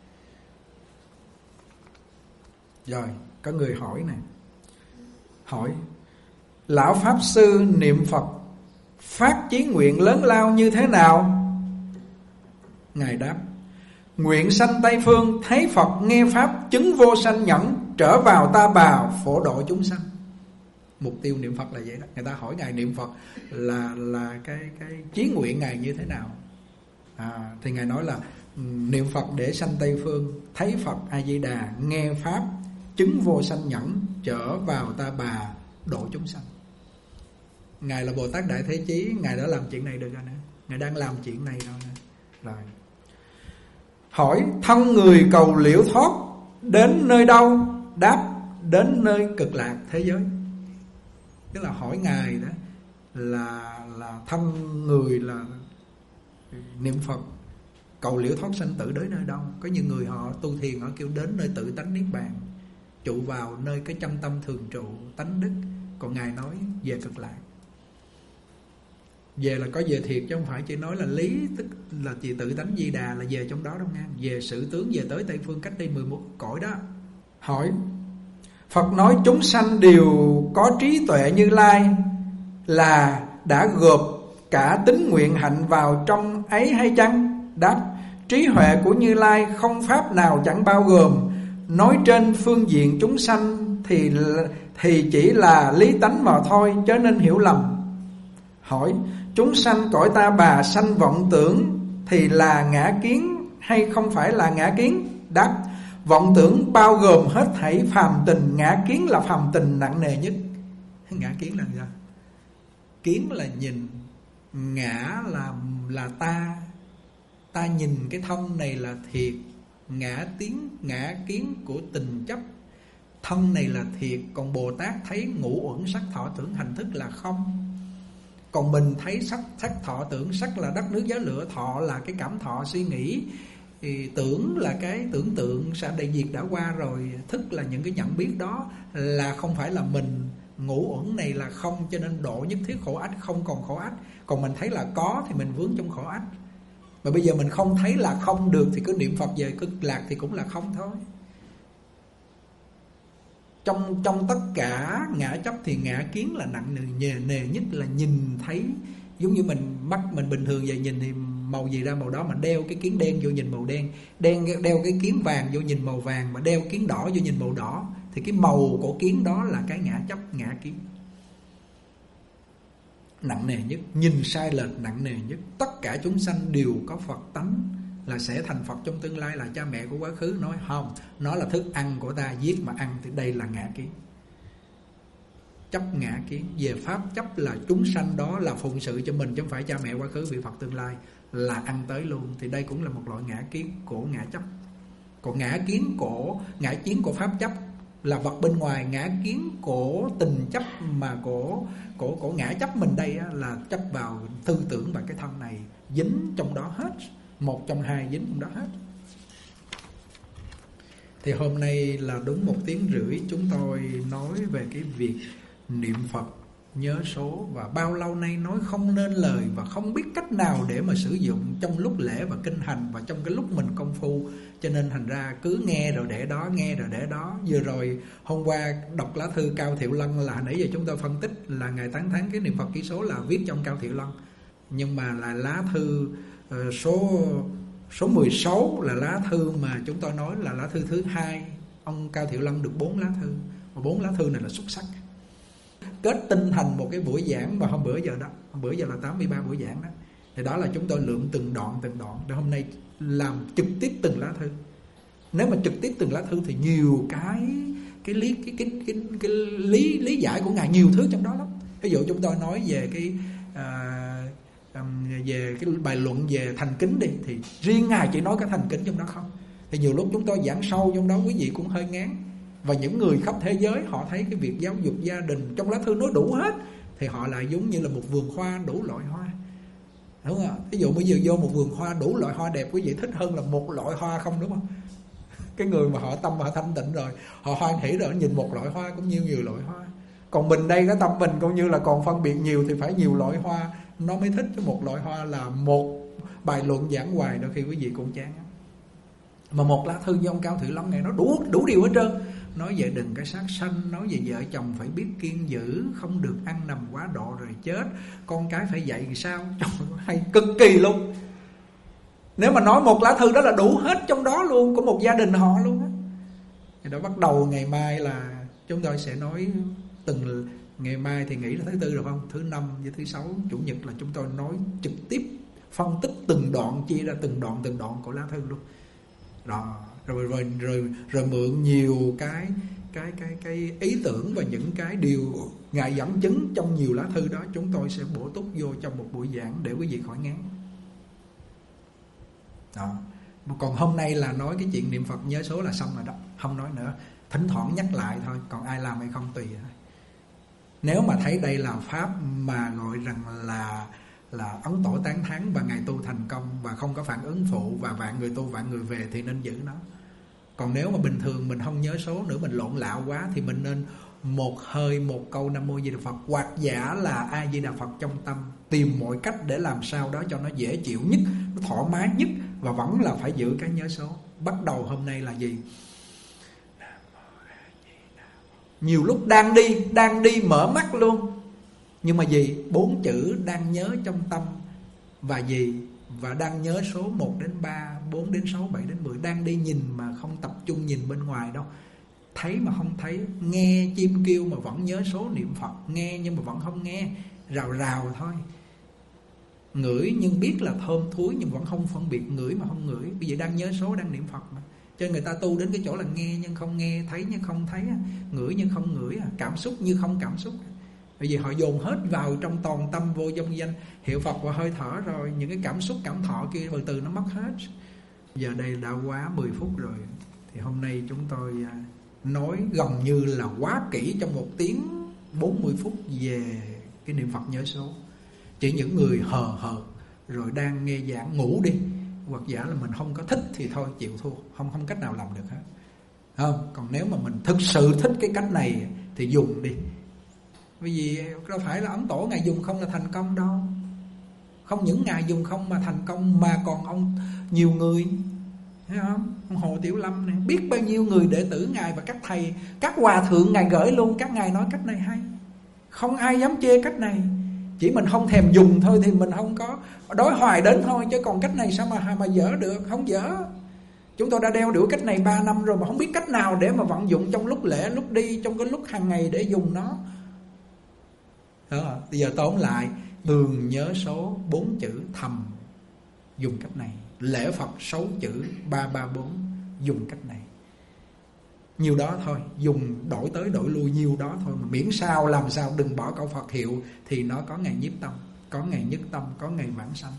Rồi có người hỏi nè, hỏi lão pháp sư niệm Phật phát chí nguyện lớn lao như thế nào? Ngài đáp: nguyện sanh Tây Phương, thấy Phật nghe pháp, chứng vô sanh nhẫn, trở vào ta bà, phổ độ chúng sanh. Mục tiêu niệm Phật là vậy đó. Người ta hỏi Ngài niệm Phật là là cái cái chí nguyện Ngài như thế nào? À, thì Ngài nói là niệm Phật để sanh Tây Phương, thấy Phật A Di Đà, nghe pháp, chứng vô sanh nhẫn, trở vào ta bà, độ chúng sanh. Ngài là Bồ Tát Đại Thế Chí, Ngài đã làm chuyện này được rồi nè. Ngài đang làm chuyện này rồi nè. Rồi. Hỏi thân người cầu liễu thoát đến nơi đâu? Đáp: đến nơi cực lạc thế giới. Tức là hỏi Ngài đó là là thân người là niệm Phật cầu liễu thoát sanh tử đến nơi đâu? Có những người họ tu thiền họ kêu đến nơi tự tánh niết bàn, trụ vào nơi cái chân tâm thường trụ tánh đức. Còn Ngài nói về cực lạc. Về là có về thiệt chứ không phải chỉ nói là lý, tức là chỉ tự tánh Di Đà là về trong đó đâu nha. Về sự tướng, về tới Tây Phương cách đây mười một cõi đó. Hỏi Phật nói chúng sanh đều có trí tuệ Như Lai, là đã gộp cả tín nguyện hạnh vào trong ấy hay chăng? Đáp: trí huệ của Như Lai không pháp nào chẳng bao gồm. Nói trên phương diện chúng sanh thì thì chỉ là lý tánh mà thôi, chớ nên hiểu lầm. Hỏi: chúng sanh cõi ta bà sanh vọng tưởng thì là ngã kiến hay không phải là ngã kiến? Đáp: vọng tưởng bao gồm hết thảy phàm tình, ngã kiến là phàm tình nặng nề nhất. Ngã kiến là gì? Kiến là nhìn, ngã là là ta. Ta nhìn cái thân này là thiệt. Ngã tiếng, ngã kiến của tình chấp, thân này là thiệt. Còn Bồ Tát thấy ngũ uẩn sắc thọ tưởng hành thức là không. Còn mình thấy sắc, sắc thọ tưởng, sắc là đất nước gió lửa, thọ là cái cảm thọ suy nghĩ, thì tưởng là cái tưởng tượng sẽ đại diệt đã qua rồi, thức là những cái nhận biết đó, là không phải là mình. Ngũ uẩn này là không, cho nên độ nhất thiết khổ ách, không còn khổ ách. Còn mình thấy là có thì mình vướng trong khổ ách. Mà bây giờ mình không thấy là không được thì cứ niệm Phật về cực lạc thì cũng là không thôi. Trong trong tất cả ngã chấp thì ngã kiến là nặng nề, nề nhất là nhìn thấy. Giống như mình mắt mình bình thường về nhìn thì màu gì ra màu đó, mà đeo cái kiến đen vô nhìn màu đen, đen đeo cái kiến vàng vô nhìn màu vàng, mà đeo kiến đỏ vô nhìn màu đỏ, thì cái màu của kiến đó là cái ngã chấp, ngã kiến nặng nề nhất, nhìn sai lệch nặng nề nhất. Tất cả chúng sanh đều có Phật tánh, là sẽ thành Phật trong tương lai, là cha mẹ của quá khứ. Nói không, nó là thức ăn của ta, giết mà ăn, thì đây là ngã kiến, chấp ngã kiến. Về pháp chấp là chúng sanh đó là phụng sự cho mình, chứ không phải cha mẹ quá khứ vị Phật tương lai là ăn tới luôn. Thì đây cũng là một loại ngã kiến của ngã chấp. Còn ngã kiến của ngã kiến của pháp chấp là vật bên ngoài. Ngã kiến của tình chấp mà của của của ngã chấp mình đây á, là chấp vào tư tưởng và cái thân này, dính trong đó hết, một trong hai dính trong đó hết. Thì hôm nay là đúng một tiếng rưỡi chúng tôi nói về cái việc niệm Phật nhớ số, và bao lâu nay nói không nên lời và không biết cách nào để mà sử dụng trong lúc lễ và kinh hành và trong cái lúc mình công phu, cho nên thành ra cứ nghe rồi để đó, nghe rồi để đó. Vừa rồi hôm qua đọc lá thư Cao Thiệu Lân, là nãy giờ chúng tôi phân tích là ngài tán thán cái niệm Phật ký số là viết trong Cao Thiệu Lân, nhưng mà là lá thư uh, số số mười sáu là lá thư mà chúng tôi nói là lá thư thứ hai. Ông Cao Thiệu Lân được bốn lá thư, và bốn lá thư này là xuất sắc, kết tinh thành một cái buổi giảng mà hôm bữa giờ đó, hôm bữa giờ là tám mươi ba buổi giảng đó. Thì đó là chúng tôi lượm từng đoạn từng đoạn để hôm nay làm trực tiếp từng lá thư. Nếu mà trực tiếp từng lá thư thì nhiều cái cái lý cái cái cái, cái lý lý giải của ngài nhiều thứ trong đó lắm. Ví dụ chúng tôi nói về cái à, về cái bài luận về thành kính đi, thì riêng ngài chỉ nói cái thành kính trong đó không. Thì nhiều lúc chúng tôi giảng sâu trong đó quý vị cũng hơi ngán. Và những người khắp thế giới họ thấy cái việc giáo dục gia đình trong lá thư nói đủ hết, thì họ lại giống như là một vườn hoa đủ loại hoa, đúng không ạ? Ví dụ bây giờ vô một vườn hoa đủ loại hoa đẹp, quý vị thích hơn là một loại hoa không, đúng không? Cái người mà họ tâm họ thanh tịnh rồi, họ hoan hỷ rồi, nhìn một loại hoa cũng nhiều nhiều loại hoa. Còn mình đây cái tâm mình cũng như là còn phân biệt nhiều, thì phải nhiều loại hoa nó mới thích. Chứ một loại hoa là một bài luận giảng hoài, đôi khi quý vị cũng chán. Mà một lá thư với ông Cao Thiệu Lân này nó đủ đủ điều hết trơn. Nói về đừng cái sát sanh, nói về vợ chồng phải biết kiên giữ, không được ăn nằm quá độ rồi chết, con cái phải dạy làm sao. Hay cực kỳ luôn. Nếu mà nói một lá thư đó là đủ hết trong đó luôn, của một gia đình họ luôn á. Thì đó bắt đầu ngày mai là chúng tôi sẽ nói từng, ngày mai thì nghỉ là thứ tư rồi không? Thứ năm với thứ sáu, chủ nhật là chúng tôi nói trực tiếp, phân tích từng đoạn, chia ra từng đoạn từng đoạn của lá thư luôn. Đó. Rồi, rồi rồi rồi mượn nhiều cái cái cái cái ý tưởng và những cái điều ngài dẫn chứng trong nhiều lá thư đó, chúng tôi sẽ bổ túc vô trong một buổi giảng để quý vị khỏi ngán. Đó. Còn hôm nay là nói cái chuyện niệm Phật nhớ số là xong rồi đó, không nói nữa, thỉnh thoảng nhắc lại thôi, còn ai làm hay không tùy. Nếu mà thấy đây là pháp mà gọi rằng là là ấn tổ tán thán và ngài tu thành công và không có phản ứng phụ và vạn người tu vạn người về thì nên giữ nó. Còn nếu mà bình thường mình không nhớ số nữa, mình lộn lạo quá, thì mình nên một hơi một câu Nam Mô Di Đà Phật hoặc giả là A Di Đà Phật trong tâm, tìm mọi cách để làm sao đó cho nó dễ chịu nhất, nó thoải mái nhất, và vẫn là phải giữ cái nhớ số. Bắt đầu hôm nay là gì? Nam Mô A Di Đà Phật. Nhiều lúc đang đi, đang đi mở mắt luôn, nhưng mà gì? Bốn chữ đang nhớ trong tâm. Và gì? Và đang nhớ số một đến ba, bốn đến sáu, bảy đến mười. Đang đi nhìn mà không tập trung nhìn bên ngoài đâu. Thấy mà không thấy. Nghe chim kêu mà vẫn nhớ số niệm Phật. Nghe nhưng mà vẫn không nghe. Rào rào thôi. Ngửi nhưng biết là thơm thúi, nhưng vẫn không phân biệt ngửi mà không ngửi. Bây giờ đang nhớ số, đang niệm Phật mà. Cho nên người ta tu đến cái chỗ là nghe nhưng không nghe, thấy nhưng không thấy, ngửi nhưng không ngửi, cảm xúc như không cảm xúc. Bởi vì họ dồn hết vào trong toàn tâm vô vong danh, hiệu Phật và hơi thở rồi, những cái cảm xúc cảm thọ kia từ từ nó mất hết. Giờ đây đã quá mười phút rồi, thì hôm nay chúng tôi nói gần như là quá kỹ trong một tiếng bốn mươi phút về cái niệm Phật nhớ số. Chỉ những người hờ hợt rồi đang nghe giảng ngủ đi, hoặc giả là mình không có thích thì thôi chịu thua, không không cách nào làm được hết. Không, còn nếu mà mình thực sự thích cái cách này thì dùng đi. Bởi vì đâu phải là Ấn Tổ Ngài dùng không là thành công đâu. Không những Ngài dùng không mà thành công, mà còn ông nhiều người, thấy không? Ông Hồ Tiểu Lâm này, biết bao nhiêu người đệ tử Ngài và các thầy, các hòa thượng Ngài gửi luôn, các ngài nói cách này hay. Không ai dám chê cách này. Chỉ mình không thèm dùng thôi thì mình không có đối hoài đến thôi, chứ còn cách này sao mà mà dở được, không dở. Chúng tôi đã đeo đuổi cách này ba năm rồi mà không biết cách nào để mà vận dụng trong lúc lễ, lúc đi, trong cái lúc hàng ngày để dùng nó. Đó, bây giờ tóm lại, thường nhớ số bốn chữ thầm dùng cách này, lễ Phật sáu chữ ba ba bốn dùng cách này. Nhiều đó thôi, dùng đổi tới đổi lui nhiều đó thôi, mà miễn sao làm sao đừng bỏ câu Phật hiệu thì nó có ngày nhiếp tâm, có ngày nhất tâm, có ngày vãng sanh.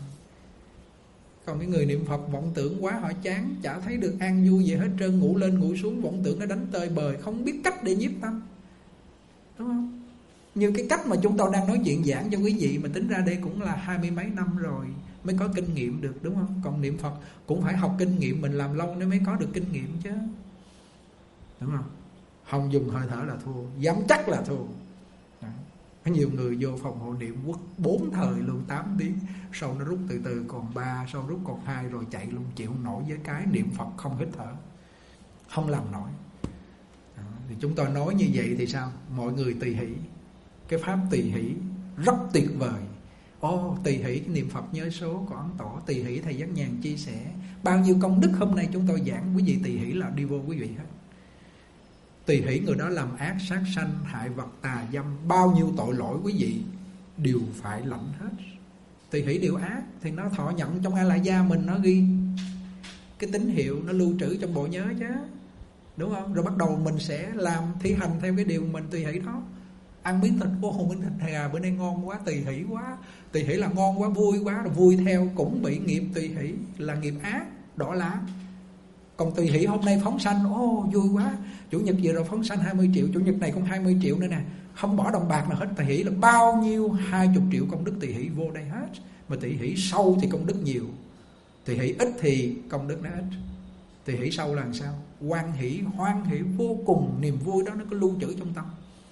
Còn cái người niệm Phật vọng tưởng quá, họ chán, chả thấy được an vui gì hết trơn, ngủ lên ngủ xuống vọng tưởng nó đánh tơi bời, không biết cách để nhiếp tâm, đúng không? Như cái cách mà chúng tôi đang nói chuyện giảng cho quý vị, mà tính ra đây cũng là hai mươi mấy năm rồi mới có kinh nghiệm được, đúng không? Còn niệm Phật cũng phải học kinh nghiệm, mình làm lâu nên mới có được kinh nghiệm chứ, đúng không? Không dùng hơi thở là thua, dám chắc là thua. Đó. Có nhiều người vô phòng hộ niệm quất bốn thời luôn, tám tiếng, sau nó rút từ từ còn ba, sau rút còn hai rồi chạy luôn, chịu không nổi với cái niệm Phật không hít thở, không làm nổi. Đó. Thì chúng tôi nói như vậy thì sao? Mọi người tỳ hỷ, cái pháp tỳ hỷ rất tuyệt vời. Ô, oh, tỳ hỷ cái niệm Phật nhớ số của Ấn Tổ, tỳ hỷ thầy Giác Nhàn chia sẻ bao nhiêu công đức hôm nay chúng tôi giảng, quý vị tỳ hỷ là đi vô quý vị hết. Tỳ hỷ người đó làm ác, sát sanh, hại vật, tà dâm, bao nhiêu tội lỗi quý vị đều phải lãnh hết. Tỳ hỷ điều ác thì nó thọ nhận trong A La Gia mình, nó ghi cái tín hiệu, nó lưu trữ trong bộ nhớ chứ, đúng không? Rồi bắt đầu mình sẽ làm thi hành theo cái điều mình tỳ hỷ đó. Ăn miếng thịt, ô miếng thịt gà bữa nay ngon quá, tỳ hỷ quá, tỳ hỷ là ngon quá, vui quá, rồi vui theo cũng bị nghiệp tỳ hỷ là nghiệp ác, đỏ lá. Còn tỳ hỷ hôm nay phóng sanh, ô vui quá, chủ nhật vừa rồi phóng sanh hai mươi triệu, chủ nhật này cũng hai mươi triệu nữa nè, không bỏ đồng bạc nào hết. Tỳ hỷ là bao nhiêu hai mươi triệu công đức tỳ hỷ vô đây hết. Mà tỳ hỷ sâu thì công đức nhiều, tỳ hỷ ít thì công đức nó ít. Tỳ hỷ sâu là làm sao? Hoan hỷ, hoan hỷ vô cùng, niềm vui đó nó có lưu trữ trong tâm.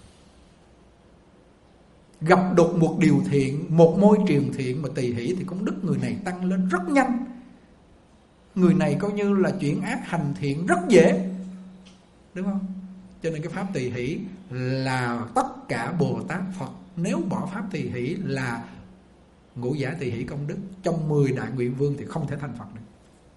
Gặp được một điều thiện, một môi trường thiện mà tỳ hỷ thì công đức người này tăng lên rất nhanh. Người này coi như là chuyển ác hành thiện rất dễ, đúng không? Cho nên cái pháp tỳ hỷ là tất cả Bồ Tát Phật nếu bỏ pháp tỳ hỷ là ngũ giả tỳ hỷ công đức trong mười đại nguyện vương thì không thể thành Phật được.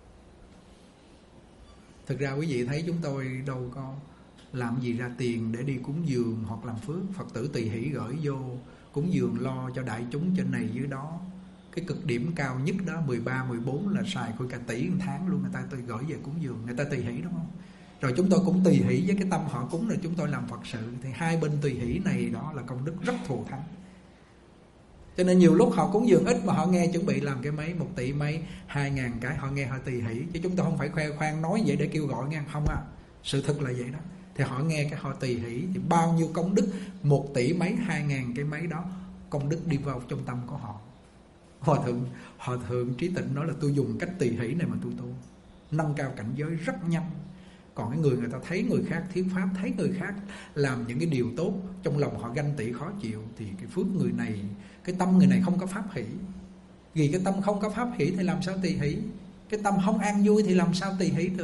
Thực ra quý vị thấy chúng tôi đâu có làm gì ra tiền để đi cúng dường hoặc làm phước. Phật tử tỳ hỷ gửi vô cúng dường lo cho đại chúng trên này dưới đó. Cái cực điểm cao nhất đó mười ba, mười bốn là xài khối cả tỷ một tháng luôn. Người ta tôi gửi về cúng dường, người ta tỳ hỷ, đúng không? Rồi chúng tôi cũng tỳ hỷ với cái tâm họ cúng, rồi chúng tôi làm Phật sự. Thì hai bên tỳ hỷ này đó là công đức rất thù thắng. Cho nên nhiều lúc họ cúng dường ít mà họ nghe chuẩn bị làm cái mấy một tỷ mấy, hai ngàn cái họ nghe họ tỳ hỷ. Chứ chúng tôi không phải khoe khoang nói vậy để kêu gọi nghe, không à. Sự thật là vậy đó. Thì họ nghe cái họ tỳ hỷ thì bao nhiêu công đức, một tỷ mấy, hai ngàn cái mấy đó, công đức đi vào trong tâm của họ. Hòa thượng, Hòa thượng Trí Tịnh nói là tôi dùng cách tỳ hỷ này mà tôi tu, nâng cao cảnh giới rất nhanh. Còn cái người người ta thấy người khác thiếu pháp, thấy người khác làm những cái điều tốt, trong lòng họ ganh tị khó chịu, thì cái phước người này, cái tâm người này không có pháp hỷ. Vì cái tâm không có pháp hỷ thì làm sao tỳ hỷ? Cái tâm không an vui thì làm sao tỳ hỷ được?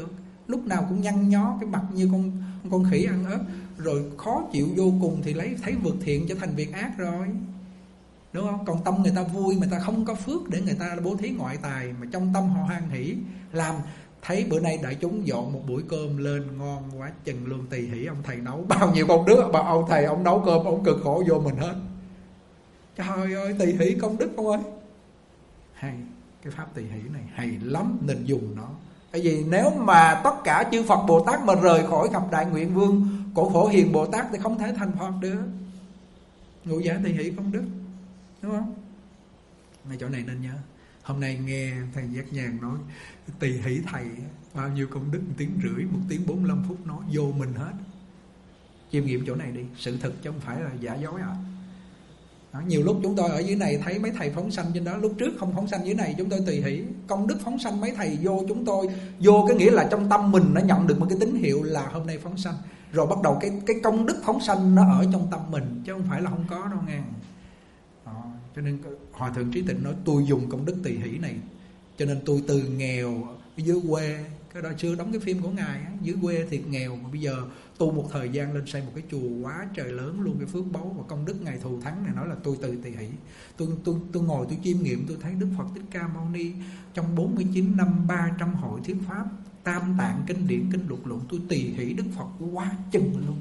lúc nào cũng nhăn nhó cái mặt như con con khỉ ăn ớt, rồi khó chịu vô cùng, thì lấy thấy vượt thiện trở thành việc ác rồi, đúng không? Còn tâm người ta vui, người ta không có phước để người ta bố thí ngoại tài, mà trong tâm họ hoan hỷ làm. Thấy bữa nay đại chúng dọn một buổi cơm lên ngon quá chừng luôn, tỳ hỷ ông thầy nấu, bao nhiêu công đức, bao ông thầy ông nấu cơm ông cực khổ vô mình hết. Trời ơi, tỳ hỷ công đức không ơi. Hay, cái pháp tỳ hỷ này hay lắm, nên dùng nó. Bởi vì nếu mà tất cả chư Phật Bồ Tát mà rời khỏi gặp Đại Nguyện Vương, Cổ Phổ Hiền Bồ Tát, thì không thể thành Phật được. Ngũ giả tỳ hỷ công đức, đúng không? Ngay chỗ này nên nhớ. Hôm nay nghe thầy Giác Nhàn nói tỳ hỷ thầy bao nhiêu công đức, một tiếng rưỡi, một tiếng bốn mươi lăm phút nói vô mình hết. Chiêm nghiệm chỗ này đi, sự thực chứ không phải là giả dối à. Đó, nhiều lúc chúng tôi ở dưới này thấy mấy thầy phóng sanh trên đó, lúc trước không phóng sanh dưới này, chúng tôi tỳ hỷ công đức phóng sanh mấy thầy vô chúng tôi, vô cái nghĩa là trong tâm mình nó nhận được một cái tín hiệu là hôm nay phóng sanh, rồi bắt đầu cái cái công đức phóng sanh nó ở trong tâm mình, chứ không phải là không có đâu nghe. Đó, cho nên Hòa Thượng Trí Tịnh nói tôi dùng công đức tỳ hỷ này, cho nên tôi từ nghèo ở dưới quê, cái đó chưa đóng cái phim của ngài á, dưới quê thiệt nghèo mà bây giờ tu một thời gian lên xây một cái chùa quá trời lớn luôn, cái phước báu và công đức ngài thù thắng này, nói là tôi từ tỳ hỷ. Tôi tôi tôi ngồi tôi chiêm nghiệm, tôi thấy Đức Phật Thích Ca Mâu Ni trong bốn mươi chín năm ba trăm hội thuyết pháp, tam tạng kinh điển kinh luật luận, tôi tỳ hỷ Đức Phật quá chừng luôn.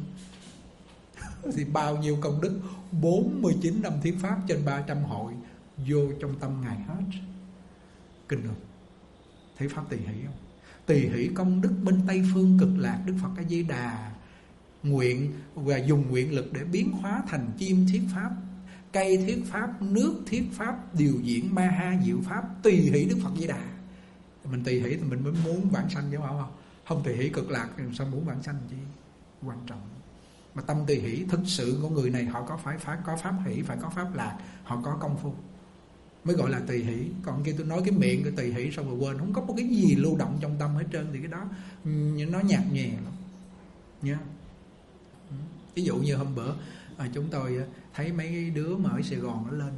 Thì bao nhiêu công đức, bốn mươi chín năm thuyết pháp trên ba trăm hội vô trong tâm ngài hết. Kinh không? Thấy pháp tỳ hỷ không? Tỳ hỷ công đức bên Tây Phương Cực Lạc, Đức Phật A Di Đà nguyện và dùng nguyện lực để biến hóa thành chim thuyết pháp, cây thuyết pháp, nước thuyết pháp, điều diễn ma ha diệu pháp. Tỳ hỷ Đức Phật Di Đà. Mình tỳ hỷ thì mình mới muốn vãng sanh, chứ không? Không tỳ hỷ Cực Lạc thì sao muốn vãng sanh chi? Quan trọng. Mà tâm tỳ hỷ thực sự của người này họ có phải phải có pháp hỷ, phải có pháp lạc, họ có công phu mới gọi là tỳ hỷ. Còn kia tôi nói cái miệng cái tỳ hỷ xong rồi quên, không có một cái gì lưu động trong tâm hết trơn, thì cái đó nó nhạt nhẹ lắm nha. Ví dụ như hôm bữa à, chúng tôi thấy mấy đứa mà ở Sài Gòn nó lên,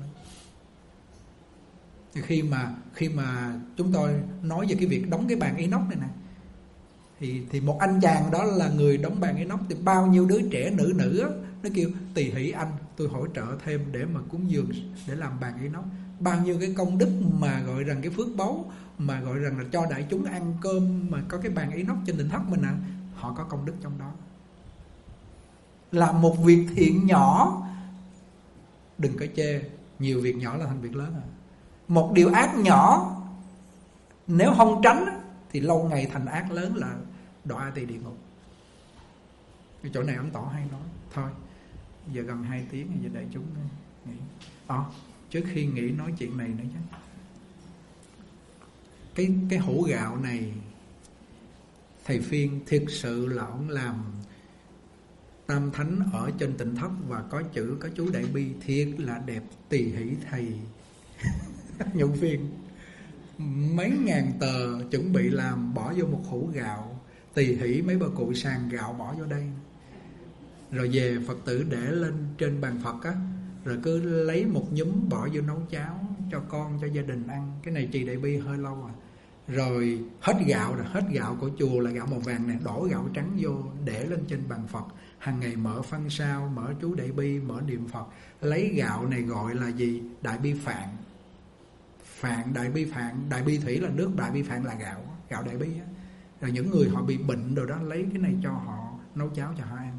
thì khi mà khi mà chúng tôi nói về cái việc đóng cái bàn inox này nè, thì thì một anh chàng đó là người đóng bàn inox, thì bao nhiêu đứa trẻ nữ nữ á, nó kêu tỳ hỷ anh, tôi hỗ trợ thêm để mà cúng dường để làm bàn inox. Bao nhiêu cái công đức mà gọi rằng cái phước báu, mà gọi rằng là cho đại chúng ăn cơm mà có cái bàn inox trên Tỉnh Thất mình à, họ có công đức trong đó. Làm một việc thiện nhỏ, đừng có chê, nhiều việc nhỏ là thành việc lớn à. Một điều ác nhỏ nếu không tránh thì lâu ngày thành ác lớn, là đọa tỳ địa ngục. Cái chỗ này ông Tỏ hay nói. Thôi giờ gần hai tiếng, giờ đại chúng nghỉ. Ờ, trước khi nghỉ nói chuyện này nữa chứ. Cái cái hũ gạo này thầy Phiên thực sự là ông làm tam thánh ở trên Tỉnh Thất và có chữ có chú Đại Bi, thiệt là đẹp. Tỳ hỷ thầy Nhuận Phiên mấy ngàn tờ chuẩn bị làm, bỏ vô một hũ gạo, tỳ hỷ mấy bà cụ sàn gạo bỏ vô đây, rồi về Phật tử để lên trên bàn Phật á, rồi cứ lấy một nhúm bỏ vô nấu cháo cho con, cho gia đình ăn. Cái này trì Đại Bi hơi lâu à. Rồi hết gạo rồi, hết gạo của chùa là gạo màu vàng nè, đổ gạo trắng vô để lên trên bàn Phật. Hàng ngày mở phân sao, mở chú Đại Bi, mở niệm Phật. Lấy gạo này gọi là gì? Đại Bi Phạn. Phạn, Đại Bi Phạn, Đại Bi Thủy là nước, Đại Bi Phạn là gạo, gạo Đại Bi á. Rồi những người họ bị bệnh rồi đó, lấy cái này cho họ nấu cháo cho họ ăn.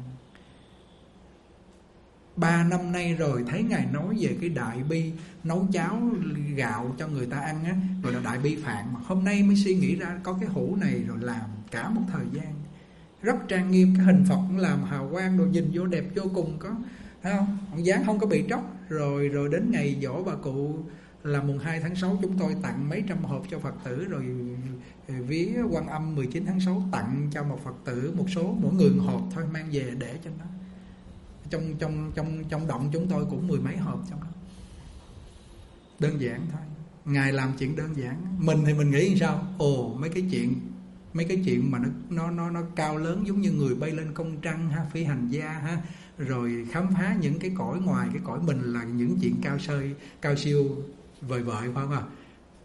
Ba năm nay rồi thấy Ngài nói về cái Đại Bi nấu cháo gạo cho người ta ăn á, gọi là Đại Bi Phạn. Mà hôm nay mới suy nghĩ ra có cái hũ này, rồi làm cả một thời gian rất trang nghiêm. Cái hình Phật cũng làm hào quang, rồi nhìn vô đẹp vô cùng, có thấy không? Ông dáng không có bị tróc. Rồi rồi đến ngày dỗ bà cụ là mùng hai tháng sáu, chúng tôi tặng mấy trăm hộp cho Phật tử. Rồi vía Quan Âm mười chín tháng sáu tặng cho một Phật tử một số, mỗi người một hộp thôi, mang về để cho nó. Trong trong trong trong động chúng tôi cũng mười mấy hộp trong đó. Đơn giản thôi. Ngài làm chuyện đơn giản. Mình thì mình nghĩ như sao? Ồ, mấy cái chuyện mấy cái chuyện mà nó nó nó nó cao lớn, giống như người bay lên công trăng ha, phi hành gia ha, rồi khám phá những cái cõi ngoài cái cõi mình, là những chuyện cao sơi cao siêu vời vợi, phải không ạ?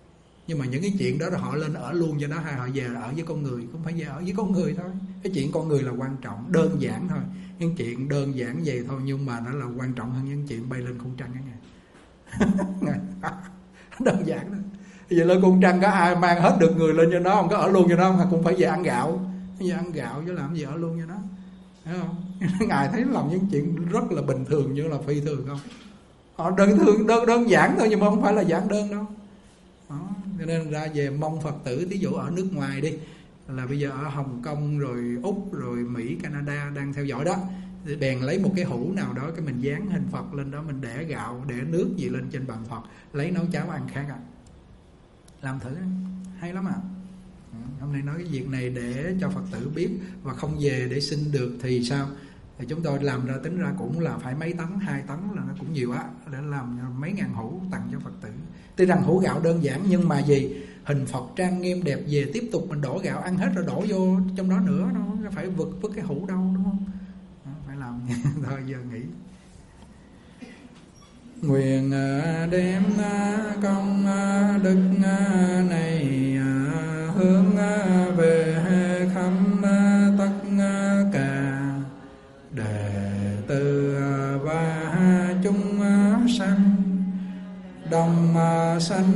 Nhưng mà những cái chuyện đó là họ lên ở luôn cho nó, hay họ về ở với con người, cũng phải về ở với con người thôi. Cái chuyện con người là quan trọng, đơn giản thôi. Những chuyện đơn giản vậy thôi, nhưng mà nó là quan trọng hơn những chuyện bay lên khung trăng đó nghe. Đơn giản thôi. Bây giờ lên khung trăng có ai mang hết được người lên cho nó không? Có ở luôn cho nó không? Cũng phải về ăn gạo. Về ăn gạo chứ làm gì ở luôn cho nó, thấy không? Ngài thấy làm những chuyện rất là bình thường như là phi thường không? Họ đơn thường, đơn, đơn giản thôi, nhưng mà không phải là giản đơn đâu. Đó. Cho nên ra về mong Phật tử, ví dụ ở nước ngoài đi, là bây giờ ở Hồng Kông rồi Úc rồi Mỹ, Canada đang theo dõi đó, thì bèn lấy một cái hũ nào đó, cái mình dán hình Phật lên đó, mình để gạo, để nước gì lên trên bàn Phật, lấy nấu cháo ăn khác à. Làm thử, hay lắm à. Hôm nay nói cái việc này để cho Phật tử biết, và không về để xin được thì sao? Thì chúng tôi làm ra tính ra cũng là phải mấy tấn, hai tấn là nó cũng nhiều á, để làm mấy ngàn hũ tặng cho Phật tử. Tuy rằng hũ gạo đơn giản, nhưng mà gì? Hình Phật trang nghiêm đẹp, về tiếp tục mình đổ gạo ăn hết rồi đổ vô trong đó nữa, nó phải vượt vứt cái hũ đâu, đúng không? Đó, phải làm. Thôi giờ nghỉ. Nguyện đem công đức này hướng về khắp tất cả đệ tử và chúng sanh, đồng sanh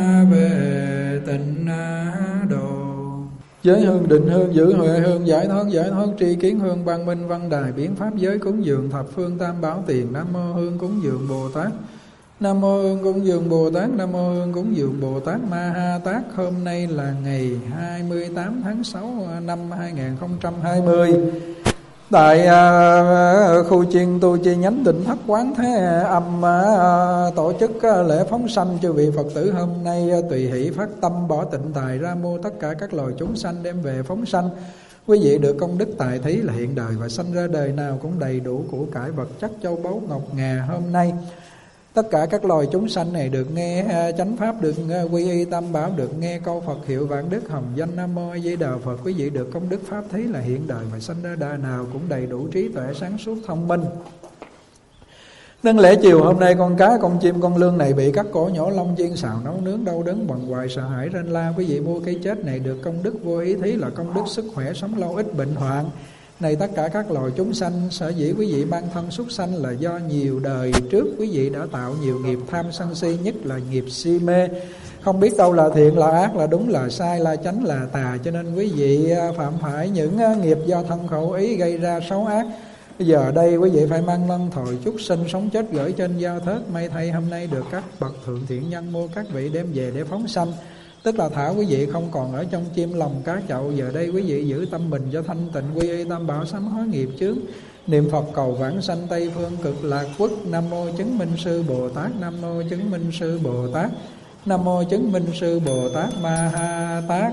về tịnh độ. Giới hương, định hương, giữ huệ hương, giải thoát, giải thoát, tri kiến hương, văn minh, văn đài, biến pháp giới, cúng dường thập phương tam bảo tiền. Nam mô hương cúng dường Bồ Tát. Nam mô hương cúng dường Bồ Tát. Nam mô hương cúng dường Bồ Tát Ma Ha Tát. Hôm nay là ngày hai mươi tám tháng sáu năm hai nghìn không trăm hai mươi. Tại uh, khu chiên tu chi nhánh Tỉnh Thất Quán Thế Âm uh, tổ chức uh, lễ phóng sanh. Chư vị Phật tử hôm nay uh, tùy hỷ phát tâm bỏ tịnh tài ra mua tất cả các loài chúng sanh đem về phóng sanh. Quý vị được công đức tài thí là hiện đời và sanh ra đời nào cũng đầy đủ của cải vật chất, châu báu ngọc ngà. Hôm nay tất cả các loài chúng sanh này được nghe uh, chánh pháp, được uh, quy y tam bảo, được nghe câu Phật hiệu vạn đức hồng danh Nam Mô A Di Đà Phật. Quý vị được công đức pháp thí là hiện đời và sanh ra đời nào cũng đầy đủ trí tuệ sáng suốt thông minh. Đến lễ chiều hôm nay, con cá, con chim, con lươn này bị cắt cổ, nhổ lông, chiên xào, nấu nướng, đau đớn, bần hoài, sợ hãi, rên la. Quý vị mua cái chết này được công đức vô ý thí là công đức sức khỏe, sống lâu, ít bệnh hoạn. Này tất cả các loài chúng sanh, sở dĩ quý vị mang thân súc sanh là do nhiều đời trước quý vị đã tạo nhiều nghiệp tham sân si, nhất là nghiệp si mê. Không biết đâu là thiện, là ác, là đúng, là sai, là chánh, là tà. Cho nên quý vị phạm phải những nghiệp do thân khẩu ý gây ra xấu ác. Bây giờ đây quý vị phải mang lân thồi chúc sinh sống chết gửi trên giao thớt. May thay hôm nay được các bậc thượng thiện nhân mua các vị đem về để phóng sanh. Tức là thả quý vị không còn ở trong chim lòng cá chậu. Giờ đây quý vị giữ tâm mình cho thanh tịnh, quy y tam bảo, sám hối nghiệp chướng, niệm Phật cầu vãng sanh Tây phương cực lạc quốc. Nam mô chứng minh sư Bồ Tát. Nam mô chứng minh sư Bồ Tát. Nam mô chứng minh sư Bồ Tát Ma Ha Tát.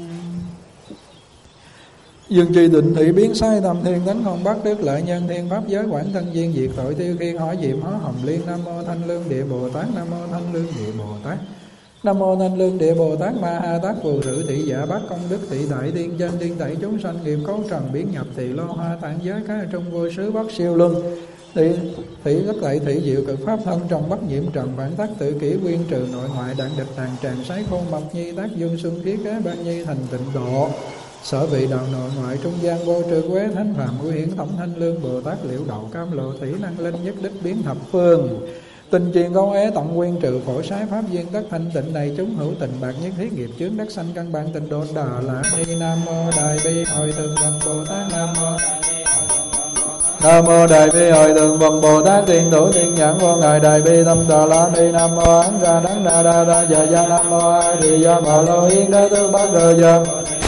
Dương trì định thị biến sai tâm thiên tánh không bắt đức lợi nhân thiên pháp giới quản thân viên diệt tội tiêu khiên hỏi diệm hóa hồng liên. Nam mô thanh lương địa Bồ Tát. Nam mô thanh lương địa Bồ Tát. Nam mô thanh lương địa Bồ Tát Ma Ha Tát. Phù thử thị giả bát công đức thị đại tiên trên tiên tẩy chúng sanh nghiệp cấu trần biến nhập thị lô hoa tạng giới cái trong vô xứ bắc siêu luân. Thị thị rất đại thị diệu cực pháp thân trong bất nhiễm trần bản tác tự kỷ quyên trừ nội ngoại đạn địch tàn tràn sái khôn mộc nhi tác dương xuân khí kế ban nhi thành tịnh độ. Sở vị đạo nội ngoại trung gian vô trừ quế thánh phàm nguy hiển tổng thanh lương Bồ Tát liễu đậu cam lộ thủy năng linh nhất đích biến thập phương. Tình truyền câu ế tổng nguyên trừ phổ sái pháp duyên tất thanh tịnh này chúng hữu tình bạc nhất thiết nghiệp chướng đắc sanh căn bản tịnh độ đà la ni. Nam mô đại bi hội tường văn Bồ Tát. Nam mô Nam mô đại bi hội tường văn Bồ Tát. Tiên thủ tiên nhãn vô ngài đại bi tâm đà la ni. Nam mô ấn ra đắng đa đa đa giờ gia. Nam mô a di đà bà lô yên đế tư bát rơ giờ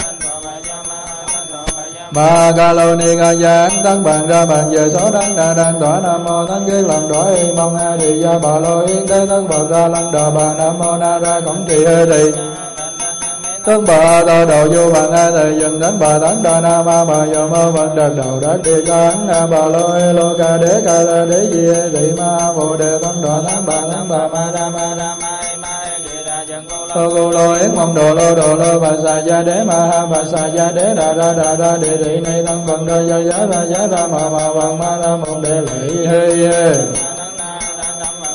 Ma ca lô ni ca gia tăng bàn ra bàn về số đắng đa đăng tỏa. Nam mô thánh kiết lần đỏa y mong a di đà bà lô yên đế thân bậc ra lăng đà bà. Nam mô na ra cổng trì hê trì thân bà tơ đầu vô bằng a thầy dừng đến bà tấn đà nam ma bà giờ mơ vận đợt đầu đắc địa ca ấn na bà lô e lô ca đế ca ra đế di hê thị ma bồ đề thân đà thắng bà thắng bà ma ra ma ra ma Tô cô lô yết mong đồ lô đồ lô bà xà gia đế ma ha bà xà gia đế đà ra đà ra địa thị này thân vận ra gia giá ra giá ra mà mà bằng ma ra một đề lệ hê hê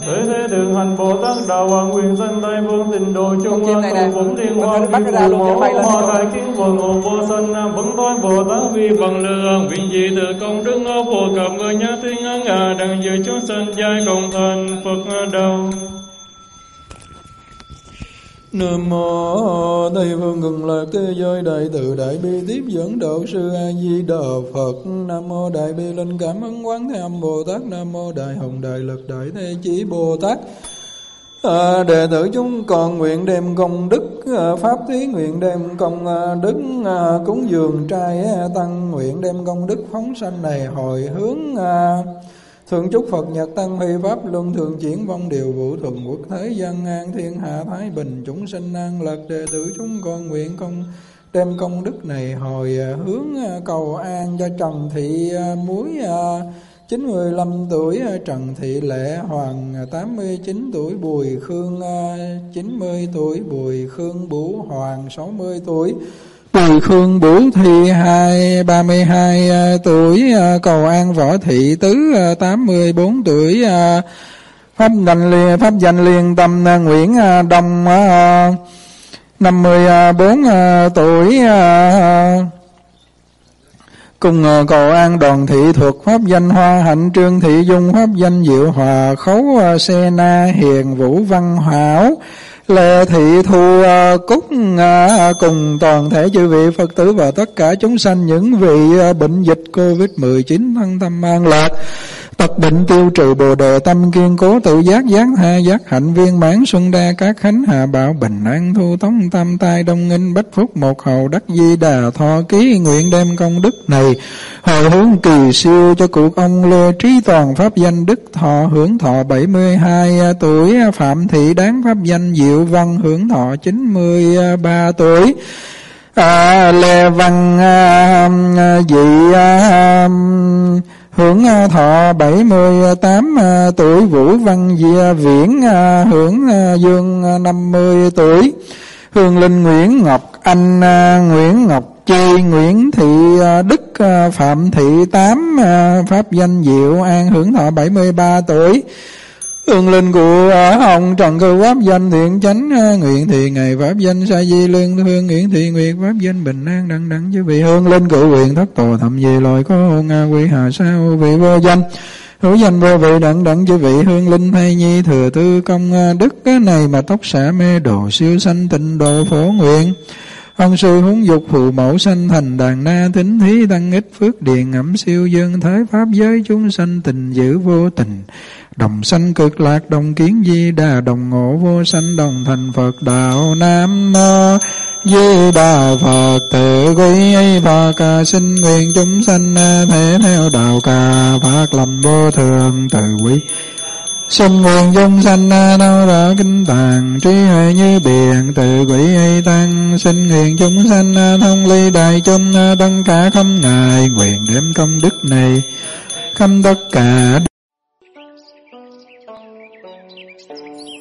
Thế thế thượng hành Bồ Tát Đạo Hoàng Quyền Sanh Tây Phương Tịnh Độ Trung chim này nè, Vũng Thiên mình Hoa phải bắt nó ra luôn, bay lên. Hoa Đại Kiến Vần Hộ Vô Sanh Nam Vẫn Thoái Bồ Tát Vi Bằng Lượng Viên Dị Tự Công Đức Phổ Cập Người Nhã Thiên Ngà Đặng Dự Chúng Sanh Giai Cộng Thành Phật Đạo. Nam mô Tây Phương Cực Lạc Thế Giới Đại Từ Đại Bi Tiếp Dẫn Đạo Sư A Di Đà Phật. Nam mô Đại Bi Linh Cảm Ứng Quán Thế Âm Bồ Tát. Nam mô Đại Hồng Đại Lực Đại Thế Chí Bồ Tát. À, đệ tử chúng còn nguyện đem công đức à, pháp thí, nguyện đem công à, đức à, cúng dường trai à, tăng, nguyện đem công đức phóng sanh này hồi hướng à, thường chúc Phật Nhật Tăng Huy Pháp Luân Thường Chuyển Vong Điều Vũ Thuận Quốc Thế Dân An Thiên Hạ Thái Bình Chúng Sinh An Lạc. Đệ tử chúng con nguyện công đem công đức này hồi hướng cầu an cho Trần Thị Muối chín mươi lăm tuổi, Trần Thị Lệ Hoàng tám mươi chín tuổi, Bùi Khương chín mươi tuổi, Bùi Khương Bửu Hoàng sáu mươi tuổi, Bùi Khương Bửu Thị hai ba mươi hai tuổi, cầu an Võ Thị Tứ tám mươi bốn tuổi, pháp danh liên pháp danh liên tâm Nguyễn Đông năm mươi bốn tuổi, cùng cầu an Đoàn Thị Thuật pháp danh Hoa Hạnh, Trương Thị Dung pháp danh Diệu Hòa, Khấu Xe Na Hiền, Vũ Văn Hảo, Lệ Thị Thu Cúc, cùng toàn thể chư vị Phật tử và tất cả chúng sanh những vị bệnh dịch Covid mười chín thân tâm an lạc, tật bệnh tiêu trừ, bồ đề tâm kiên cố, tự giác giác tha giác hạnh viên mãn, xuân đa các khánh hà bảo, bình an thu tống tam tai, đông nghinh bách phúc, một hầu đắc di đà thọ ký. Nguyện đem công đức này hồi hướng kỳ siêu cho cụ ông Lê Trí Toàn pháp danh Đức Thọ hưởng thọ bảy mươi hai tuổi, Phạm Thị Đáng pháp danh Diệu Văn hưởng thọ chín mươi ba tuổi, à, Lê Văn à, Dị à, hưởng thọ bảy mươi tám tuổi, Vũ Văn Gia Viễn hưởng dương năm mươi tuổi, Hương Linh Nguyễn Ngọc Anh, Nguyễn Ngọc Chi, Nguyễn Thị Đức, Phạm Thị Tám pháp danh Diệu An hưởng thọ bảy mươi ba tuổi, Hương linh của ông Trần Cư pháp danh Thiện Chánh, nguyện thì ngày pháp danh Sa Di Lương Hương, nguyện thì nguyện pháp danh Bình An đặng đặng chứ vị hương linh cựu nguyện thất tổ thậm về loài có hôn a quỷ hà sao vị vô danh hữu danh vô vị đặng đặng chứ vị hương linh hay nhi thừa tư công đức này mà tóc xả mê đồ siêu sanh tịnh độ phổ nguyện. Ông sư huống dục phụ mẫu sanh thành đàn na thính thí tăng ích phước điền ngẫm siêu dương thế pháp giới chúng sanh tình giữ vô tình đồng sanh cực lạc đồng kiến di đà đồng ngộ vô sanh đồng thành Phật đạo. Nam mô Di Đà Phật. Tự quy y Phật ca xin nguyện chúng sanh thể theo đạo ca phát lâm vô thường. Tự quy xin nguyện chúng sanh đau đỡ kinh tạng trí huệ như biển. Tự quỷ y tăng xin nguyện chúng sanh thông ly đại chúng tất cả không ngại. Nguyện đem công đức này khắp tất cả